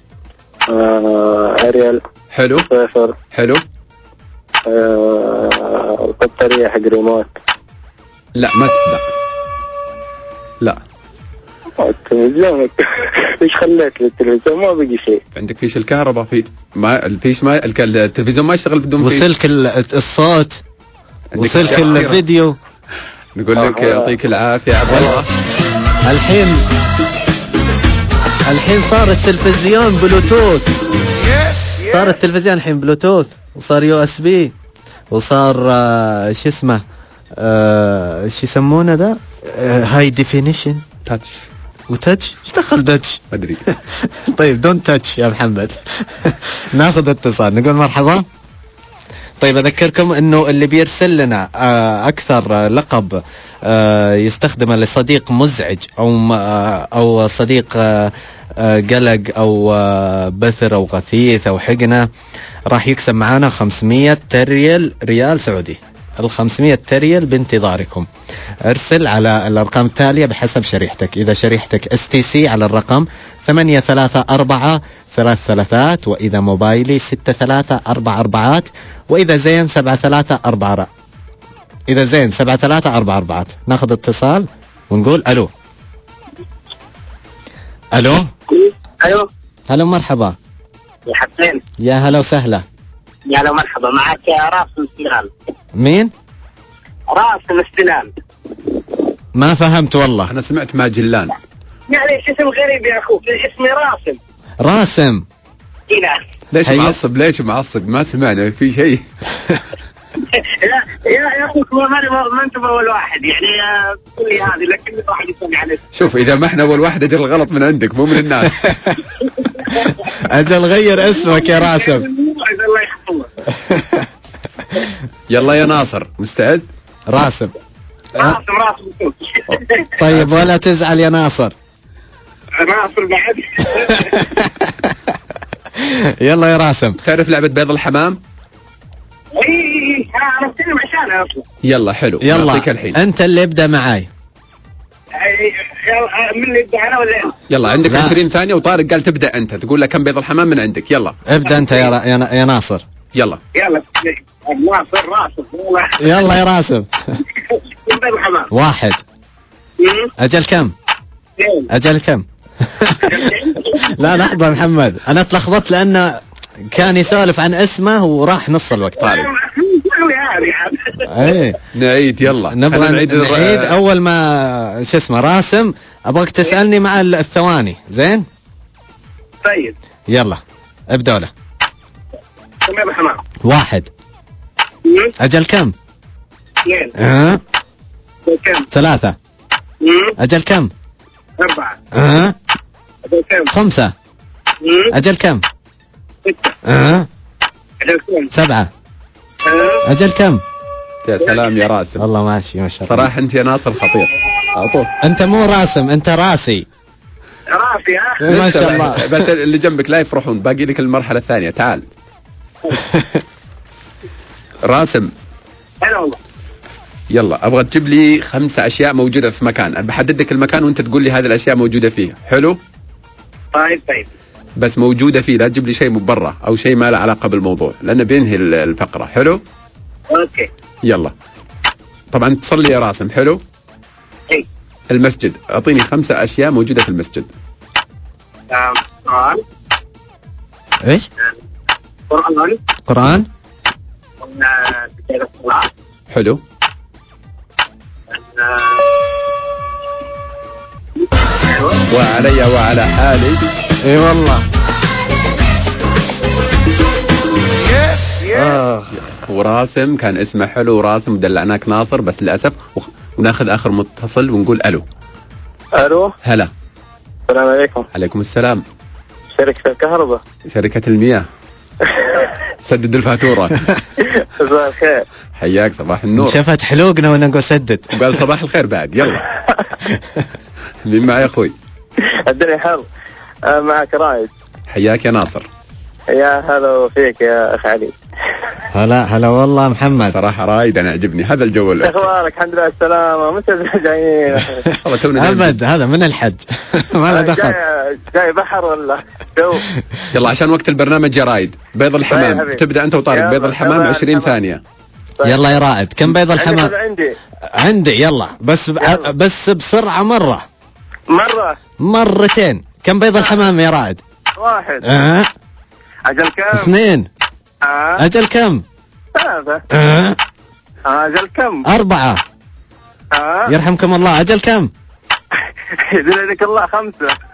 [SPEAKER 20] أريال.
[SPEAKER 2] حلو.
[SPEAKER 20] صفر.
[SPEAKER 2] حلو.
[SPEAKER 20] البطارية حق ريموت.
[SPEAKER 2] لا ما تتبع. لا.
[SPEAKER 20] التلفزيون. ايش خليت للتلفزيون؟ ما بقي شيء.
[SPEAKER 2] عندك فيش الكهرباء، في ما فيش ما التلفزيون ما يشتغل بدون فيش.
[SPEAKER 1] وسلك الصوت وسلك الفيديو.
[SPEAKER 2] نقول لك يعطيك العافية يا عبد الله.
[SPEAKER 1] الحين صار التلفزيون بلوتوث. صار التلفزيون الحين بلوتوث، وصار USB، وصار شو اسمه شو يسمونه ذا هاي ديفينيشن
[SPEAKER 2] تاتش.
[SPEAKER 1] وتاتش. ايش دخل تاتش؟
[SPEAKER 2] ما ادري.
[SPEAKER 1] طيب دون تاتش يا محمد. ناخذ اتصال نقول مرحبا. طيب اذكركم انه اللي بيرسل لنا اكثر لقب يستخدمه لصديق مزعج او صديق قلق او بثر او غثيث او حقنه راح يكسب معانا 500 ريال سعودي. 500 ريال بانتظاركم. ارسل على الارقام التالية بحسب شريحتك. اذا شريحتك STC على الرقم 83433، واذا موبايلي 6344، واذا زين 7344. اذا زين 7344. ناخذ اتصال ونقول الو. هلا مرحبا
[SPEAKER 18] يا حسين.
[SPEAKER 1] يا هلا وسهلا.
[SPEAKER 18] يا هلا مرحبا. معك يا راسم استلال.
[SPEAKER 1] مين؟
[SPEAKER 18] راسم استلال.
[SPEAKER 1] ما فهمت والله.
[SPEAKER 2] أنا سمعت ماجلان.
[SPEAKER 18] يعني اسم غريب يا أخوك. اسمي
[SPEAKER 1] راسم.
[SPEAKER 18] إيه.
[SPEAKER 2] ليش معصب ما سمعنا في شيء.
[SPEAKER 18] يا اخوك ما انت اول واحد يعني قول لي هذه لكن واحد يسمع عليك.
[SPEAKER 2] شوف اذا ما احنا اول واحد اجل الغلط من عندك مو من الناس.
[SPEAKER 1] اجل غير اسمك يا راسم.
[SPEAKER 18] الله يحفظك.
[SPEAKER 2] يلا يا ناصر مستعد؟
[SPEAKER 1] راسم.
[SPEAKER 18] راسم.
[SPEAKER 1] طيب ولا تزعل يا ناصر.
[SPEAKER 18] ناصر بعد.
[SPEAKER 1] يلا يا راسم.
[SPEAKER 2] تعرف لعبة بيض الحمام؟
[SPEAKER 18] اي انا بتكلم عشانها اصلا.
[SPEAKER 2] يلا حلو.
[SPEAKER 1] يلا
[SPEAKER 2] الحين.
[SPEAKER 1] انت اللي ابدا معاي.
[SPEAKER 18] من اللي يبدا انا ولا انت؟
[SPEAKER 2] يلا عندك 20 ثانية وطارق قال تبدا انت تقول له كم بيض الحمام من عندك. يلا
[SPEAKER 1] ابدا انت يا ناصر.
[SPEAKER 2] يلا
[SPEAKER 18] ناصر راسم.
[SPEAKER 1] يلا يا راسم.
[SPEAKER 18] بيض الحمام.
[SPEAKER 1] 1. اجل كم؟
[SPEAKER 18] 2.
[SPEAKER 1] اجل كم؟ لا لحظة محمد انا اتلخبطت لانه كان يسولف عن اسمه وراح نص الوقت.
[SPEAKER 2] طارق نعيد. يلا
[SPEAKER 1] نبغى نعيد اول ما شو اسمه راسم ابغاك تسألني مع الثواني. زين
[SPEAKER 18] طيب
[SPEAKER 1] يلا ابدأ له.
[SPEAKER 18] كم يا حمام؟
[SPEAKER 1] 1. اجل كم؟
[SPEAKER 18] 2. كم؟
[SPEAKER 1] 3. اجل كم؟
[SPEAKER 18] 4.
[SPEAKER 1] اجل كم؟ 5. اجل كم؟
[SPEAKER 18] 6.
[SPEAKER 1] اجل كم؟ 7. اجل كم؟
[SPEAKER 2] يا سلام يا راسم.
[SPEAKER 1] والله ماشي ما شاء الله.
[SPEAKER 2] صراحة انت يا ناصر خطير. اعطوه.
[SPEAKER 1] انت مو راسم انت راسي.
[SPEAKER 18] راسي
[SPEAKER 1] ما شاء الله.
[SPEAKER 2] بس اللي جنبك لا يفرحون. باقي لك المرحلة الثانية. تعال. راسم.
[SPEAKER 18] هلا والله.
[SPEAKER 2] يلا ابغى تجيب لي 5 اشياء موجودة في مكان. انا بحدد لك المكان وانت تقول لي هذه الاشياء موجودة فيه. حلو؟
[SPEAKER 18] طيب
[SPEAKER 2] بس موجودة فيه. لا تجيب لي شيء من برا او شيء ما له علاقة بالموضوع لانه بينهي الفقرة. حلو؟
[SPEAKER 18] اوكي.
[SPEAKER 2] يلا طبعا تصلي يا راسم. حلو؟
[SPEAKER 18] اي.
[SPEAKER 2] المسجد. اعطيني 5 اشياء موجودة في المسجد.
[SPEAKER 18] قرآن.
[SPEAKER 1] ايش؟ قرآن.
[SPEAKER 2] حلو. وعلي وعلى حالي.
[SPEAKER 1] اي والله.
[SPEAKER 2] وراسم كان اسمه حلو وراسم ودلعناك ناصر بس للأسف. وناخذ آخر متصل ونقول ألو.
[SPEAKER 20] ألو.
[SPEAKER 2] هلا.
[SPEAKER 20] السلام عليكم.
[SPEAKER 2] عليكم السلام.
[SPEAKER 20] شركة الكهرباء.
[SPEAKER 2] شركة المياه. سدد الفاتورة.
[SPEAKER 20] صباح الخير.
[SPEAKER 2] حياك. صباح النور.
[SPEAKER 1] شفت حلوقنا وانا نقول سدد.
[SPEAKER 2] وقال صباح الخير بعد. يلا. مين معي يا أخوي؟
[SPEAKER 20] الدنيا حر. معك رايد.
[SPEAKER 2] حياك يا ناصر.
[SPEAKER 20] يا هلا فيك يا أخ علي.
[SPEAKER 1] هلا والله محمد.
[SPEAKER 2] صراحة رايد أنا عجبني هذا الجو.
[SPEAKER 20] أخبارك؟ الحمد لله السلامة. متى جايين؟
[SPEAKER 1] أبد هذا من الحج. ما له دخل.
[SPEAKER 20] جاي بحر ولا جو؟
[SPEAKER 2] يلا عشان وقت البرنامج يا رايد. بيض الحمام. تبدأ أنت وطارق. بيض الحمام 20 ثانية.
[SPEAKER 1] يلا يا رائد كم بيض الحمام؟ عندي يلا بس بسرعة مرتين. كم بيض الحمام يا رائد؟
[SPEAKER 20] 1. أجل كم؟
[SPEAKER 1] 2. أجل كم؟
[SPEAKER 20] 3. أجل كم؟
[SPEAKER 1] 4. يرحمكم الله. أجل كم؟
[SPEAKER 20] يدلك الله 5.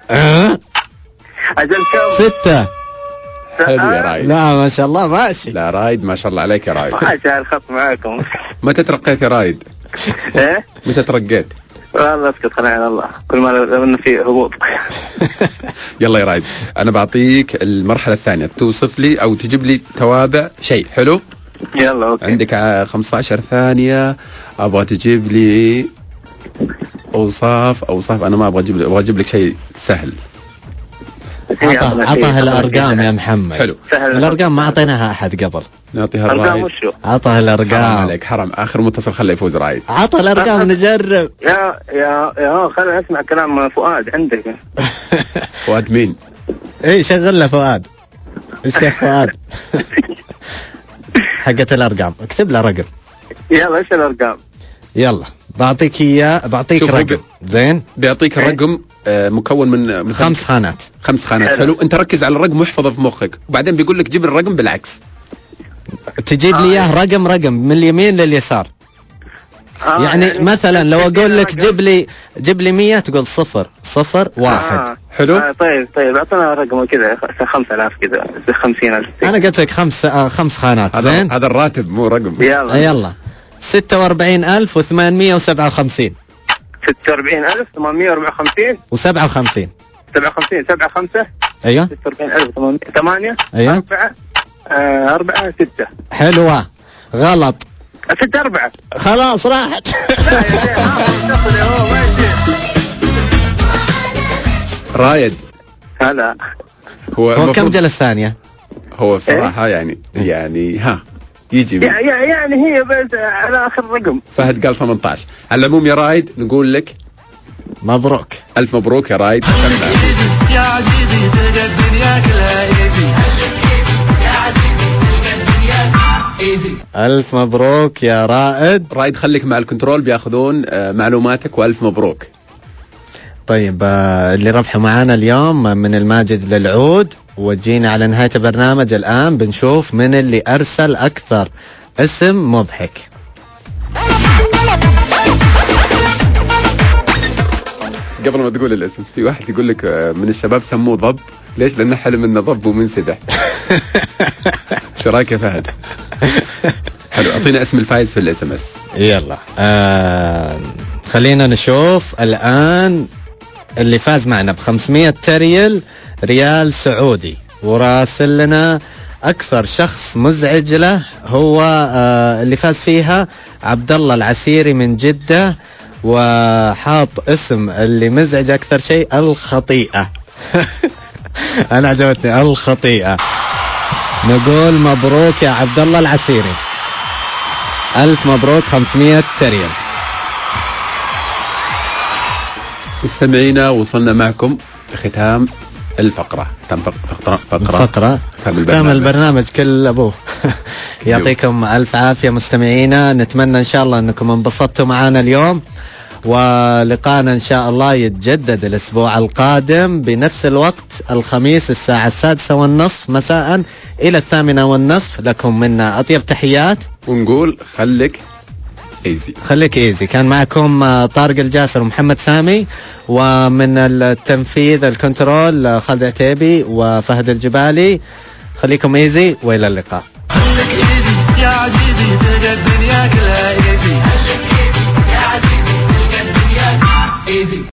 [SPEAKER 20] أجل كم؟
[SPEAKER 1] 6.
[SPEAKER 2] حلو يا رايد.
[SPEAKER 1] لا ما شاء الله ماشي.
[SPEAKER 2] لا رايد ما شاء الله عليك يا رايد.
[SPEAKER 20] ماشي الخط معاكم.
[SPEAKER 2] متى ترقيت يا رايد؟
[SPEAKER 20] ايه؟
[SPEAKER 2] متى ترقيت؟
[SPEAKER 20] والله اسكت خلينا على الله. كل ما لو انه في هبوط.
[SPEAKER 2] يلا يا رايد انا بعطيك المرحلة الثانية. توصف لي او تجيب لي توابع شيء. حلو؟
[SPEAKER 20] يلا اوكي.
[SPEAKER 2] عندك 15 ثانية. ابغى تجيب لي اوصاف. انا ما ابغى اجيب لك شيء سهل.
[SPEAKER 1] عطها الارقام يا محمد.
[SPEAKER 2] حلو.
[SPEAKER 1] الارقام ما اعطيناها احد قبل.
[SPEAKER 2] نعطيها الرايد.
[SPEAKER 1] عطها الارقام.
[SPEAKER 2] حرام عليك حرام. اخر متصل خليه يفوز رايد.
[SPEAKER 1] عطها الارقام نجرب.
[SPEAKER 20] يا خلينا نسمع كلام فؤاد عندك.
[SPEAKER 2] فؤاد مين؟
[SPEAKER 1] ايه شغل له فؤاد. الشيخ فؤاد. حقة الارقام. اكتب له رقم.
[SPEAKER 20] يلا ايش الارقام؟
[SPEAKER 1] يلا بعطيك رقم. زين
[SPEAKER 2] بيعطيك الرقم مكون من
[SPEAKER 1] 5 خانات.
[SPEAKER 2] 5 خانات. حلو. انت ركز على الرقم واحفظه في مخك وبعدين بيقول لك جيب الرقم بالعكس.
[SPEAKER 1] تجيب لي اياه رقم من اليمين لليسار. يعني مثلا لو اقول لك جيب لي 100 تقول 0 0 1.
[SPEAKER 2] حلو.
[SPEAKER 20] طيب اعطنا رقم كذا 5000 كذا 50,000.
[SPEAKER 1] انا قلت لك خمس خانات. زين
[SPEAKER 2] هذا الراتب مو رقم.
[SPEAKER 1] يلا 46,857.
[SPEAKER 20] 46,854
[SPEAKER 1] و57.
[SPEAKER 20] 57
[SPEAKER 1] ايوه
[SPEAKER 20] 46,808.
[SPEAKER 1] ايوه
[SPEAKER 20] 4 6.
[SPEAKER 1] حلوة. غلط.
[SPEAKER 20] 6 4.
[SPEAKER 1] خلاص راحت.
[SPEAKER 2] رايد
[SPEAKER 20] هلا
[SPEAKER 1] هو كم جلس ثانية؟
[SPEAKER 2] هو بصراحة يعني يجي
[SPEAKER 20] يعني هي بس على آخر رقم.
[SPEAKER 2] فهد قال 18. على العموم يا رايد نقول لك
[SPEAKER 1] مبروك.
[SPEAKER 2] ألف مبروك يا رايد.
[SPEAKER 3] يا عزيزي تلقى الدنيا كلها ايزي. يا عزيزي تلقى الدنيا ايزي.
[SPEAKER 1] ألف مبروك يا رائد.
[SPEAKER 2] خليك مع الكنترول بياخذون معلوماتك وألف مبروك.
[SPEAKER 1] طيب اللي ربحوا معانا اليوم من الماجد للعود. وجينا على نهاية البرنامج الآن بنشوف من اللي أرسل أكثر اسم مضحك.
[SPEAKER 2] قبل ما تقول الاسم في واحد يقول لك من الشباب سموه ضب. ليش؟ لأنه حلم إنه ضب ومنسدح. شو رايك يا فهد؟ حلو. أعطينا اسم الفائز في الاس ام اس.
[SPEAKER 1] يلا خلينا نشوف الآن اللي فاز معنا ب500 ريال سعودي وراسل لنا أكثر شخص مزعج له هو اللي فاز فيها عبد الله العسيري من جدة، وحاط اسم اللي مزعج أكثر شيء الخطيئة. أنا عجبتني الخطيئة. نقول مبروك يا عبد الله العسيري، ألف مبروك 500 ريال.
[SPEAKER 2] مستمعينا وصلنا معكم لختام الفقرة.
[SPEAKER 1] ختام البرنامج كل أبوه. يعطيكم ألف عافية مستمعينا. نتمنى إن شاء الله أنكم انبسطتوا معنا اليوم، ولقانا إن شاء الله يتجدد الأسبوع القادم بنفس الوقت الخميس الساعة 6:30 مساء إلى 8:30. لكم منا أطيب تحيات،
[SPEAKER 2] ونقول خليك
[SPEAKER 1] ايزي. كان معكم طارق الجاسر ومحمد سامي، ومن التنفيذ الكنترول خالد عتيبي وفهد الجبالي. خليكم ايزي والى اللقاء.
[SPEAKER 3] خليك ايزي يا عزيزي تلقى الدنيا كلها ايزي.